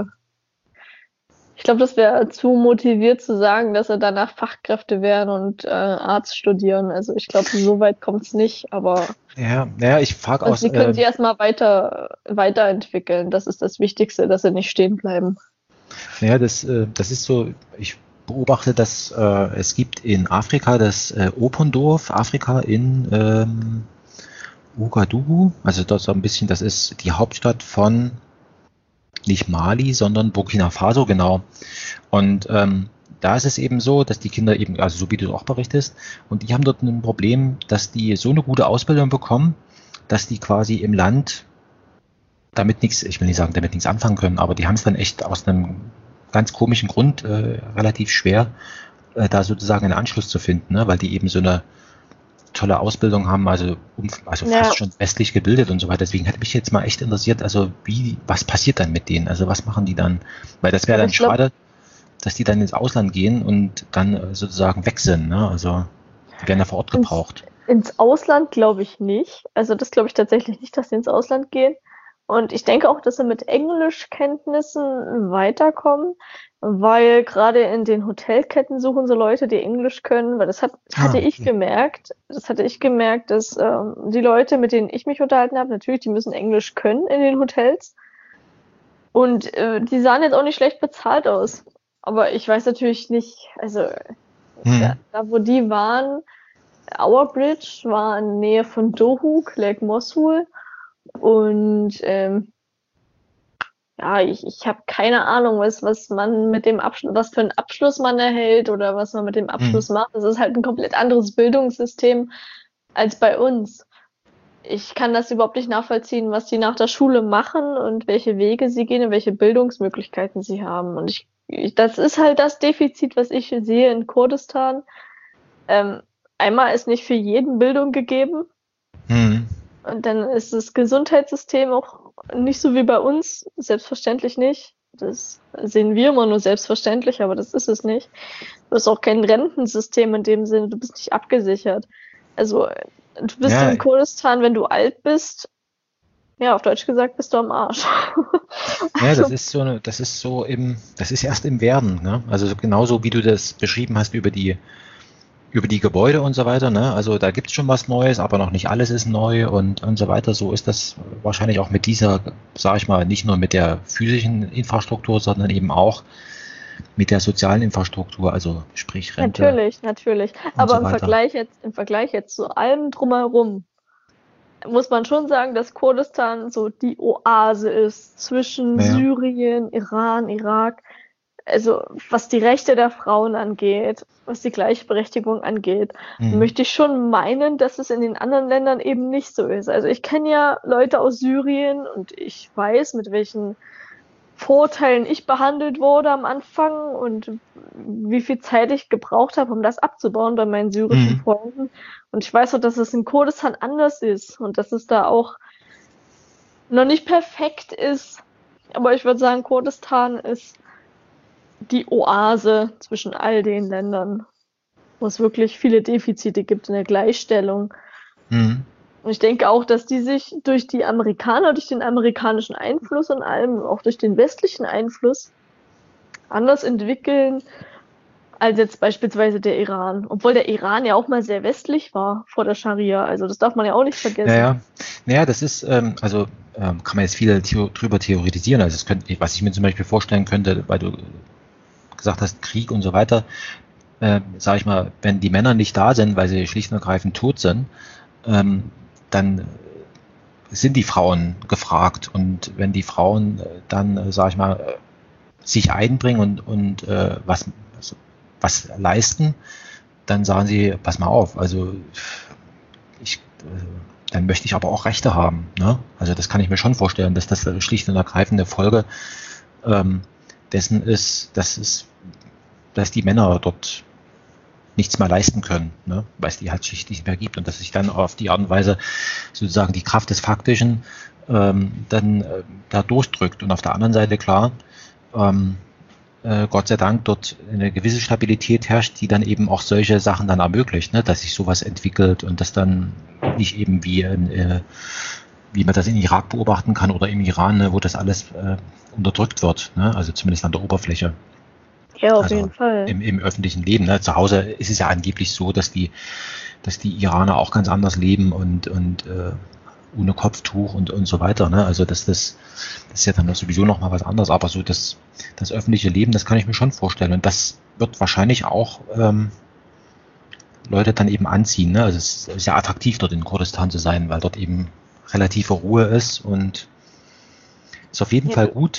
ich glaube, das wäre zu motiviert zu sagen, dass sie danach Fachkräfte werden und äh, Arzt studieren. Also ich glaube, so weit kommt es nicht, aber Ja, naja, ich frage also aus, sie können äh, sich erstmal weiter, weiterentwickeln. Das ist das Wichtigste, dass sie nicht stehen bleiben. naja, das, äh, das ist so, ich beobachte, dass äh, es gibt in Afrika das äh, Opendorf, Afrika in ähm, Ouagadougou, also das so ein bisschen, das ist die Hauptstadt von nicht Mali, sondern Burkina Faso, genau. Und ähm, da ist es eben so, dass die Kinder eben, also so wie du auch berichtest, und die haben dort ein Problem, dass die so eine gute Ausbildung bekommen, dass die quasi im Land damit nichts, ich will nicht sagen, damit nichts anfangen können, aber die haben es dann echt aus einem ganz komischen Grund äh, relativ schwer, äh, da sozusagen einen Anschluss zu finden, ne? Weil die eben so eine tolle Ausbildung haben, also, um, also Ja, fast schon westlich gebildet und so weiter. Deswegen hätte mich jetzt mal echt interessiert, also wie, was passiert dann mit denen? Also was machen die dann? Weil das wäre aber dann ich glaube, schade, dass die dann ins Ausland gehen und dann äh, sozusagen weg sind, ne? Also die werden ja vor Ort ins, gebraucht. ins Ausland glaube ich nicht. Also das glaube ich tatsächlich nicht, dass sie ins Ausland gehen. Und ich denke auch, dass sie mit Englischkenntnissen weiterkommen, weil gerade in den Hotelketten suchen sie Leute, die Englisch können, weil das hat, hatte Ah, ich okay. gemerkt, das hatte ich gemerkt, dass ähm, die Leute, mit denen ich mich unterhalten habe, natürlich, die müssen Englisch können in den Hotels. Und äh, die sahen jetzt auch nicht schlecht bezahlt aus. Aber ich weiß natürlich nicht, also da, Hm, da wo die waren, Our Bridge war in Nähe von Dohuk, Lake Mosul. Und ähm, ja, ich, ich habe keine Ahnung, was, was man mit dem Abschluss, was für einen Abschluss man erhält oder was man mit dem hm, Abschluss macht. Das ist halt ein komplett anderes Bildungssystem als bei uns. Ich kann das überhaupt nicht nachvollziehen, was die nach der Schule machen und welche Wege sie gehen und welche Bildungsmöglichkeiten sie haben. Und ich, ich das ist halt das Defizit, was ich sehe in Kurdistan. Ähm, einmal ist nicht für jeden Bildung gegeben. hm. Und dann ist das Gesundheitssystem auch nicht so wie bei uns, selbstverständlich nicht. Das sehen wir immer nur selbstverständlich, aber das ist es nicht. Du hast auch kein Rentensystem in dem Sinne, du bist nicht abgesichert. Also du bist Ja, in Kurdistan, wenn du alt bist, ja, auf Deutsch gesagt, bist du am Arsch. ja, das Also, ist so eine, das ist so im, das ist erst im Werden, ne? Also so genauso wie du das beschrieben hast über die über die Gebäude und so weiter, ne? Also da gibt es schon was Neues, aber noch nicht alles ist neu und, und so weiter. So ist das wahrscheinlich auch mit dieser, sage ich mal, nicht nur mit der physischen Infrastruktur, sondern eben auch mit der sozialen Infrastruktur, also sprich Rente natürlich, natürlich. und Aber so im weiter. Vergleich jetzt, im Vergleich jetzt zu allem drumherum, muss man schon sagen, dass Kurdistan so die Oase ist zwischen Naja. Syrien, Iran, Irak. Also was die Rechte der Frauen angeht, was die Gleichberechtigung angeht, Mhm. möchte ich schon meinen, dass es in den anderen Ländern eben nicht so ist. Also ich kenne ja Leute aus Syrien und ich weiß, mit welchen Vorurteilen ich behandelt wurde am Anfang und wie viel Zeit ich gebraucht habe, um das abzubauen bei meinen syrischen Mhm. Freunden. Und ich weiß auch, dass es in Kurdistan anders ist und dass es da auch noch nicht perfekt ist. Aber ich würde sagen, Kurdistan ist die Oase zwischen all den Ländern, wo es wirklich viele Defizite gibt in der Gleichstellung. Mhm. Und ich denke auch, dass die sich durch die Amerikaner, durch den amerikanischen Einfluss und allem, auch durch den westlichen Einfluss, anders entwickeln als jetzt beispielsweise der Iran. Obwohl der Iran ja auch mal sehr westlich war vor der Scharia. Also das darf man ja auch nicht vergessen. Naja, naja, das ist, ähm, also ähm, kann man jetzt viel theo drüber theoretisieren. Also es könnte, was ich mir zum Beispiel vorstellen könnte, weil du gesagt hast, Krieg und so weiter, äh, sage ich mal, wenn die Männer nicht da sind, weil sie schlicht und ergreifend tot sind, ähm, dann sind die Frauen gefragt. Und wenn die Frauen äh, dann, äh, sage ich mal, äh, sich einbringen und, und äh, was, also, was leisten, dann sagen sie, pass mal auf, also ich, äh, dann möchte ich aber auch Rechte haben. Ne? Also das kann ich mir schon vorstellen, dass das schlicht und ergreifend eine Folge ähm, dessen ist, dass es, dass die Männer dort nichts mehr leisten können, ne? Weil es die halt schlicht nicht mehr gibt und dass sich dann auf die Art und Weise sozusagen die Kraft des Faktischen ähm, dann äh, da durchdrückt. Und auf der anderen Seite klar, ähm, äh, Gott sei Dank dort eine gewisse Stabilität herrscht, die dann eben auch solche Sachen dann ermöglicht, ne? Dass sich sowas entwickelt und das dann nicht eben wie in, äh, wie man das in Irak beobachten kann oder im Iran, ne, wo das alles äh, unterdrückt wird, ne? Also zumindest an der Oberfläche. Ja, auf Also jeden Fall. im, im öffentlichen Leben. Ne? Zu Hause ist es ja angeblich so, dass die, dass die Iraner auch ganz anders leben und, und äh, ohne Kopftuch und, und so weiter. Ne? Also das, das, das ist ja dann sowieso nochmal was anderes. Aber so das, das öffentliche Leben, das kann ich mir schon vorstellen. Und das wird wahrscheinlich auch ähm, Leute dann eben anziehen. Ne? Also es ist ja attraktiv, dort in Kurdistan zu sein, weil dort eben relative Ruhe ist und ist auf jeden Ja. Fall gut.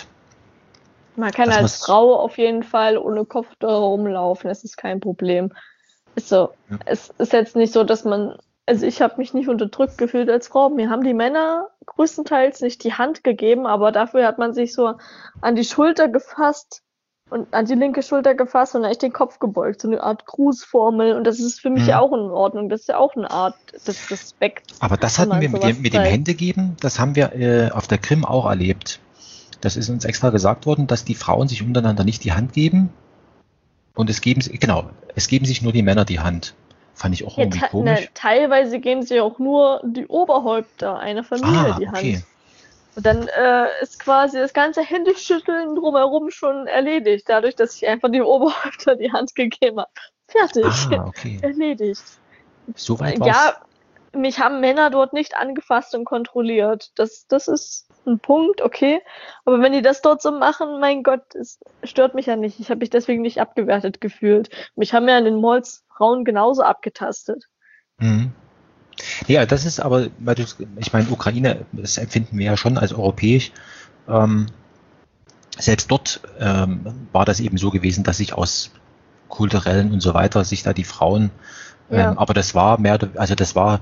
Man kann dass als man's- Frau auf jeden Fall ohne Kopftuch rumlaufen, das ist kein Problem. Ist so. Ja. Es ist jetzt nicht so, dass man, also ich habe mich nicht unterdrückt gefühlt als Frau. Mir haben die Männer größtenteils nicht die Hand gegeben, aber dafür hat man sich so an die Schulter gefasst und an die linke Schulter gefasst und dann echt den Kopf gebeugt, so eine Art Grußformel. Und das ist für mich Mhm. ja auch in Ordnung. Das ist ja auch eine Art des Respekts. Aber das wenn hatten man wir mit sowas dem, mit dem zeigt. Händegeben, das haben wir äh, auf der Krim auch erlebt. Das ist uns extra gesagt worden, dass die Frauen sich untereinander nicht die Hand geben. Und es geben, genau, es geben sich nur die Männer die Hand. Fand ich auch Ja, irgendwie te- komisch. ne, teilweise geben sich auch nur die Oberhäupter einer Familie Ah, die okay. Hand. Und dann äh, ist quasi das ganze Händeschütteln drumherum schon erledigt, dadurch, dass ich einfach dem Oberhäupter die Hand gegeben habe. Fertig. Ah, okay. Erledigt. So weit war's. Ja, mich haben Männer dort nicht angefasst und kontrolliert. Das, das ist ein Punkt, okay. Aber wenn die das dort so machen, mein Gott, es stört mich ja nicht. Ich habe mich deswegen nicht abgewertet gefühlt. Mich haben ja in den Malls Frauen genauso abgetastet. Mhm. Ja, das ist aber, weil du, ich meine, Ukraine, das empfinden wir ja schon als europäisch. Ähm, selbst dort ähm, war das eben so gewesen, dass sich aus kulturellen und so weiter sich da die Frauen, Ja. ähm, aber das war mehr, also das war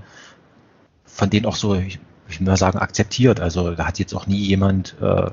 von denen auch so, ich, ich will mal sagen, akzeptiert. Also da hat jetzt auch nie jemand äh,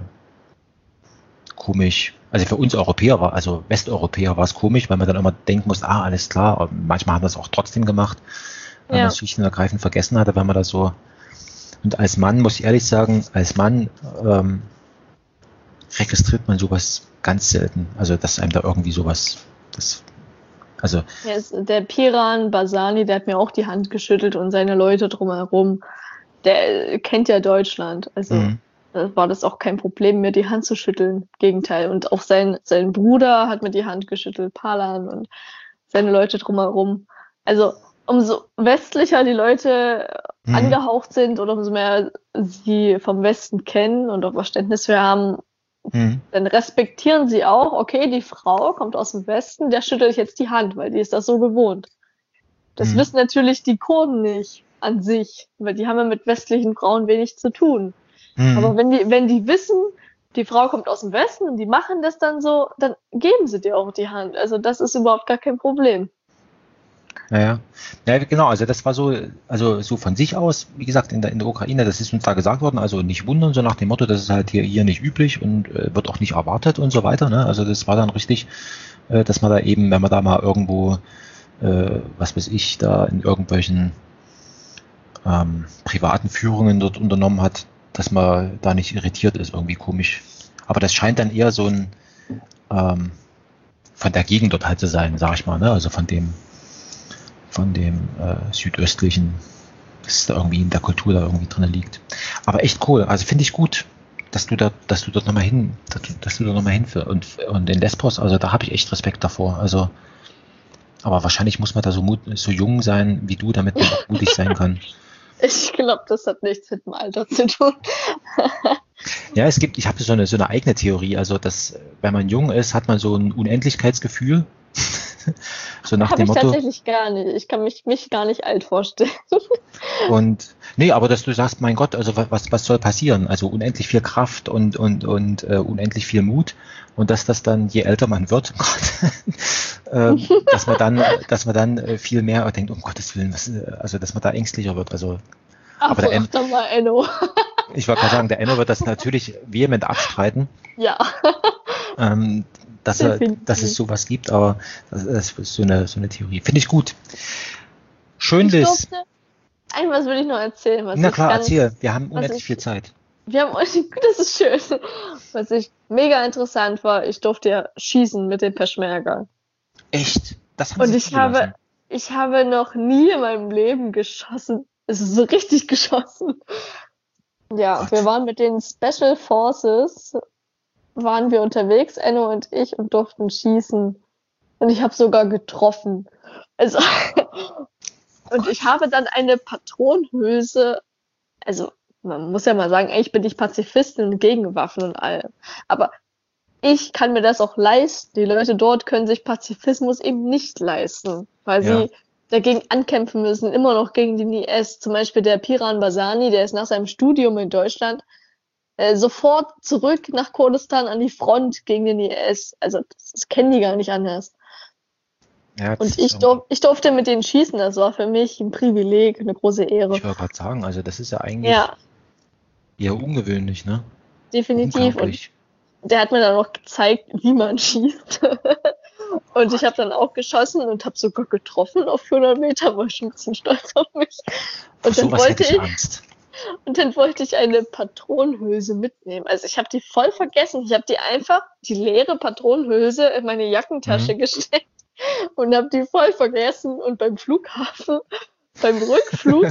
komisch, also für uns Europäer war, also Westeuropäer war es komisch, weil man dann immer denken muss, ah, alles klar, aber manchmal haben wir es auch trotzdem gemacht, weil Ja. man es schlicht und ergreifend vergessen hatte, wenn man das so, und als Mann, muss ich ehrlich sagen, als Mann ähm, registriert man sowas ganz selten, also dass einem da irgendwie sowas, das, also, Ja, es- der Piran Basani, der hat mir auch die Hand geschüttelt und seine Leute drumherum. Der äh, kennt ja Deutschland. Also mhm. da war das auch kein Problem, mir die Hand zu schütteln. Im Gegenteil. Und auch sein, sein Bruder hat mir die Hand geschüttelt, Palan und seine Leute drumherum. Also umso westlicher die Leute Mhm. angehaucht sind oder umso mehr sie vom Westen kennen und auch Verständnis für haben, Mhm. dann respektieren sie auch, okay, die Frau kommt aus dem Westen, der schüttelt ich jetzt die Hand, weil die ist das so gewohnt. Das Mhm. wissen natürlich die Kurden nicht an sich, weil die haben ja mit westlichen Frauen wenig zu tun. Mhm. Aber wenn die, wenn die wissen, die Frau kommt aus dem Westen und die machen das dann so, dann geben sie dir auch die Hand. Also das ist überhaupt gar kein Problem. Naja, ja, genau, also das war so, also so von sich aus, wie gesagt, in der, in der Ukraine, das ist uns da gesagt worden, also nicht wundern, so nach dem Motto, das ist halt hier, hier nicht üblich und äh, wird auch nicht erwartet und so weiter, ne? Also das war dann richtig, äh, dass man da eben, wenn man da mal irgendwo, äh, was weiß ich, da in irgendwelchen ähm, privaten Führungen dort unternommen hat, dass man da nicht irritiert ist, irgendwie komisch. Aber das scheint dann eher so ein ähm, von der Gegend dort halt zu sein, sag ich mal, ne? Also von dem von dem äh, südöstlichen, das da irgendwie in der Kultur da irgendwie drin liegt. Aber echt cool, also finde ich gut, dass du da, dass du dort nochmal hin, dass du, dass du da nochmal hinführst. Und, und in Lesbos, also da habe ich echt Respekt davor. Also, aber wahrscheinlich muss man da so, mut, so jung sein wie du, damit man auch mutig sein kann. Ich glaube, das hat nichts mit dem Alter zu tun. Ja, es gibt, ich habe so eine, so eine eigene Theorie, also dass, wenn man jung ist, hat man so ein Unendlichkeitsgefühl. So nach Habe dem ich Motto. tatsächlich gar nicht. Ich kann mich, mich gar nicht alt vorstellen. Und nee, aber dass du sagst, mein Gott, also wa- was, was soll passieren? Also unendlich viel Kraft und, und, und äh, unendlich viel Mut. Und dass das dann, je älter man wird, Gott, ähm, dass man dann, dass man dann äh, viel mehr denkt, um Gottes Willen, was, äh, also dass man da ängstlicher wird. Also, Ach, aber der sag En, doch mal, Enno. ich wollte gerade sagen, der Enno wird das natürlich vehement abstreiten, Ja, ähm, dass er, dass es definitiv. sowas gibt, aber das, das ist so eine, so eine Theorie. Finde ich gut. Schön, Ich Liz. durfte, ein was will ich noch erzählen, was Na ich klar, erzähl. ganz, Wir haben was unendlich viel ich, Zeit. wir haben euch, das ist schön, was ich mega interessant war, ich durfte ja schießen mit den Peschmerga. Echt? Das haben Und sie ich habe, zugelassen. ich habe noch nie in meinem Leben geschossen. Es ist so richtig geschossen. Ja, wir Gott. waren mit den Special Forces, waren wir unterwegs, Enno und ich, und durften schießen. Und ich habe sogar getroffen. Also, und ich habe dann eine Patronenhülse, also man muss ja mal sagen, ey, ich bin nicht Pazifistin gegen Waffen und allem. Aber ich kann mir das auch leisten. Die Leute dort können sich Pazifismus eben nicht leisten, weil Ja. sie dagegen ankämpfen müssen, immer noch gegen den I S. Zum Beispiel der Piran Basani, der ist nach seinem Studium in Deutschland äh, sofort zurück nach Kurdistan an die Front gegen den I S. Also das, das kennen die gar nicht anders. Ja, das Und ist ich, irgendwie, durf, ich durfte mit denen schießen. Das war für mich ein Privileg, eine große Ehre. ich wollte gerade sagen, also das ist ja eigentlich Ja, eher ungewöhnlich, ne? definitiv. Und Unglaublich. der hat mir dann auch gezeigt, wie man schießt. Oh Und ich habe Gott. dann auch geschossen und habe sogar getroffen auf vierhundert Meter, war schon ein bisschen stolz auf mich. Vor Und dann sowas hätte wollte ich ich, Angst. und dann wollte ich eine Patronenhülse mitnehmen. Also ich habe die voll vergessen. Ich habe die einfach, die leere Patronenhülse in meine Jackentasche Mhm. gesteckt und habe die voll vergessen. Und beim Flughafen, beim Rückflug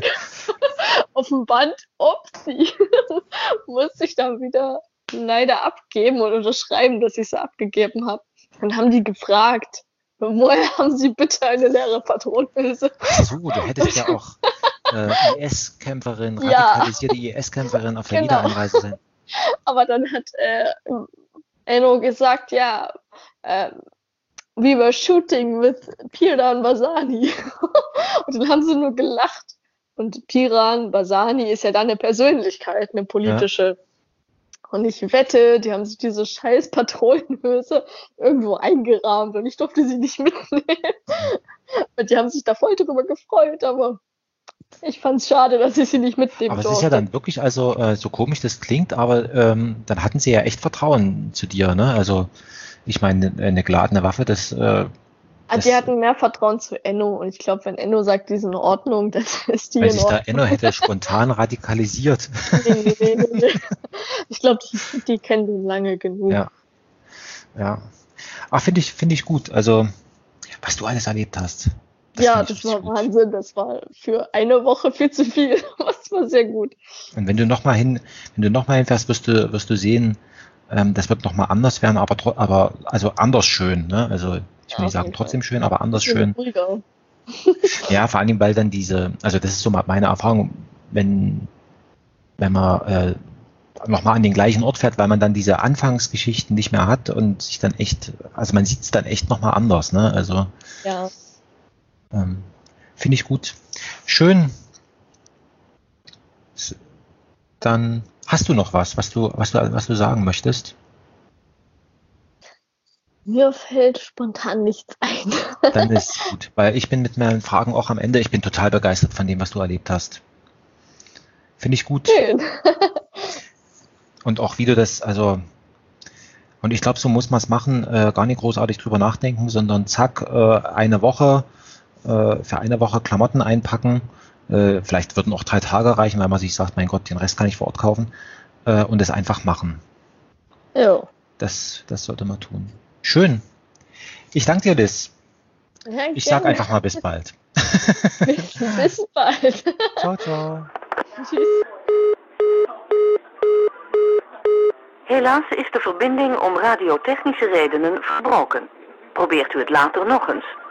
auf dem Band, upsie, musste ich dann wieder leider abgeben und unterschreiben, dass ich sie abgegeben habe. Dann haben die gefragt, woher haben Sie bitte eine leere Patronenhülse? Ach so, du hättest ja auch äh, I S-Kämpferin, Ja, radikalisierte I S-Kämpferin auf der genau. Wiedereinreise sein. Aber dann hat äh, Enno gesagt, ja, äh, we were shooting with Piran Basani. Und dann haben sie nur gelacht. Und Piran Basani ist ja dann eine Persönlichkeit, eine Ja. politische. Und ich wette, die haben sich diese scheiß Patronenhülse irgendwo eingerahmt und ich durfte sie nicht mitnehmen. Und die haben sich da voll drüber gefreut, aber ich fand's schade, dass ich sie nicht mitnehmen Aber es ist ja durfte. dann wirklich, also äh, so komisch das klingt, aber ähm, dann hatten sie ja echt Vertrauen zu dir, ne? Also ich meine, eine geladene Waffe, das, äh, Ah, die das, hatten mehr Vertrauen zu Enno und ich glaube, wenn Enno sagt, die ist in Ordnung, dann ist die wenn in sich da Ordnung. Enno hätte spontan radikalisiert. Nee, nee, nee, nee. Ich glaube, die, die kennen den lange genug. Ja, ja. Ach, finde ich, finde ich gut. Also, was du alles erlebt hast, das Ja, finde ich das richtig war gut. Wahnsinn. Das war für eine Woche viel zu viel. Das war sehr gut. Und wenn du noch mal hin, wenn du noch mal hinfährst, wirst du, wirst du sehen, ähm, das wird noch mal anders werden, aber, tro- aber also anders schön, ne? Also ich will Ja, nicht auf sagen jeden Fall. trotzdem schön, aber anders Bisschen schön. ruhiger. Ja, vor allem, weil dann diese, also das ist so mal meine Erfahrung, wenn, wenn man äh, nochmal an den gleichen Ort fährt, weil man dann diese Anfangsgeschichten nicht mehr hat und sich dann echt, also man sieht es dann echt nochmal anders, ne? Also Ja. ähm, finde ich gut. Schön. S- Dann hast du noch was, was du, was du, was du sagen möchtest? Mir fällt spontan nichts ein. Dann ist gut, weil ich bin mit meinen Fragen auch am Ende. Ich bin total begeistert von dem, was du erlebt hast. Finde ich gut. Schön. Und auch wie du das, also, und ich glaube, so muss man es machen, äh, gar nicht großartig drüber nachdenken, sondern zack, äh, eine Woche, äh, für eine Woche Klamotten einpacken. Äh, vielleicht würden auch drei Tage reichen, weil man sich sagt, mein Gott, den Rest kann ich vor Ort kaufen. Äh, und es einfach machen. Jo. Das, das sollte man tun. Schön. Ich danke dir, Liz. Ja, Ich sag gerne. einfach mal bis bald. Bis, bis bald. Ciao, ciao. Tschüss. Helaas is de verbinding om radiotechnische redenen verbroken. Probeert u het later nog eens.